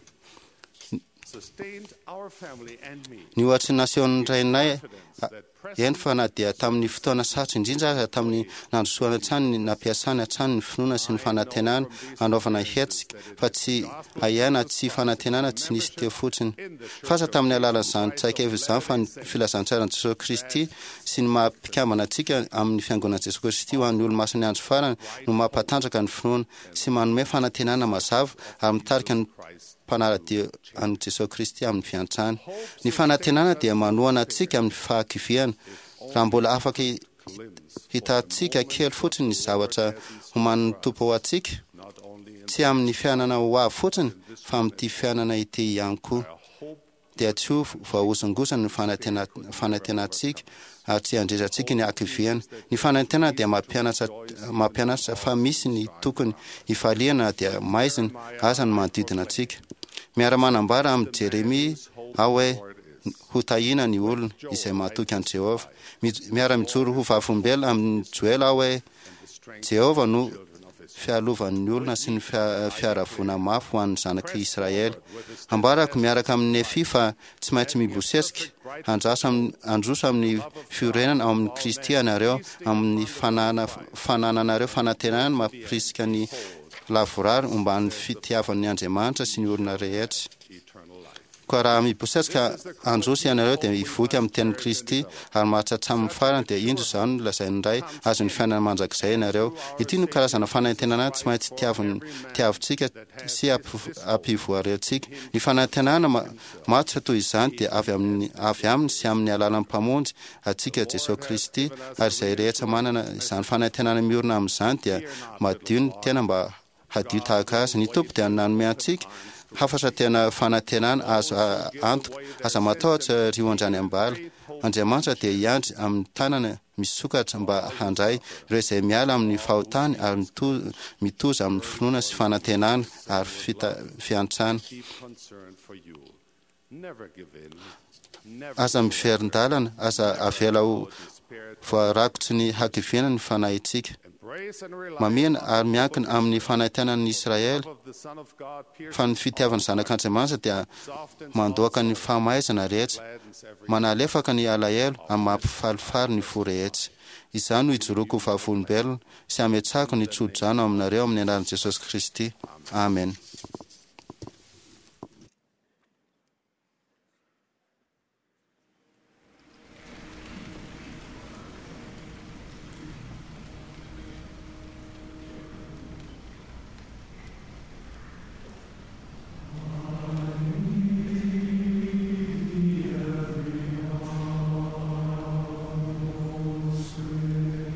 Speaker 12: Ny ohatry nasion rainay eny fa na dia tamin'ny fotoana sarotra indrindra aza tamin'ny nandrosoana trany ny nampiasana trany ny finoana sy ny fanantenana anaovana hetsika fa tsy aiana tsy fanantenana tsy nisy teo fotsiny. Fasa tamin'ny alalan'izany tsaikefa izany fa ny filazantsara ny Jesosy Kristy sy ny mampikambana antsika amin'ny fiangonana Jesosy Kristy ho an'ny olo-masony andro farany no mampatanjaka ny finoana sy manome fanantenana mazava ary mitarika ny mpanaradio an'i Jesosy Kristy amin'ny fiantrany. Ny fanantenana dia manohana antsika amin'ny fahakiviana. Raha mbola afaka hitantsika kely fotsiny ny zavatra homan'ny tompo ho antsika, tsy amin'ny fiainana ho avy fotsiny fa amin'ity fiainana ity ihany koa. Dia tsy ho voahosongosana ny fanantenantsika ary tsy handresantsika ny hakiviana. Ny fanantenana dia mampianatra mampianatra fa misy ny tokony hifaliana dia maizina aza ny manodidina antsika. Miara-manambara amin'ny Jeremia aho hoe ho tahina ny olona izay mahatoky an' Jehova. Miara-mijoro ho vafombelona amin'ny Joela aho hoe Jehova no fialovan'ny olona sy ny fiaravona mafy ho an'ny zanaky Israely. Ambarako miaraka amin'ny Nefi fa tsy maintsy mibosesika androso amin'ny fiorenana ao amin'ny Kristy anareo amin'ny fanananareo fanantenana mampirisika ny lavorary omban'ny fitiavan'ny Andriamanitra sy ny olona rehetra. Koa raha mibosesika androso ianareo dia hivoaka amin'ny tenin'i Kristy ary mahatratra amin'ny farany dia indro izany no lazainy indray azo ny fiainana mandrakizay ianareo. Ity no karazana fanantenana tsy maintsy tiavintsika sy ampivoarentsika. Ny fanantenana matotra toy izany dia avy aminy sy amin'ny alalan'ny mpamonjy atsika Jesosy Kristy ary izay rehetra manana izany fanantenana miorina amin'izany dia madio ny tena mba hadio tahaka azy. Ny tompo dia nanome antsika hafatra tena fanantenana azo antoka aza matahotra riondrany ambala. Andriamanitra dia hiandry amin'ny tanana misokatra mba handray ireo izay miala amin'ny fahotany ary mitoza amin'ny finoana sy fanantenana ary fiantrana. Aza miverin-dalana, aza avela ho voarakotsy ny hakiviana ny fanahintsika. Mamena ary miankina amin'ny fanantenan'ny Israely fa ny fitiavan'ny zanak'Andriamanitra dia mandoaka ny fahamaizana rehetra, manalefaka ny alahelo amin'ny mampifalifary ny fo rehetra. Izany no hijoroako ho vavolombelona sy ametsahako ny tsodrano aminareo amin'ny anaran'i Jesosy Kristy. Amen.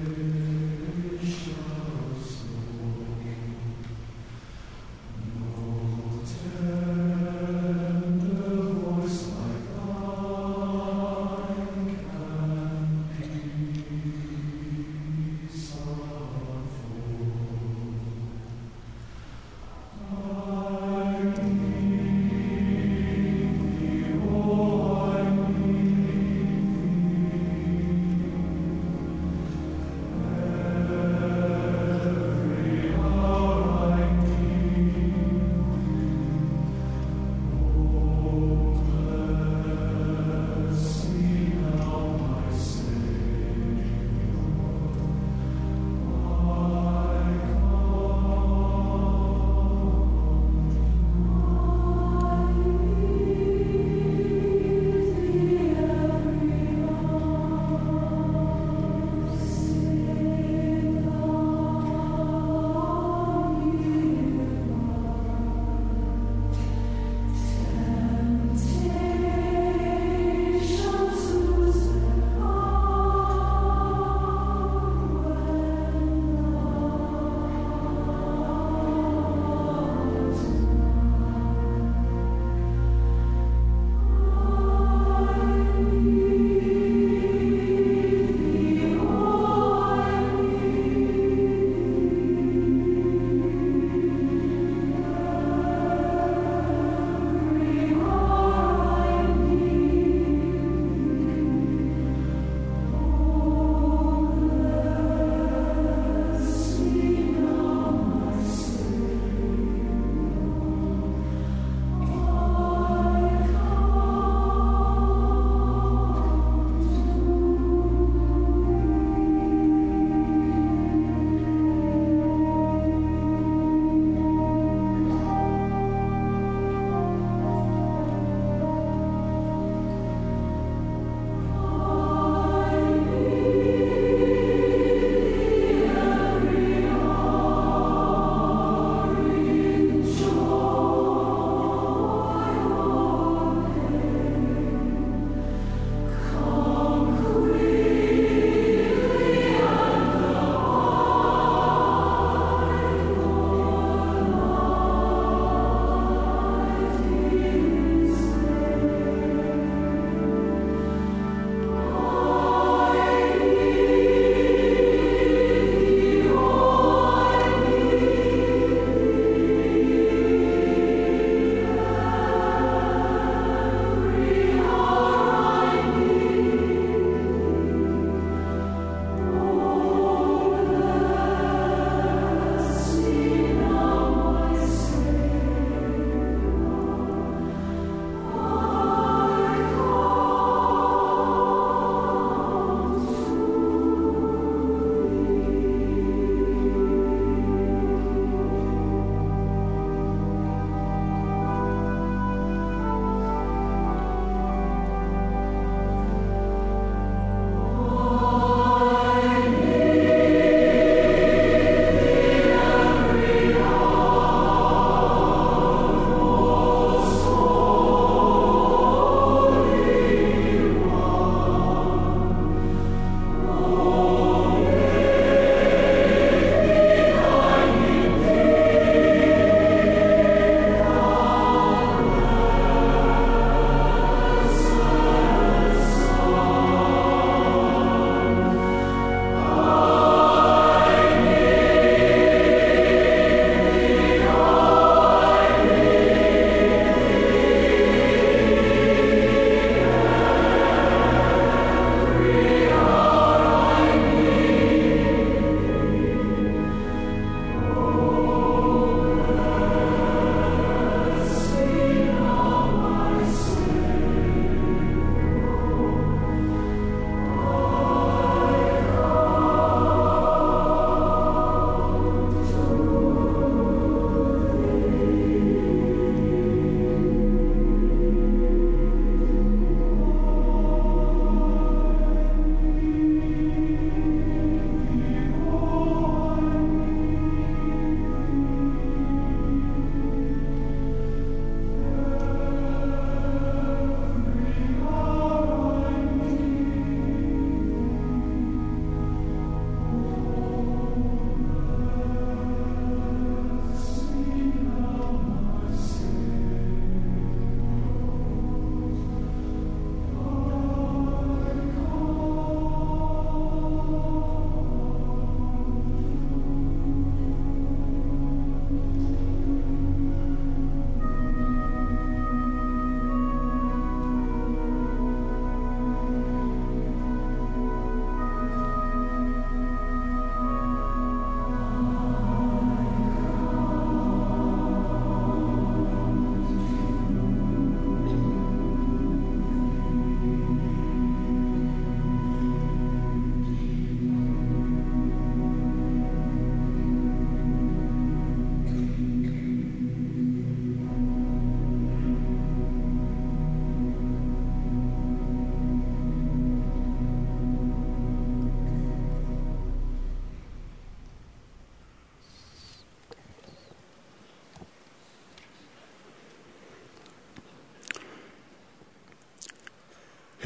Speaker 13: No.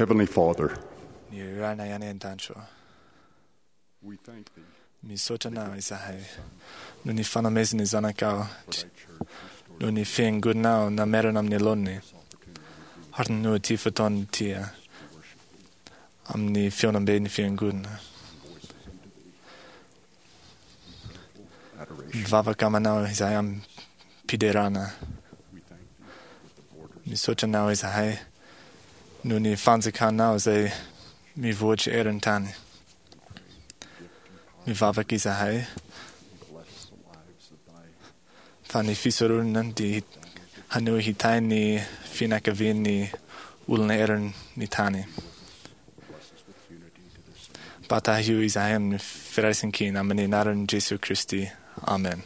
Speaker 9: Heavenly Father,
Speaker 4: Ni rana yani antancho.
Speaker 9: we thank thee
Speaker 4: Mi sota na isahe. Nu ni fana mesi ni zana kao. Nu ni fieng good now na meron am ni lonni. Harten nu ti faton tia. Am ni fionam be ni fieng good na. Vava kama now isahe am piderana. Mi sota now isahe. Nu ni fanze kan now say mi voce eren tani. Mi vava kisa hai. Fani fisorunan di hanu hitain ni finakavin ni ulne eren ni tani. Bata hiu isahem ni ferasinkin amani naran Jesu Christi. Amen.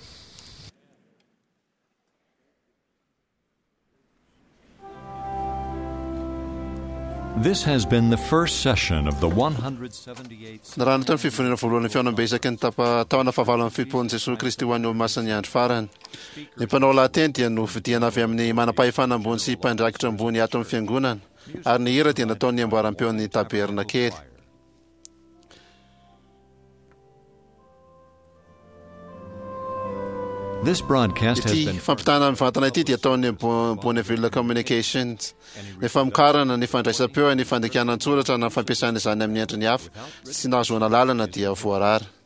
Speaker 1: This has been the first session of the one hundred seventy-eighth
Speaker 2: Na rano tany fiforiana voalohany fiaonam-besaka ny tapa taona fahavalo amin'ny fipony Jesosy Kristy ho an'ny olo-masiny andro farany. Ny mpanao lahateny dia novidiana avy amin'ny manam-pahefana ambony sy mpandraikitra ambony ato amin'ny fiangonana, ary ny hira dia nataony amboaram-peon'ny taberna kely.
Speaker 1: This broadcast has
Speaker 2: Ity
Speaker 1: been
Speaker 2: fampitana amin'ny vatana ity dia ataony Bonneville Communications. Ny famokarana, ny fandraisam-peo, ny fandekiana an-tsoratra na fampiasana izany amin'ny endriny hafa sy nahazoana lalana dia voarara.